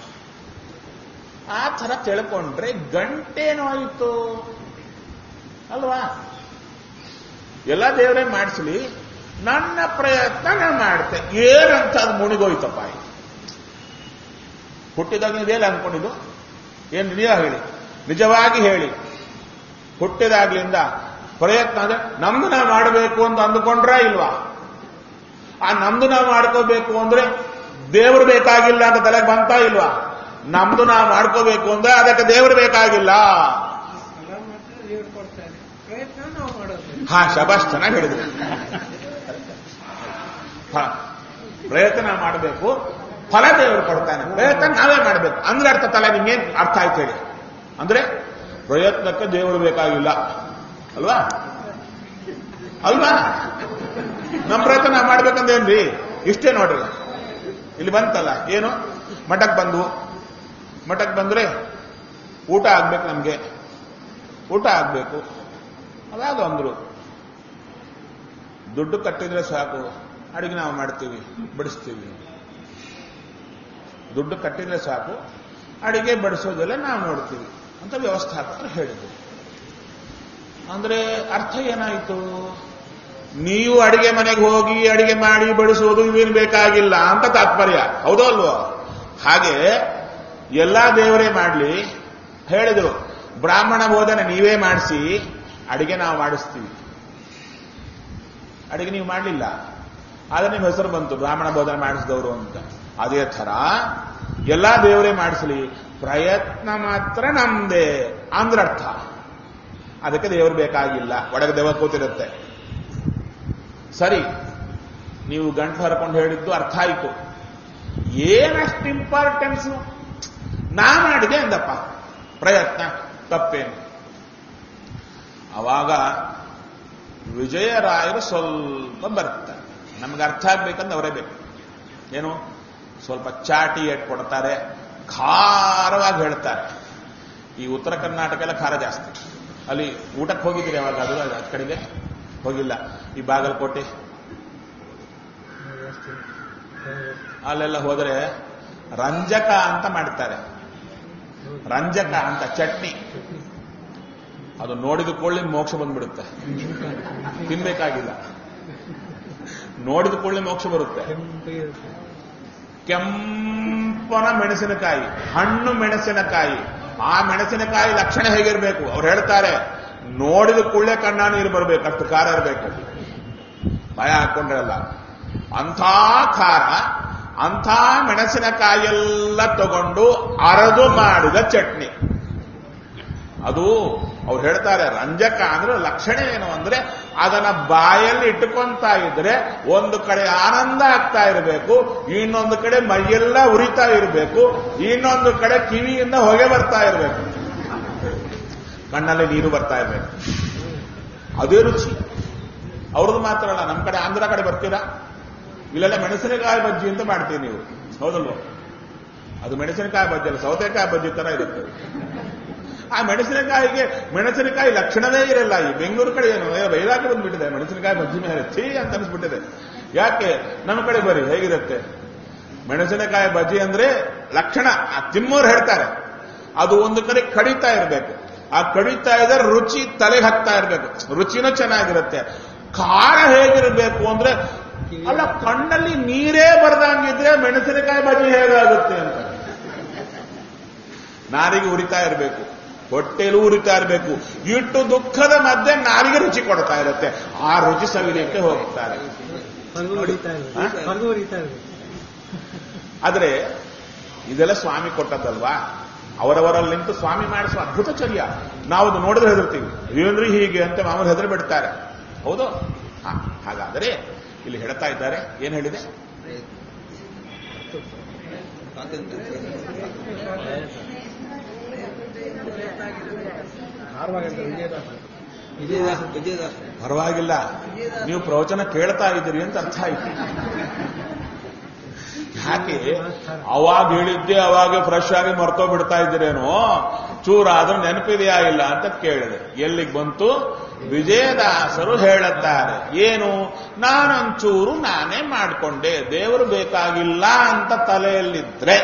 ಆ ಥರ ತಿಳ್ಕೊಂಡ್ರೆ ಗಂಟೇನೋ ಆಯಿತು ಅಲ್ವಾ? ಎಲ್ಲ ದೇವರೇ ಮಾಡಿಸ್ಲಿ, ನನ್ನ ಪ್ರಯತ್ನ ನಾನು ಮಾಡ್ತೆ ಏನಂತ ಅದು ಮುಣಿಗೋಯ್ತಪ್ಪ. ಹುಟ್ಟಿದಾಗ ನೀವೇನು ಅನ್ಕೊಂಡಿದ್ದು? ಏನು ನಿಜ ಹೇಳಿ, ನಿಜವಾಗಿ ಹೇಳಿ. ಹುಟ್ಟಿದಾಗ್ಲಿಂದ ಪ್ರಯತ್ನ ಅಂದ್ರೆ ನಮ್ದು ನಾವು ಮಾಡಬೇಕು ಅಂತ ಅಂದುಕೊಂಡ್ರ ಇಲ್ವಾ? ಆ ನಮ್ದು ನಾವು ಮಾಡ್ಕೋಬೇಕು ಅಂದ್ರೆ ದೇವರು ಬೇಕಾಗಿಲ್ಲ ಅಂತ ತಲೆಗೆ ಬಂತ ಇಲ್ವಾ? ನಮ್ದು ನಾವು ಮಾಡ್ಕೋಬೇಕು ಅಂದ್ರೆ ಅದಕ್ಕೆ ದೇವರು ಬೇಕಾಗಿಲ್ಲ. ಹಾ, ಶಬಾಷ್, ಚೆನ್ನಾಗಿ ಹೇಳಿದ್ರಿ. ಪ್ರಯತ್ನ ನಾವು ಮಾಡಬೇಕು, ಫಲ ದೇವರು ಕೊಡ್ತಾನೆ. ಪ್ರಯತ್ನ ನಾವೇ ಮಾಡಬೇಕು ಅಂದ್ರೆ ಅರ್ಥ ತಲೆ ನಿಮ್ಗೇನ್ ಅರ್ಥ ಆಯ್ತು ಹೇಳಿ? ಅಂದ್ರೆ ಪ್ರಯತ್ನಕ್ಕೆ ದೇವರು ಬೇಕಾಗಿಲ್ಲ ಅಲ್ವಾ? ಅಲ್ವಾ? ನಮ್ಮ ಪ್ರಯತ್ನ ನಾವು ಮಾಡ್ಬೇಕಂದೇನ್ರಿ? ಇಷ್ಟೇ ನೋಡ್ರಿ. ಇಲ್ಲಿ ಬಂತಲ್ಲ, ಏನು ಮಠಕ್ಕೆ ಬಂದ್ವು. ಮಠಕ್ಕೆ ಬಂದ್ರೆ ಊಟ ಆಗ್ಬೇಕು, ನಮ್ಗೆ ಊಟ ಆಗ್ಬೇಕು. ಅವಾಗ ಅಂದ್ರು ದುಡ್ಡು ಕಟ್ಟಿದ್ರೆ ಸಾಕು, ಅಡಿಗೆ ನಾವು ಮಾಡ್ತೀವಿ, ಬಡಿಸ್ತೀವಿ. ದುಡ್ಡು ಕಟ್ಟಿದ್ರೆ ಸಾಕು, ಅಡಿಗೆ ಬಡಿಸೋದೆಲ್ಲ ನಾವು ನೋಡ್ತೀವಿ ಅಂತ ವ್ಯವಸ್ಥಾಪಕರು ಹೇಳಿದ್ರು. ಅಂದ್ರೆ ಅರ್ಥ ಏನಾಯಿತು? ನೀವು ಅಡಿಗೆ ಮನೆಗೆ ಹೋಗಿ ಅಡಿಗೆ ಮಾಡಿ ಬಡಿಸೋದು ಇವೇನು ಬೇಕಾಗಿಲ್ಲ ಅಂತ ತಾತ್ಪರ್ಯ. ಹೌದೋ ಅಲ್ವೋ? ಹಾಗೆ ಎಲ್ಲಾ ದೇವರೇ ಮಾಡ್ಲಿ ಹೇಳಿದ್ರು. ಬ್ರಾಹ್ಮಣ ಬೋಧನೆ ನೀವೇ ಮಾಡಿಸಿ, ಅಡಿಗೆ ನಾವು ಮಾಡಿಸ್ತೀವಿ. ಅಡಿಗೆ ನೀವು ಮಾಡಲಿಲ್ಲ, ಆದ್ರೆ ನಿಮ್ಮ ಹೆಸರು ಬಂತು ಬ್ರಾಹ್ಮಣ ಬೋಧನೆ ಮಾಡಿಸಿದವರು ಅಂತ. ಅದೇ ಥರ ಎಲ್ಲ ದೇವರೇ ಮಾಡಿಸಲಿ, ಪ್ರಯತ್ನ ಮಾತ್ರ ನಮ್ದೇ ಅಂದ್ರೆ ಅರ್ಥ. ಅದಕ್ಕೆ ದೇವರು ಬೇಕಾಗಿಲ್ಲ, ಒಳಗೆ ದೇವ ಕೂತಿರುತ್ತೆ. ಸರಿ, ನೀವು ಗಂಟು ಹರ್ಕೊಂಡು ಹೇಳಿದ್ದು ಅರ್ಥ ಆಯಿತು. ಏನಷ್ಟು ಇಂಪಾರ್ಟೆನ್ಸ್ ನಾ ಮಾಡಿದೆ ಅಂದಪ್ಪ, ಪ್ರಯತ್ನ ತಪ್ಪೇನು? ಅವಾಗ ವಿಜಯರಾಯರು ಸ್ವಲ್ಪ ಬರ್ತಾರೆ. ನಮ್ಗೆ ಅರ್ಥ ಆಗ್ಬೇಕಂದ್ರೆ ಅವರೇ ಬೇಕು. ಏನು ಸ್ವಲ್ಪ ಚಾಟಿ ಏಟ್ ಕೊಡ್ತಾರೆ, ಖಾರವಾಗಿ ಹೇಳ್ತಾರೆ. ಈ ಉತ್ತರ ಕರ್ನಾಟಕ ಎಲ್ಲ ಖಾರ ಜಾಸ್ತಿ. ಅಲ್ಲಿ ಊಟಕ್ಕೆ ಹೋಗಿದ್ದೀರಿ ಯಾವಾಗ? ಅದು ಆ ಕಡೆಗೆ ಹೋಗಿಲ್ಲ. ಈ ಬಾಗಲಕೋಟೆ ಅಲ್ಲೆಲ್ಲ ಹೋದರೆ ರಂಜಕ ಅಂತ ಮಾಡ್ತಾರೆ. ರಂಜಕ ಅಂತ ಚಟ್ನಿ, ಅದು ನೋಡಿದ ಕೂಡಲೇ ಮೋಕ್ಷ ಬಂದ್ಬಿಡುತ್ತೆ. ತಿನ್ಬೇಕಾಗಿಲ್ಲ, ನೋಡಿದ ಕೂಡಲೇ ಮೋಕ್ಷ ಬರುತ್ತೆ. ಕೆಂಪನ ಮೆಣಸಿನಕಾಯಿ, ಹಣ್ಣು ಮೆಣಸಿನಕಾಯಿ. ಆ ಮೆಣಸಿನಕಾಯಿ ಲಕ್ಷಣ ಹೇಗಿರ್ಬೇಕು? ಅವ್ರು ಹೇಳ್ತಾರೆ, ನೋಡಿದ ಕೂಡಲೇ ಕಣ್ಣ ನೀರು ಬರಬೇಕು, ಅಷ್ಟು ಖಾರ ಇರಬೇಕು. ಭಯ ಹಾಕೊಂಡ್ರಲ್ಲ, ಅಂಥ ಖಾರ, ಅಂಥ ಮೆಣಸಿನಕಾಯಿಯೆಲ್ಲ ತಗೊಂಡು ಅರದು ಮಾಡಿದ ಚಟ್ನಿ. ಅದು ಅವ್ರು ಹೇಳ್ತಾರೆ, ರಂಜಕ ಅಂದ್ರೆ ಲಕ್ಷಣ ಏನು ಅಂದ್ರೆ ಅದನ್ನ ಬಾಯಲ್ಲಿ ಇಟ್ಟುಕೊಂತಾ ಇದ್ರೆ ಒಂದು ಕಡೆ ಆನಂದ ಆಗ್ತಾ ಇರಬೇಕು, ಇನ್ನೊಂದು ಕಡೆ ಮೈಯೆಲ್ಲ ಉರಿತಾ ಇರಬೇಕು, ಇನ್ನೊಂದು ಕಡೆ ಕಿವಿಯಿಂದ ಹೊಗೆ ಬರ್ತಾ ಇರಬೇಕು, ಕಣ್ಣಲ್ಲಿ ನೀರು ಬರ್ತಾ ಇರಬೇಕು. ಅದೇ ರುಚಿ. ಅವ್ರದ್ದು ಮಾತ್ರ ಅಲ್ಲ, ನಮ್ಮ ಕಡೆ ಆಂಧ್ರ ಕಡೆ ಬರ್ತೀರಾ, ಇಲ್ಲೆಲ್ಲ ಮೆಣಸಿನಕಾಯಿ ಬಜ್ಜಿ ಅಂತ ಮಾಡ್ತೀವಿ ನೀವು, ಹೌದಲ್ವ? ಅದು ಮೆಣಸಿನಕಾಯಿ ಬಜ್ಜಿ ಅಲ್ಲ, ಸೌತೆಕಾಯಿ ಬಜ್ಜಿ ತರ ಇರುತ್ತೆ. ಆ ಮೆಣಸಿನಕಾಯಿಗೆ ಮೆಣಸಿನಕಾಯಿ ಲಕ್ಷಣವೇ ಇರಲ್ಲ. ಈ ಬೆಂಗಳೂರು ಕಡೆ ಏನು ವೈರಾಗ್ಯ ಬಂದ್ಬಿಟ್ಟಿದೆ, ಮೆಣಸಿನಕಾಯಿ ಬಜ್ಜಿ ಮೇಲೆ ಛೀ ಅಂತ ಅನಿಸ್ಬಿಟ್ಟಿದೆ. ಯಾಕೆ? ನಮ್ಮ ಕಡೆ ಬರೀ ಹೇಗಿರುತ್ತೆ ಮೆಣಸಿನಕಾಯಿ ಬಜ್ಜಿ ಅಂದ್ರೆ ಲಕ್ಷಣ. ಆ ತಿಮ್ಮೋರು ಹೇಳ್ತಾರೆ, ಅದು ಒಂದು ಕಡೆ ಕಡಿತಾ ಇರಬೇಕು, ಆ ಕಡಿತಾ ಇದ್ರೆ ರುಚಿ ತಲೆಗೆ ಹತ್ತಾ ಇರಬೇಕು, ರುಚಿನೂ ಚೆನ್ನಾಗಿರುತ್ತೆ. ಖಾರ ಹೇಗಿರಬೇಕು ಅಂದ್ರೆ, ಅಲ್ಲ ಕಣ್ಣಲ್ಲಿ ನೀರೇ ಬರ್ದಂಗಿದ್ರೆ ಮೆಣಸಿನಕಾಯಿ ಬಜ್ಜಿ ಹೇಗಾಗುತ್ತೆ ಅಂತ. ನಾರಿಗೆ ಉರಿತಾ ಇರಬೇಕು, ಹೊಟ್ಟೆಲೂ ಉರಿತಾ ಇರಬೇಕು, ಇಟ್ಟು ದುಃಖದ ಮಧ್ಯೆ ನಾರಿಗೆ ರುಚಿ ಕೊಡ್ತಾ ಇರುತ್ತೆ. ಆ ರುಚಿ ಸವಿಲಿಕ್ಕೆ ಹೋಗ್ತಾರೆ. ಆದ್ರೆ ಇದೆಲ್ಲ ಸ್ವಾಮಿ ಕೊಟ್ಟದ್ದಲ್ವಾ? ಅವರವರಲ್ಲಿ ನಿಂತು ಸ್ವಾಮಿ ಮಾಡಿಸುವ ಅದ್ಭುತ ಚರ್ಯ. ನಾವು ಅದು ನೋಡಿದ್ರೆ ಹೆದರ್ತೀವಿ, ಇವೇನ್ರಿ ಹೀಗೆ ಅಂತ ಮಾಮೂಲು ಹೆದರು ಬಿಡ್ತಾರೆ. ಹೌದು? ಹಾ, ಹಾಗಾದರೆ ಇಲ್ಲಿ ಹೇಳ್ತಾ ಇದ್ದಾರೆ, ಏನ್ ಹೇಳಿದೆ? ಪರವಾಗಿಲ್ಲ, ನೀವು ಪ್ರವಚನ ಕೇಳ್ತಾ ಇದ್ದೀರಿ ಅಂತ ಅರ್ಥ ಆಯ್ತು. ಯಾಕೆ ಅವಾಗ ಹೇಳಿದ್ದೆ ಅವಾಗ ಫ್ರೆಶ್ ಆಗಿ ಮರ್ತೋ ಬಿಡ್ತಾ ಇದ್ದೀರೇನೋ, ಚೂರಾದ್ರೂ ನೆನಪಿದೆಯಾ ಇಲ್ಲ ಅಂತ ಕೇಳಿದೆ. ಎಲ್ಲಿಗೆ ಬಂತು? ವಿಜಯದಾಸರು ಹೇಳುತ್ತಾರೆ, ಏನು? ನಾನೊಂಚೂರು ನಾನೇ ಮಾಡಿಕೊಂಡೆ, ದೇವರು ಬೇಕಾಗಿಲ್ಲ ಅಂತ ತಲೆಯಲ್ಲಿದ್ರೆ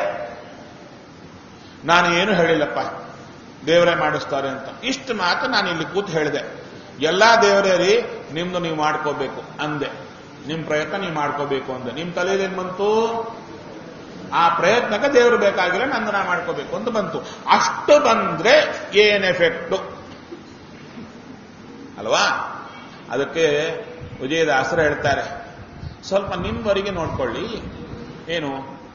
ನಾನು ಏನು ಹೇಳಿಲ್ಲಪ್ಪ, ದೇವರೇ ಮಾಡಿಸ್ತಾರೆ ಅಂತ. ಇಷ್ಟು ಮಾತು ನಾನು ಇಲ್ಲಿ ಕೂತು ಹೇಳಿದೆ. ಎಲ್ಲಾ ದೇವರೇ ರೀ, ನಿಮ್ದು ನೀವು ಮಾಡ್ಕೋಬೇಕು ಅಂದೆ, ನಿಮ್ ಪ್ರಯತ್ನ ನೀವು ಮಾಡ್ಕೋಬೇಕು ಅಂದೆ. ನಿಮ್ ತಲೆಯಲ್ಲಿ ಏನ್ ಬಂತು? ಆ ಪ್ರಯತ್ನಕ್ಕೆ ದೇವರು ಬೇಕಾಗಿಲ್ಲ, ನಂದು ನಾ ಮಾಡ್ಕೋಬೇಕು ಅಂತ ಬಂತು. ಅಷ್ಟು ಬಂದ್ರೆ ಏನ್ ಎಫೆಕ್ಟು ಅಲ್ವಾ? ಅದಕ್ಕೆ ವಿಜಯದಾಸರು ಹೇಳ್ತಾರೆ, ಸ್ವಲ್ಪ ನಿಮ್ವರೆಗೆ ನೋಡ್ಕೊಳ್ಳಿ. ಏನು?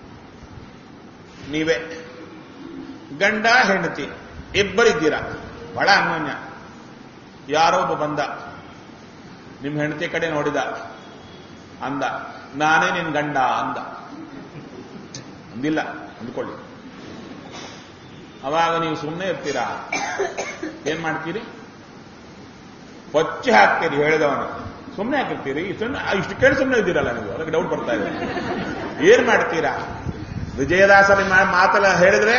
ನೀವೇ ಗಂಡ ಹೆಂಡತಿ ಇಬ್ಬರಿದ್ದೀರಾ, ಬಹಳ ಅನ್ಯೋನ್ಯ. ಯಾರೋ ಒಬ್ಬ ಬಂದ, ನಿಮ್ ಹೆಂಡತಿ ಕಡೆ ನೋಡಿದ, ಅಂದ, ನಾನೇ ನಿನ್ ಗಂಡ ಅಂದ. ಅಂದಿಲ್ಲ ಅಂದ್ಕೊಳ್ಳಿ. ಅವಾಗ ನೀವು ಸುಮ್ಮನೆ ಇರ್ತೀರಾ? ಏನ್ ಮಾಡ್ತೀರಿ? ಹೊಚ್ಚಿ ಹಾಕ್ತೀರಿ ಹೇಳಿದವನು. ಸುಮ್ಮನೆ ಹಾಕಿರ್ತೀರಿ? ಇಷ್ಟು ಕೇಳಿ ಸುಮ್ಮನೆ ಇದ್ದೀರಲ್ಲ ನೀವು, ಅದಕ್ಕೆ ಡೌಟ್ ಬರ್ತಾ ಇದೆ. ಏನ್ ಮಾಡ್ತೀರಾ? ವಿಜಯದಾಸರಿ ಮಾತಲ್ಲ ಹೇಳಿದ್ರೆ,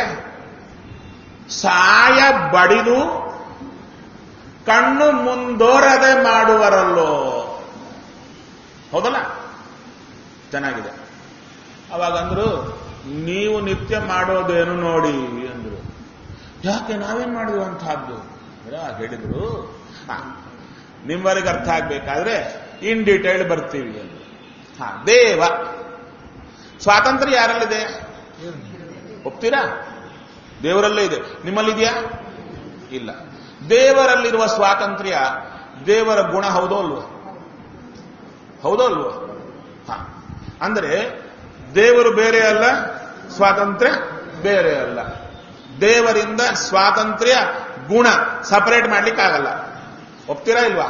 ಸಾಯ ಬಡಿದು ಕಣ್ಣು ಮುಂದೋರದೆ ಮಾಡುವರಲ್ಲೋ. ಹೌದಲ್ಲ? ಚೆನ್ನಾಗಿದೆ. ಅವಾಗಂದ್ರು, ನೀವು ನಿತ್ಯ ಮಾಡೋದೇನು ನೋಡಿ ಅಂದ್ರು. ಯಾಕೆ ನಾವೇನ್ ಮಾಡಿರುವಂತಹದ್ದು ಹೇಳಿದ್ರು. ನಿಮ್ಮವರೆಗೆ ಅರ್ಥ ಆಗ್ಬೇಕಾದ್ರೆ ಇನ್ ಡೀಟೇಲ್ ಬರ್ತೀವಿ ಅಂದ್ರು. ಹಾ, ದೇವ ಸ್ವಾತಂತ್ರ್ಯ ಯಾರಲ್ಲಿದೆ? ಒಪ್ತೀರಾ? ದೇವರಲ್ಲೇ ಇದೆ. ನಿಮ್ಮಲ್ಲಿದೆಯಾ? ಇಲ್ಲ. ದೇವರಲ್ಲಿರುವ ಸ್ವಾತಂತ್ರ್ಯ ದೇವರ ಗುಣ ಹೌದೋ ಅಲ್ವೋ? ಹೌದೋ ಅಲ್ವೋ? ಹ. ಅಂದರೆ ದೇವರು ಬೇರೆ ಅಲ್ಲ, ಸ್ವಾತಂತ್ರ್ಯ ಬೇರೆ ಅಲ್ಲ. ದೇವರಿಂದ ಸ್ವಾತಂತ್ರ್ಯ ಗುಣ ಸಪರೇಟ್ ಮಾಡ್ಲಿಕ್ಕಾಗಲ್ಲ. ಒಪ್ತೀರಾ ಇಲ್ವಾ?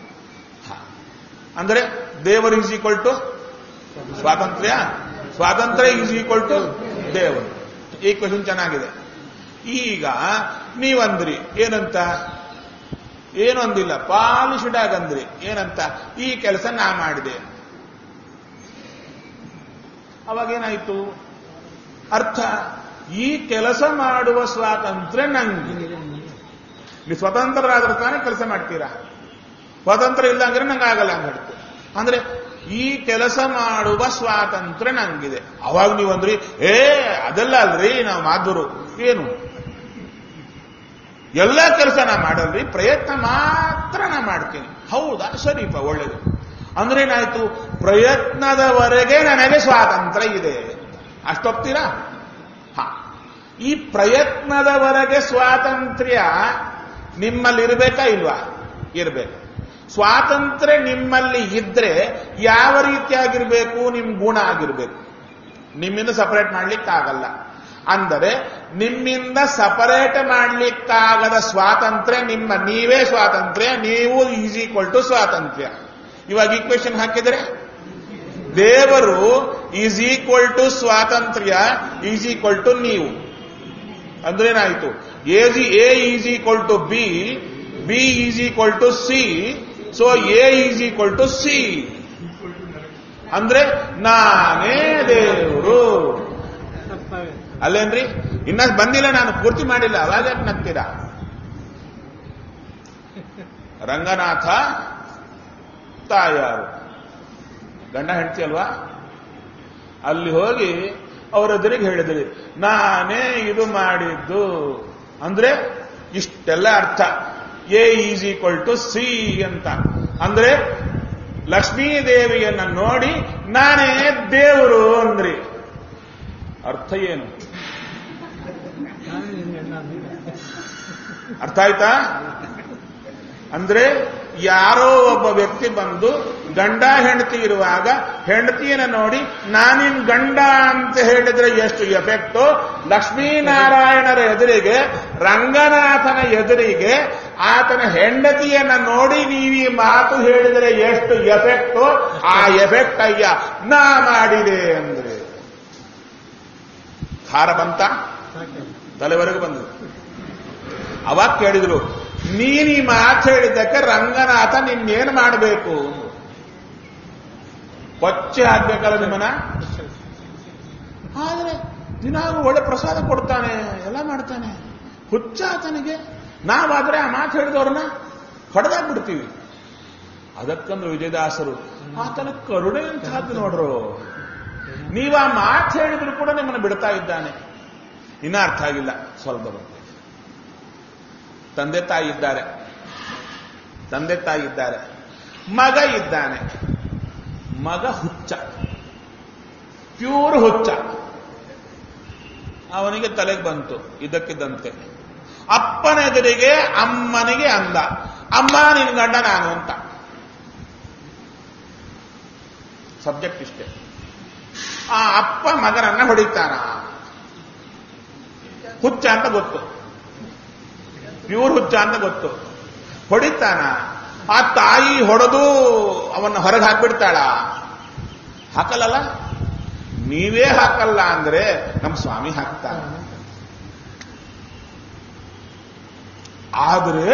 ಅಂದ್ರೆ ದೇವರು ಈಸ್ ಈಕ್ವಲ್ ಟು ಸ್ವಾತಂತ್ರ್ಯ, ಸ್ವಾತಂತ್ರ್ಯ ಈಸ್ ಈಕ್ವಲ್ ಟು ದೇವರು. ಈ ಕ್ವೆಶನ್ ಚೆನ್ನಾಗಿದೆ. ಈಗ ನೀವಂದ್ರಿ ಏನಂತ? ಏನು ಅಂದಿಲ್ಲ, ಪಾಲಿಶ್ಡ್ ಆಗಂದ್ರಿ. ಏನಂತ? ಈ ಕೆಲಸ ನಾ ಮಾಡಿದೆ. ಅವಾಗೇನಾಯ್ತು ಅರ್ಥ? ಈ ಕೆಲಸ ಮಾಡುವ ಸ್ವಾತಂತ್ರ್ಯ ನಂಗೆ. ನೀವು ಸ್ವತಂತ್ರರಾದ್ರೆ ತಾನೇ ಕೆಲಸ ಮಾಡ್ತೀರಾ. ಸ್ವಾತಂತ್ರ್ಯ ಇಲ್ಲ ಅಂದ್ರೆ ನಂಗೆ ಆಗಲ್ಲ ಅಂತ ಹೇಳ್ತೀವಿ. ಅಂದ್ರೆ ಈ ಕೆಲಸ ಮಾಡುವ ಸ್ವಾತಂತ್ರ್ಯ ನಂಗಿದೆ. ಅವಾಗ ನೀವಂದ್ರಿ ಏ ಅದೆಲ್ಲ ಅಲ್ರಿ ನಾವು ಮಾಧುರು. ಏನು? ಎಲ್ಲ ಕೆಲಸ ನಾ ಮಾಡಲ್ರಿ, ಪ್ರಯತ್ನ ಮಾತ್ರ ನಾ ಮಾಡ್ತೀನಿ. ಹೌದಾ? ಸರಿಪ, ಒಳ್ಳೇದು. ಅಂದ್ರೆ ಏನಾಯ್ತು? ಪ್ರಯತ್ನದವರೆಗೆ ನನಗೆ ಸ್ವಾತಂತ್ರ್ಯ ಇದೆ. ಅಷ್ಟೊಪ್ತೀರಾ? ಹ, ಈ ಪ್ರಯತ್ನದವರೆಗೆ ಸ್ವಾತಂತ್ರ್ಯ ನಿಮ್ಮಲ್ಲಿ ಇರಬೇಕಾ ಇಲ್ವಾ? ಇರಬೇಕು. ಸ್ವಾತಂತ್ರ್ಯ ನಿಮ್ಮಲ್ಲಿ ಇದ್ರೆ ಯಾವ ರೀತಿಯಾಗಿರ್ಬೇಕು? ನಿಮ್ ಗುಣ ಆಗಿರ್ಬೇಕು. ನಿಮ್ಮಿಂದ ಸಪರೇಟ್ ಮಾಡ್ಲಿಕ್ಕಾಗಲ್ಲ. ಅಂದರೆ ನಿಮ್ಮಿಂದ ಸಪರೇಟ್ ಮಾಡ್ಲಿಕ್ಕಾಗದ ಸ್ವಾತಂತ್ರ್ಯ ನಿಮ್ಮ, ನೀವೇ ಸ್ವಾತಂತ್ರ್ಯ, ನೀವು ಈಸ್ ಈಕ್ವಲ್ ಟು ಸ್ವಾತಂತ್ರ್ಯ. ಇವಾಗ ಈಕ್ವೇಶನ್ ಹಾಕಿದರೆ ದೇವರು ಈಸ್ ಈಕ್ವಲ್ ಟು ಸ್ವಾತಂತ್ರ್ಯ ಈಸ್ ಈಕ್ವಲ್ ಟು ನೀವು. ಅಂದ್ರೇನಾಯ್ತು? A is equal to B, B is equal to C, so A is equal to C. ಅಂದ್ರೆ ನಾನೇ ದೇವರು. ಅಲ್ಲೇನ್ರಿ? ಇನ್ನ ಬಂದಿಲ್ಲ, ನಾನು ಪೂರ್ತಿ ಮಾಡಿಲ್ಲ. ಅವಾಗ ನಗ್ತೀರಾ? ರಂಗನಾಥ ತಾಯಾರು ಗಂಡ ಹೆಂಡತಿ ಅಲ್ವಾ? ಅಲ್ಲಿ ಹೋಗಿ ಅವರ ಎದುರಿಗೆ ಹೇಳಿದ್ರಿ ನಾನೇ ಇದು ಮಾಡಿದ್ದು. ಅಂದ್ರೆ ಇಷ್ಟೆಲ್ಲ ಅರ್ಥ. A is equal to C ಅಂತ. ಅಂದ್ರೆ ಲಕ್ಷ್ಮೀದೇವಿಯನ್ನ ನೋಡಿ ನಾನೇ ದೇವರು ಅಂದ್ರಿ. ಅರ್ಥ ಏನು? ಅರ್ಥ ಆಯ್ತಾ? ಅಂದ್ರೆ ಯಾರೋ ಒಬ್ಬ ವ್ಯಕ್ತಿ ಬಂದು ಗಂಡ ಹೆಂಡತಿ ಇರುವಾಗ ಹೆಂಡತಿಯನ್ನ ನೋಡಿ ನಾನಿನ್ ಗಂಡ ಅಂತ ಹೇಳಿದ್ರೆ ಎಷ್ಟು ಎಫೆಕ್ಟು, ಲಕ್ಷ್ಮೀನಾರಾಯಣರ ಎದುರಿಗೆ, ರಂಗನಾಥನ ಎದುರಿಗೆ ಆತನ ಹೆಂಡತಿಯನ್ನ ನೋಡಿ ನೀವು ಈ ಮಾತು ಹೇಳಿದರೆ ಎಷ್ಟು ಎಫೆಕ್ಟು, ಆ ಎಫೆಕ್ಟ್ ಅಯ್ಯ ನಾ ಮಾಡಿದೆ ಅಂದ್ರೆ ಖಾರ ಬಂತ ತಲೆವರೆಗೂ ಬಂದು. ಅವಾಗ ಕೇಳಿದ್ರು ನೀನ್ ಈ ಮಾತು ಹೇಳಿದ್ದಕ್ಕೆ ರಂಗನಾಥ ನಿನ್ನೇನು ಮಾಡಬೇಕು? ಕೊಚ್ಚೆ ಹಾಕ್ಬೇಕಲ್ಲ ನಿಮ್ಮನ್ನ. ಆದ್ರೆ ದಿನಾಲು ಒಳ್ಳೆ ಪ್ರಸಾದ ಕೊಡ್ತಾನೆ, ಎಲ್ಲ ಮಾಡ್ತಾನೆ. ಹುಚ್ಚ ಆತನಿಗೆ. ನಾವಾದ್ರೆ ಆ ಮಾತು ಹೇಳಿದವ್ರನ್ನ ಹೊಡೆದಾಗ್ಬಿಡ್ತೀವಿ. ಅದಕ್ಕಂದ್ರೆ ವಿಜಯದಾಸರು ಆತನ ಕರುಣೆ ಅಂತಹದ್ದು ನೋಡ್ರು. ನೀವು ಆ ಮಾತು ಹೇಳಿದ್ರು ಕೂಡ ನಿಮ್ಮನ್ನು ಬಿಡ್ತಾ ಇದ್ದಾನೆ. ಇನ್ನ ಅರ್ಥ ಆಗಿಲ್ಲ, ಸ್ವಲ್ಪ ಬರುತ್ತೆ. ತಂದೆ ತಾಯಿ ಇದ್ದಾರೆ, ತಂದೆ ತಾಯಿ ಇದ್ದಾರೆ, ಮಗ ಇದ್ದಾನೆ. ಮಗ ಹುಚ್ಚ, ಪ್ಯೂರ್ ಹುಚ್ಚ. ಅವನಿಗೆ ತಲೆಗೆ ಬಂತು ಇದಕ್ಕಿದ್ದಂತೆ. ಅಪ್ಪನ ಎದುರಿಗೆ ಅಮ್ಮನಿಗೆ ಅಂದ, ಅಮ್ಮ ನಿನ್ ಗಂಡ ನಾನು ಅಂತ. ಸಬ್ಜೆಕ್ಟ್ ಇಷ್ಟೇ. ಆ ಅಪ್ಪ ಮಗನನ್ನ ಹೊಡಿತಾನ. ಹುಚ್ಚ ಅಂತ ಗೊತ್ತು, ಪ್ಯೂರ್ ಹುಚ್ಚ ಅಂತ ಗೊತ್ತು. ಹೊಡಿತಾನ. ಆ ತಾಯಿ ಹೊಡೆದು ಅವನ್ನ ಹೊರಗೆ ಹಾಕ್ಬಿಡ್ತಾಳ? ಹಾಕಲ್ಲ. ನೀವೇ ಹಾಕಲ್ಲ ಅಂದ್ರೆ ನಮ್ಮ ಸ್ವಾಮಿ ಹಾಕ್ತಾನ. ಆದ್ರೆ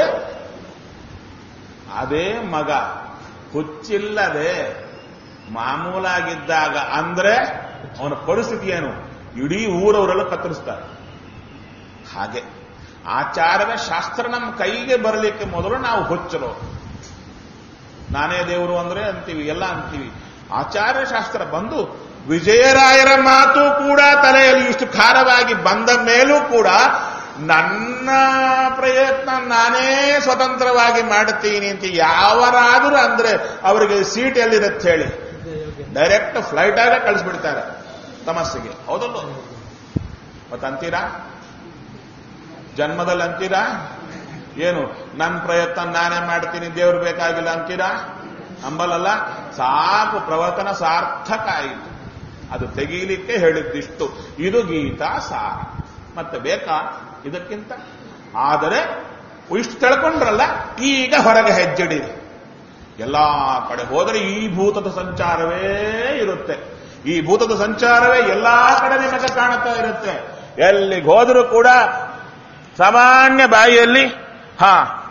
ಅದೇ ಮಗ ಹುಚ್ಚಿಲ್ಲದೆ ಮಾಮೂಲಾಗಿದ್ದಾಗ ಅಂದ್ರೆ ಅವನ ಪರಿಸ್ಥಿತಿ ಏನು? ಇಡೀ ಊರವರೆಲ್ಲ ಕತ್ತರಿಸ್ತಾರೆ. ಹಾಗೆ ಆಚಾರದ ಶಾಸ್ತ್ರ ನಮ್ಮ ಕೈಗೆ ಬರಲಿಕ್ಕೆ ಮೊದಲು ನಾವು ಹುಚ್ಚರು. ನಾನೇ ದೇವರು ಅಂದ್ರೆ ಅಂತೀವಿ, ಎಲ್ಲ ಅಂತೀವಿ. ಆಚಾರ್ಯ ಶಾಸ್ತ್ರ ಬಂದು ವಿಜಯರಾಯರ ಮಾತು ಕೂಡ ತಲೆಯಲ್ಲಿ ಇಷ್ಟು ಖಾರವಾಗಿ ಬಂದ ಮೇಲೂ ಕೂಡ ನನ್ನ ಪ್ರಯತ್ನ ನಾನೇ ಸ್ವತಂತ್ರವಾಗಿ ಮಾಡುತ್ತೀನಿ ಅಂತ ಯಾವರಾದರೂ ಅಂದ್ರೆ ಅವರಿಗೆ ಸೀಟ್ ಎಲ್ಲಿರುತ್ತೆ ಹೇಳಿ? ಡೈರೆಕ್ಟ್ ಫ್ಲೈಟ್ ಆಗ ಕಳಿಸ್ಬಿಡ್ತಾರೆ ತಮಸ್ಸಿಗೆ. ಹೌದಲ್ಲ? ಮತ್ತಂತೀರಾ? ಜನ್ಮದಲ್ಲಿ ಅಂತೀರಾ ಏನು? ನನ್ನ ಪ್ರಯತ್ನ ನಾನೇ ಮಾಡ್ತೀನಿ, ದೇವ್ರು ಬೇಕಾಗಿಲ್ಲ ಅಂತೀರಾ? ಅಂಬಲಲ್ಲ. ಸಾಕು, ಪ್ರವರ್ತನ ಸಾರ್ಥಕ ಆಯಿತು. ಅದು ತೆಗೀಲಿಕ್ಕೆ ಹೇಳಿದ್ದಿಷ್ಟು. ಇದು ಗೀತಾ ಸಾರ. ಮತ್ತೆ ಬೇಕಾ ಇದಕ್ಕಿಂತ? ಆದರೆ ಇಷ್ಟು ತಿಳ್ಕೊಂಡ್ರಲ್ಲ, ಈಗ ಹೊರಗೆ ಹೆಜ್ಜೆಡಿರಿ. ಎಲ್ಲಾ ಕಡೆ ಹೋದರೆ ಈ ಭೂತದ ಸಂಚಾರವೇ ಇರುತ್ತೆ. ಈ ಭೂತದ ಸಂಚಾರವೇ ಎಲ್ಲಾ ಕಡೆ ನಿಮಗೆ ಕಾಣುತ್ತಾ ಇರುತ್ತೆ. ಎಲ್ಲಿಗೆ ಹೋದರೂ ಕೂಡ ಸಾಮಾನ್ಯ ಬಾಯಿಯಲ್ಲಿ ಹಾ